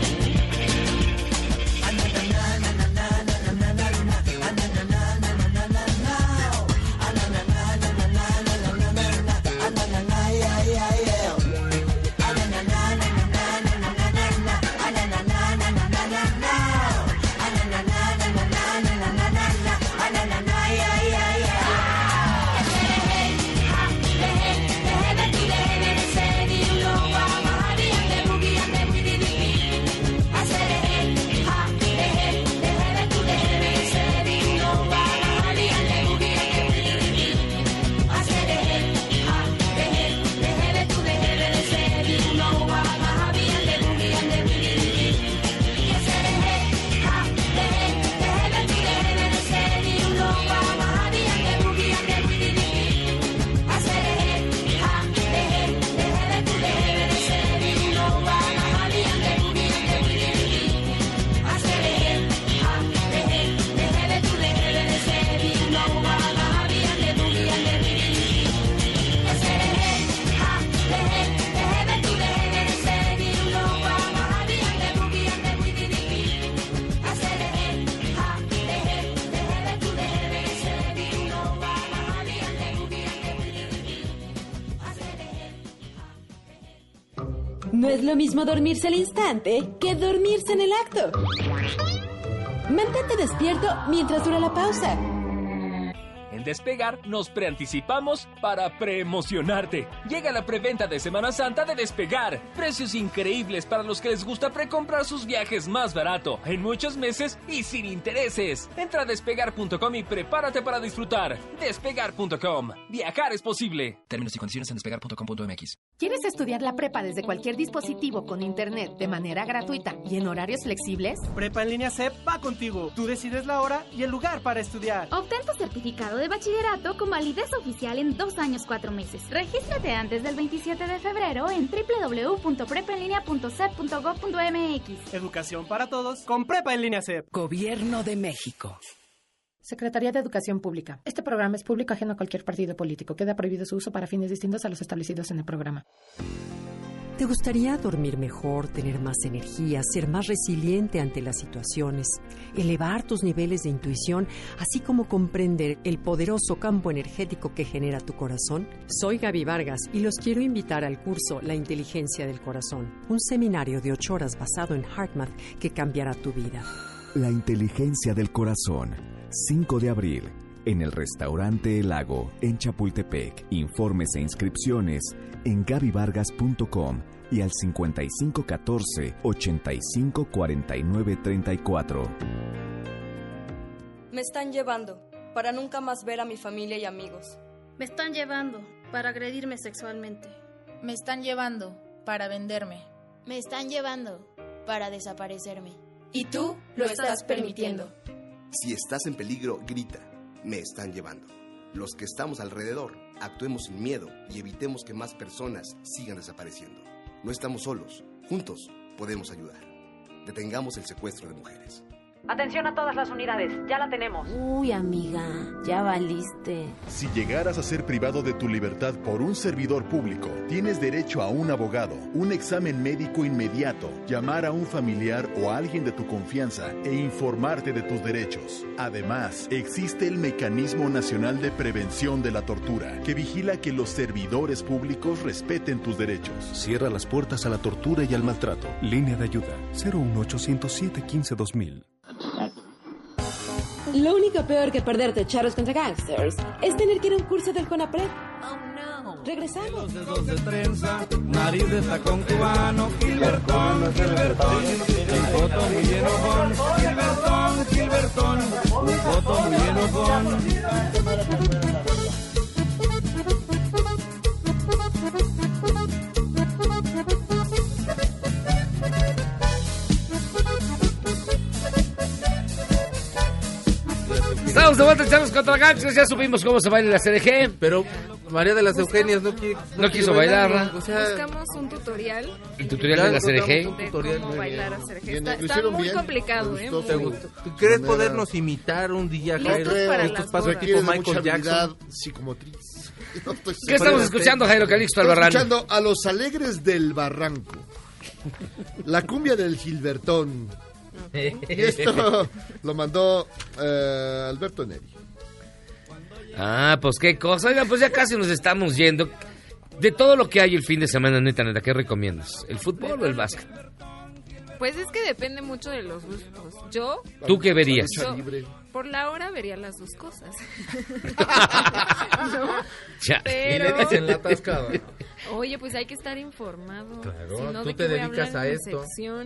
No es lo mismo dormirse al instante que dormirse en el acto. Mantente despierto mientras dura la pausa. En Despegar nos preanticipamos para preemocionarte. Llega la preventa de Semana Santa de Despegar. Precios increíbles para los que les gusta precomprar sus viajes más barato, en muchos meses y sin intereses. Entra a despegar punto com y prepárate para disfrutar. Despegar punto com. Viajar es posible. Términos y condiciones en despegar punto com punto m x. ¿Quieres estudiar la prepa desde cualquier dispositivo con internet de manera gratuita y en horarios flexibles? Prepa en línea C E P va contigo. Tú decides la hora y el lugar para estudiar. Obtén tu certificado de bachillerato con validez oficial en dos años cuatro meses. Regístrate antes del veintisiete de febrero en doble u doble u doble u punto prepa en línea punto c e p punto gob punto m x. Educación para todos con Prepa en línea C E P. Gobierno de México. Secretaría de Educación Pública. Este programa es público ajeno a cualquier partido político. Queda prohibido su uso para fines distintos a los establecidos en el programa. ¿Te gustaría dormir mejor, tener más energía, ser más resiliente ante las situaciones, elevar tus niveles de intuición, así como comprender el poderoso campo energético que genera tu corazón? Soy Gaby Vargas y los quiero invitar al curso La Inteligencia del Corazón, un seminario de ocho horas basado en HeartMath que cambiará tu vida. La Inteligencia del Corazón, cinco de abril, en el restaurante El Lago, en Chapultepec. Informes e inscripciones en gaby vargas punto com y al cincuenta y cinco catorce ochenta y cinco cuarenta y nueve treinta y cuatro. Me están llevando. para nunca más ver a mi familia y amigos. Me están llevando para agredirme sexualmente. Me están llevando para venderme. Me están llevando para desaparecerme. Y tú lo estás permitiendo. Si estás en peligro, grita. Me están llevando. Los que estamos alrededor, actuemos sin miedo y evitemos que más personas sigan desapareciendo. No estamos solos. Juntos podemos ayudar. Detengamos el secuestro de mujeres. Atención a todas las unidades, ya la tenemos. Uy, amiga, ya valiste. Si llegaras a ser privado de tu libertad por un servidor público, tienes derecho a un abogado, un examen médico inmediato, llamar a un familiar o a alguien de tu confianza e informarte de tus derechos. Además, existe el Mecanismo Nacional de Prevención de la Tortura, que vigila que los servidores públicos respeten tus derechos. Cierra las puertas a la tortura y al maltrato. Línea de ayuda cero uno ochocientos siete quince dos mil. Lo único peor que perderte charros contra gangsters es tener que ir a un curso del CONAPRED. Oh, no. Regresamos. Los dedos de trenza, nariz de tacón cubano, Gilbertón, Gilbertón, un foto muy enojón, Gilbertón, Gilbertón, un foto muy enojón. Estamos de vuelta, echamos contra gangsters. Ya supimos cómo se baila la C D G. Pero María de las Eugenias no, quiere, no, no quiso bailarla. O sea, buscamos un tutorial. El tutorial de la C D G. De cómo bailar a C D G. Está, está muy bien. complicado, ¿eh? ¿Te gustó? ¿Tú quieres podernos imitar un día, Jairo? Estos pasos tipo Michael Jackson. Psicomotriz. No ¿Qué estamos escuchando, Jairo Calixto Albarrán? Estamos escuchando a Los Alegres del Barranco. La cumbia del Gilbertón. Okay. Y esto lo mandó uh, Alberto Neri. Ah, pues qué cosa. Oigan, pues ya casi nos estamos yendo. De todo lo que hay el fin de semana, neta, neta, ¿qué recomiendas? ¿El fútbol o el básquet? Pues es que depende mucho de los gustos. Yo... ¿Tú qué verías? Yo, por la hora vería las dos cosas. ¿No? Ya. Pero... en la atascada. Oye, pues hay que estar informado. Claro, si no, tú ¿de te qué dedicas voy a, a esto. Sección?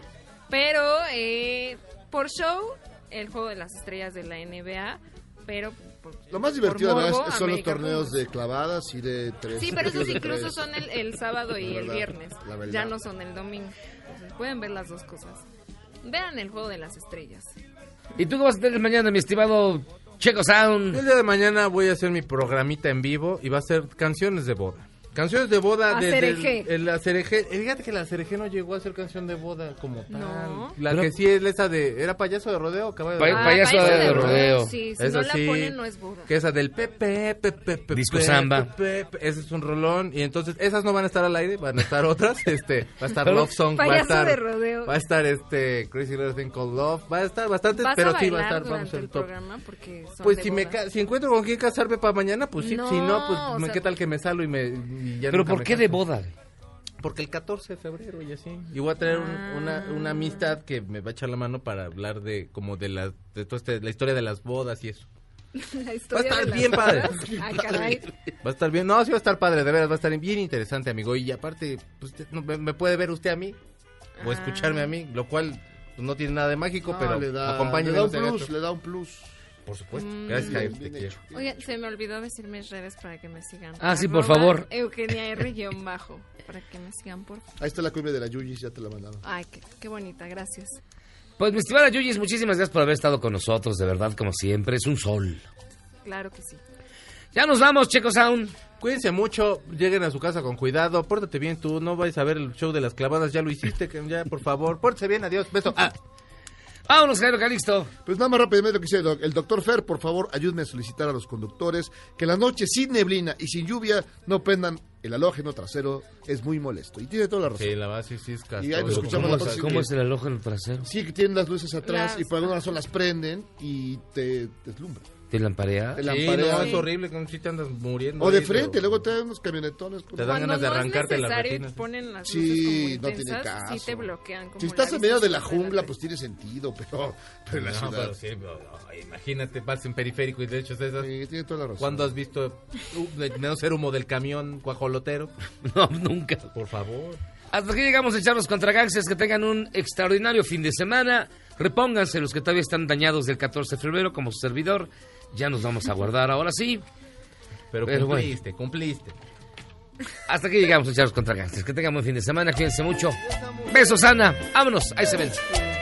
Pero eh, por show, el juego de las estrellas de la N B A, pero... Por, lo más divertido morbo, ¿verdad? son América los torneos Plus. De clavadas y de tres. Sí, pero esos incluso son el, el sábado y el viernes. La ya no son el domingo. Entonces pueden ver las dos cosas. Vean el juego de las estrellas. ¿Y tú qué vas a tener mañana, mi estimado Checo Sound? El día de mañana voy a hacer mi programita en vivo y va a ser canciones de boda. Canciones de boda de la C R G. Fíjate que la C R G no llegó a ser canción de boda como tal. No. La que sí es esa de... ¿Era payaso de rodeo o caballo de rodeo? Ah, payaso, payaso de, de rodeo. rodeo. Sí, si esa no la sí, ponen no es boda. Que esa del pepe, pepe, pepe. Disco samba. Pepe, pepe, ese es un rolón. Y entonces esas no van a estar al aire, van a estar otras. Este, va a estar Love Song. Payaso va a estar, de rodeo. Va a estar este Crazy Little Thing Called Love. Va a estar bastante, ¿Vas pero a sí va a estar. Vamos a el top. programa porque son pues de si boda. me si encuentro con quién casarme para mañana, pues sí. No, si no, pues o me, sea, qué tal que me salo y me y ya pero ¿por qué de boda? Porque el catorce de febrero y así. Y voy a traer un, una, una amistad que me va a echar la mano para hablar de como de la de todo este, la historia de las bodas y eso. La va a historia estar de bien las padre. bodas. Ah, caray. Va a estar bien. No, sí va a estar padre, de veras, va a estar bien interesante, amigo. Y aparte, pues, no, me, me puede ver usted a mí o Ah. escucharme a mí, lo cual pues, no tiene nada de mágico, No, pero le da, acompáñeme. le da un en este plus, evento. le da un plus. Por supuesto. Mm. Gracias, Jair, Bien, te bien quiero. hecho. Oigan, se me olvidó decir mis redes para que me sigan. Ah, sí, por Arroba favor. Eugenia R-bajo, para que me sigan, por favor. Ahí está la cumbia de la Yuyis, ya te la mandaron. Ay, qué, qué bonita, gracias. Pues mi estimada Yuyis, muchísimas gracias por haber estado con nosotros, de verdad, como siempre, es un sol. Claro que sí. Ya nos vamos, Checo Sound. Cuídense mucho, lleguen a su casa con cuidado, pórtate bien tú, no vayas a ver el show de las clavadas, ya lo hiciste, que ya, por favor, pórtese bien, adiós, beso. Ah. Vámonos, Jairo Calixto. Pues nada más rápidamente lo que dice el, doc, el doctor Fer, por favor, ayúdenme a solicitar a los conductores que la noche sin neblina y sin lluvia no prendan el halógeno trasero, es muy molesto. Y tiene toda la razón. Sí, la base sí es castroso. Y ahí nos escuchamos ¿Cómo, la próxima. ¿Cómo es el halógeno trasero? Sí, que tienen las luces atrás Las- y por alguna razón las prenden y te deslumbran. ¿Te lamparea? Te Sí, lamparea. no, es horrible, como si te andas muriendo. O de ahí, frente, pero- luego te dan unos camionetones. con- Te dan Cuando ganas de no arrancarte es las necesario retinas. y ponen las Sí, luces como no tiene intensas, caso. sí te bloquean. Como Si estás la en medio de la vista jungla, delante. pues tiene sentido, pero, pero en la No, ciudad. pero sí, pero, ay, imagínate, vas en periférico y de hecho esas. Sí, tiene toda la razón. ¿Cuándo has visto uh, de menos ser humo del camión cuajolotero? No, nunca. Por favor. Hasta aquí llegamos a echarnos contra gangsters. Que tengan un extraordinario fin de semana. Repónganse los que todavía están dañados del catorce de febrero, como su servidor. Ya nos vamos a guardar ahora sí. Pero, Pero cumpliste, bueno. cumpliste. Hasta aquí llegamos a Charros contra Gangsters. Que tengan buen fin de semana, cuídense mucho. Besos, Ana. Vámonos, ahí se ven.